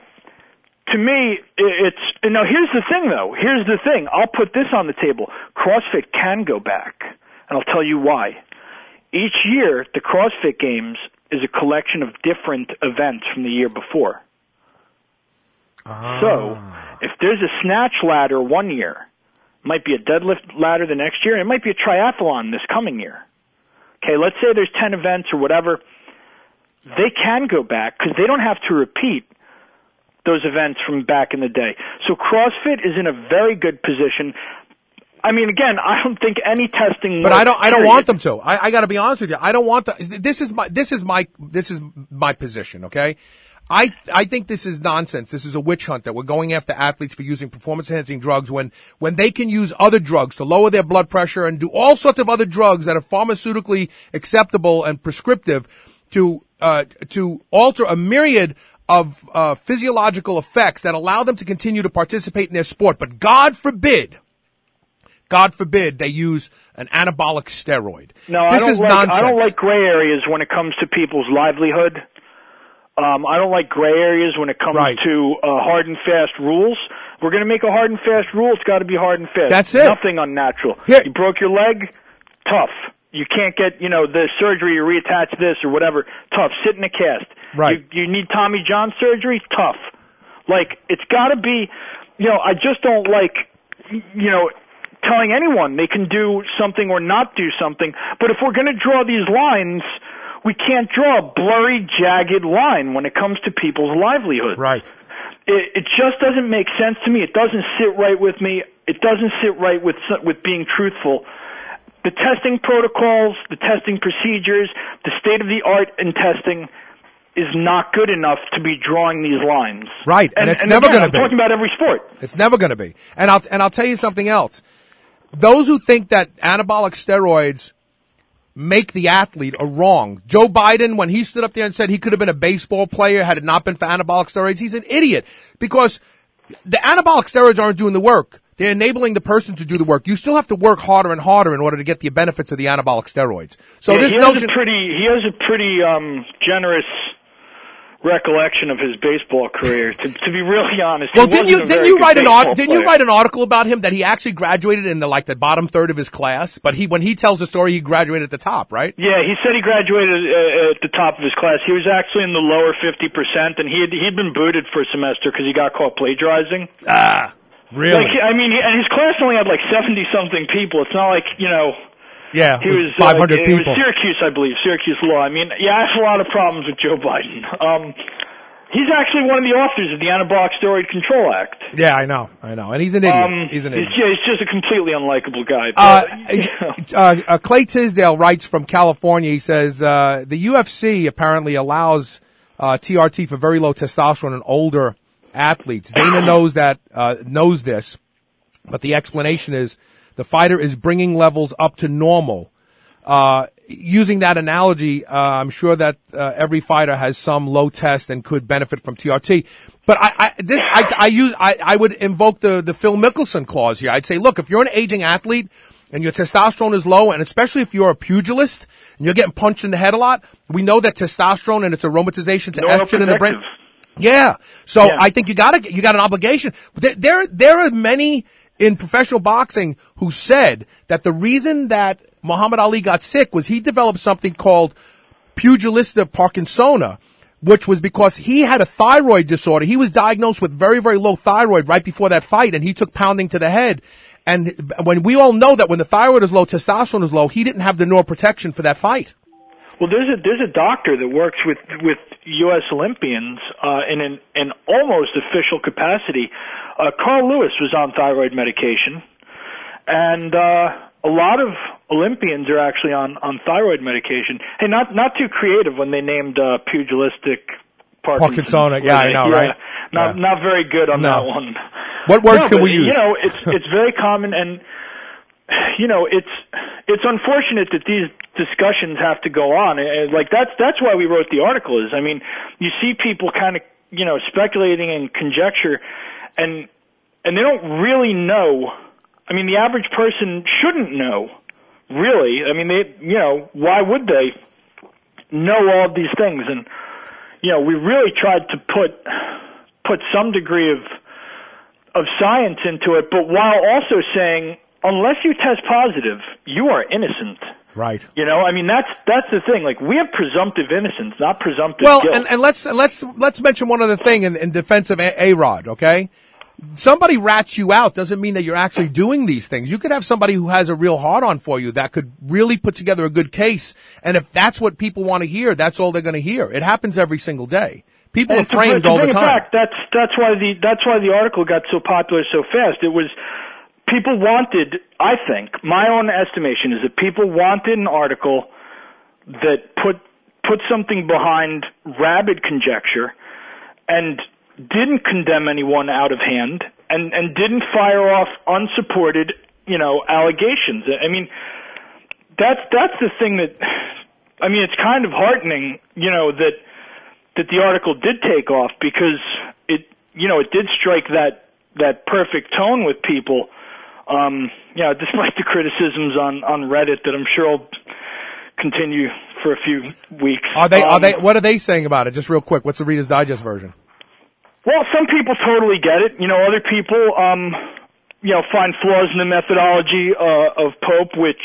to me, it's, and now here's the thing though, here's the thing, I'll put this on the table. CrossFit can go back, and I'll tell you why. Each year, the CrossFit Games is a collection of different events from the year before. Ah. So if there's a snatch ladder one year, might be a deadlift ladder the next year, and it might be a triathlon this coming year. Okay, let's say there's ten events or whatever. They can go back because they don't have to repeat those events from back in the day. So CrossFit is in a very good position. I mean, again, I don't think any testing. But I don't. I don't want them to. I, I got to be honest with you. I don't want the. This is my. This is my. This is my position. Okay. I I think this is nonsense. This is a witch hunt that we're going after athletes for using performance enhancing drugs when when they can use other drugs to lower their blood pressure and do all sorts of other drugs that are pharmaceutically acceptable and prescriptive to uh to alter a myriad of uh physiological effects that allow them to continue to participate in their sport. But God forbid. God forbid they use an anabolic steroid. No, this I don't is like, nonsense. I don't like gray areas when it comes to people's livelihood. Um, I don't like gray areas when it comes Right. to uh, hard and fast rules. We're going to make a hard and fast rule. It's got to be hard and fast. That's it. Nothing unnatural. Here- You broke your leg? Tough. You can't get, you know, the surgery to reattach this or whatever. Tough. Sit in a cast. Right. You, you need Tommy John surgery? Tough. Like, it's got to be, you know, I just don't like, you know, telling anyone they can do something or not do something. But if we're going to draw these lines, we can't draw a blurry, jagged line when it comes to people's livelihood. Right. It, it just doesn't make sense to me. It doesn't sit right with me. It doesn't sit right with with being truthful. The testing protocols, the testing procedures, the state of the art in testing is not good enough to be drawing these lines. Right, and, And, it's and never again, going I'm to be. talking about every sport. It's never going to be. And I'll and I'll tell you something else. Those who think that anabolic steroids make the athlete are wrong. Joe Biden, when he stood up there and said he could have been a baseball player had it not been for anabolic steroids, he's an idiot because the anabolic steroids aren't doing the work. They're enabling the person to do the work. You still have to work harder and harder in order to get the benefits of the anabolic steroids. So Yeah, this he notion, has a pretty he has a pretty um generous recollection of his baseball career. To, to be really honest, well, he didn't wasn't you a didn't very you good write an baseball art, didn't you player. write an article about him that he actually graduated in the like the bottom third of his class? But he when he tells the story, he graduated at the top, right? Yeah, he said he graduated uh, at the top of his class. He was actually in the lower fifty percent, and he had he'd been booted for a semester because he got caught plagiarizing. Ah, really? Like, I mean, he, and his class only had like seventy something people. It's not like, you know. Yeah, He it was was five hundred uh, people. It was Syracuse, I believe, Syracuse Law. I mean, yeah, I have a lot of problems with Joe Biden. Um, he's actually one of the authors of the Anabolic Steroid Control Act. Yeah, I know, I know, and he's an idiot. Um, he's an he's, idiot. yeah, he's just a completely unlikable guy. Uh, But, uh, uh, Clay Tisdale writes from California. He says uh, the U F C apparently allows uh, T R T for very low testosterone in older athletes. Dana knows that uh, knows this, but the explanation is the fighter is bringing levels up to normal. Uh, using that analogy, uh, I'm sure that uh, every fighter has some low test and could benefit from T R T. But I, I this I, I use I, I would invoke the the Phil Mickelson clause here. I'd say, look, if you're an aging athlete and your testosterone is low, and especially if you're a pugilist and you're getting punched in the head a lot, we know that testosterone and its aromatization to estrogen in the brain. Yeah. So Yeah. I think you got to you got an obligation. There, there there are many in professional boxing who said that the reason that Muhammad Ali got sick was he developed something called pugilista parkinsona, which was because he had a thyroid disorder. He was diagnosed with very, very low thyroid right before that fight, and he took pounding to the head. And when we all know that when the thyroid is low, testosterone is low, he didn't have the neuroprotection for that fight. Well, there's a there's a doctor that works with with U S Olympians uh, in an, an almost official capacity. Uh, Carl Lewis was on thyroid medication, and uh, a lot of Olympians are actually on, on thyroid medication. Hey, not not too creative when they named uh, pugilistic Parkinson's. Parkinsona, yeah, I know, yeah, right? Not Yeah. not very good on No. that one. What words No, can but, we use? You know, it's it's very common, and you know, it's it's unfortunate that these discussions have to go on. And, like that's that's why we wrote the article. Is I mean, you see people kind of you know speculating and conjecture, and and they don't really know. I mean, the average person shouldn't know, really. I mean, they you know why would they know all of these things? And you know, we really tried to put put some degree of of science into it, but while also saying, unless you test positive, you are innocent. Right. You know, I mean, that's that's the thing. Like, we have presumptive innocence, not presumptive Well, guilt. and, and let's let's let's mention one other thing in, in defense of A- A-Rod, okay? Somebody rats you out doesn't mean that you're actually doing these things. You could have somebody who has a real hard-on for you that could really put together a good case, and if that's what people want to hear, that's all they're going to hear. It happens every single day. People and are framed to, to all the bring it time. Back, that's that's why the that's why the article got so popular so fast. It was people wanted. I think my own estimation is that people wanted an article that put put something behind rabid conjecture and didn't condemn anyone out of hand and and didn't fire off unsupported, you know, allegations. I mean, that's that's the thing that I mean, it's kind of heartening, you know, that. that the article did take off because it, you know, it did strike that, that perfect tone with people. Um, you know, despite the criticisms on, on Reddit that I'm sure will continue for a few weeks. Are they, um, are they, what are they saying about it? Just real quick. What's the Reader's Digest version? Well, some people totally get it. You know, other people, um, you know, find flaws in the methodology, uh, of Pope, which,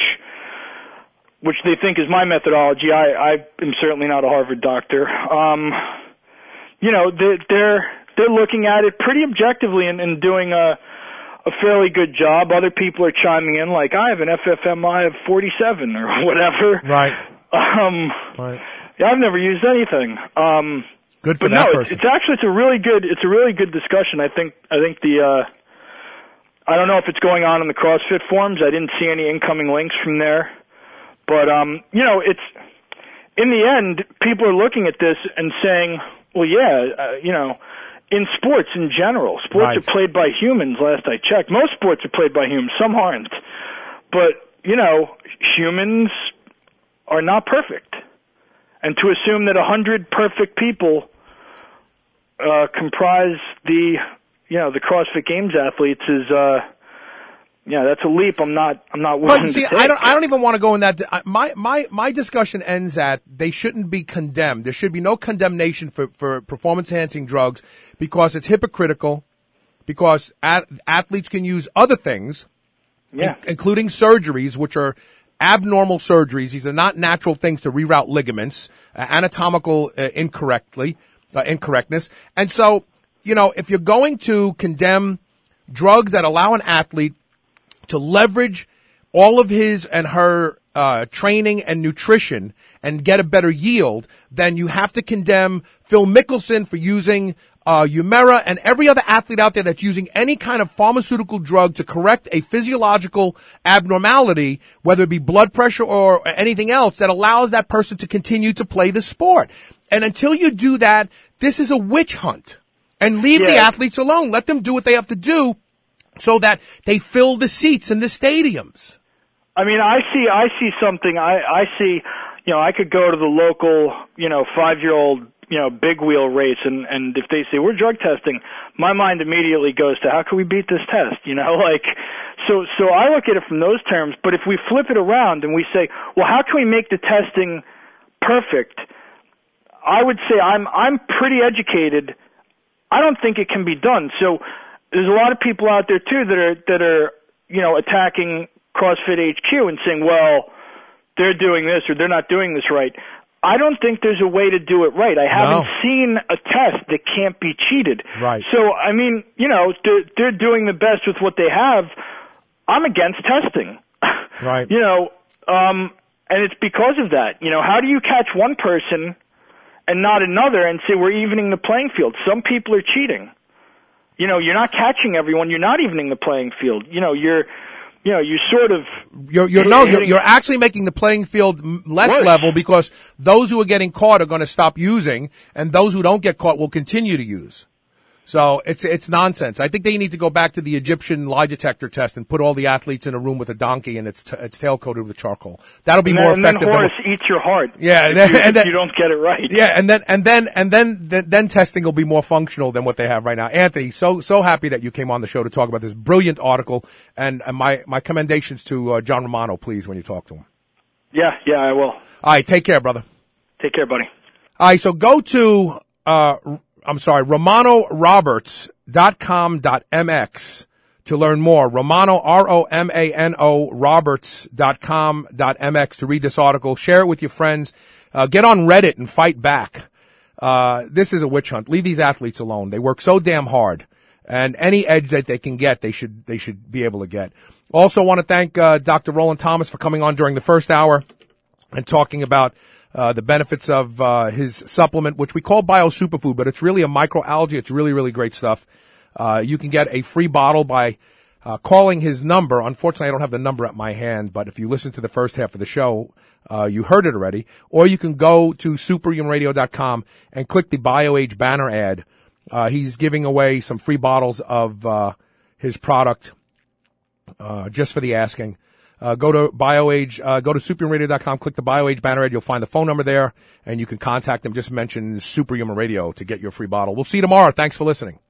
which they think is my methodology. I, I am certainly not a Harvard doctor. Um, you know, they're, they're, they're looking at it pretty objectively and, and doing a, a fairly good job. Other people are chiming in like, I have an F F M I of forty-seven or whatever. Right. Um, right. Yeah, I've never used anything. Um, good for but that no, person. It's, it's actually, it's a really good, it's a really good discussion. I think, I think the, uh, I don't know if it's going on in the CrossFit forums. I didn't see any incoming links from there. But, um, you know, it's, in the end, people are looking at this and saying, well, yeah, uh, you know, in sports in general, sports Right. are played by humans, last I checked. Most sports are played by humans, some aren't. But, you know, humans are not perfect. And to assume that a hundred perfect people uh, comprise the, you know, the CrossFit Games athletes is, uh, yeah, that's a leap. I'm not. I'm not willing But see, to take. I don't. I don't even want to go in that. I- My my my discussion ends at they shouldn't be condemned. There should be no condemnation for for performance enhancing drugs because it's hypocritical. Because at, athletes can use other things, yeah. in, including surgeries, which are abnormal surgeries. These are not natural things to reroute ligaments, uh, anatomical uh, incorrectly uh, incorrectness. And so, you know, if you're going to condemn drugs that allow an athlete to leverage all of his and her uh training and nutrition and get a better yield, then you have to condemn Phil Mickelson for using uh Humira and every other athlete out there that's using any kind of pharmaceutical drug to correct a physiological abnormality, whether it be blood pressure or anything else, that allows that person to continue to play the sport. And until you do that, this is a witch hunt. And leave the Yeah. athletes alone. Let them do what they have to do, so that they fill the seats in the stadiums. I mean, I see, I see something. I, I see, you know, I could go to the local, you know, five-year-old, you know, big wheel race, and and if they say we're drug testing, my mind immediately goes to how can we beat this test? You know, like, so so I look at it from those terms. But if we flip it around and we say, well, how can we make the testing perfect? I would say I'm I'm pretty educated. I don't think it can be done. So there's a lot of people out there too that are that are you know attacking CrossFit H Q and saying, well, they're doing this or they're not doing this right. I don't think there's a way to do it right. I haven't No. seen a test that can't be cheated. Right. So I mean, you know, they're, they're doing the best with what they have. I'm against testing. Right. You know, um, and it's because of that. You know, how do you catch one person and not another and say we're evening the playing field? Some people are cheating. You know, you're not catching everyone. You're not evening the playing field. You know, you're, you know, you sort of. You're, you're no, you're, you're actually making the playing field m- less Worse. level because those who are getting caught are going to stop using, and those who don't get caught will continue to use. So it's it's nonsense. I think they need to go back to the Egyptian lie detector test and put all the athletes in a room with a donkey and it's t- it's tail coated with charcoal. That'll be and more then, effective. And then than Horace eats your heart. Yeah, if, and then, you, and if then, you don't get it right. Yeah, and then and then and then then, then testing will be more functional than what they have right now. Anthony, so so happy that you came on the show to talk about this brilliant article, and, and my my commendations to uh, John Romano, please, when you talk to him. Yeah, yeah, I will. All right, take care, brother. Take care, buddy. All right, so go to uh I'm sorry, Romano Roberts dot com dot M X to learn more. Romano, R O M A N O, Roberts dot com dot M X to read this article. Share it with your friends. Uh, get on Reddit and fight back. Uh, this is a witch hunt. Leave these athletes alone. They work so damn hard. And any edge that they can get, they should, they should be able to get. Also want to thank, uh, Doctor Roland Thomas for coming on during the first hour and talking about, uh, the benefits of, uh, his supplement, which we call Bio Superfood, but it's really a microalgae. It's really, really great stuff. Uh, you can get a free bottle by, uh, calling his number. Unfortunately, I don't have the number at my hand, but if you listen to the first half of the show, uh, you heard it already. Or you can go to superhuman radio dot com and click the BioAge banner ad. Uh, he's giving away some free bottles of, uh, his product, uh, just for the asking. Uh, go to BioAge, uh, go to superhuman radio dot com, click the BioAge banner ad. You'll find the phone number there and you can contact them. Just mention Superhuman Radio to get your free bottle. We'll see you tomorrow. Thanks for listening.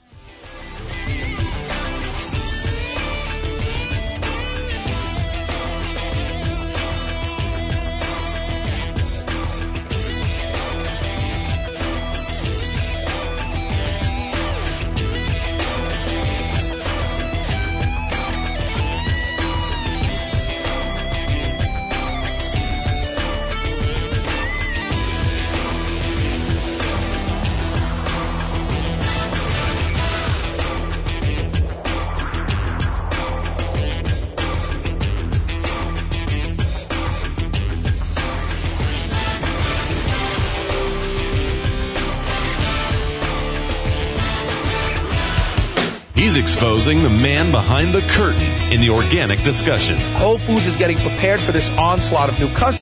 He's exposing the man behind the curtain in the organic discussion. Whole Foods is getting prepared for this onslaught of new customers.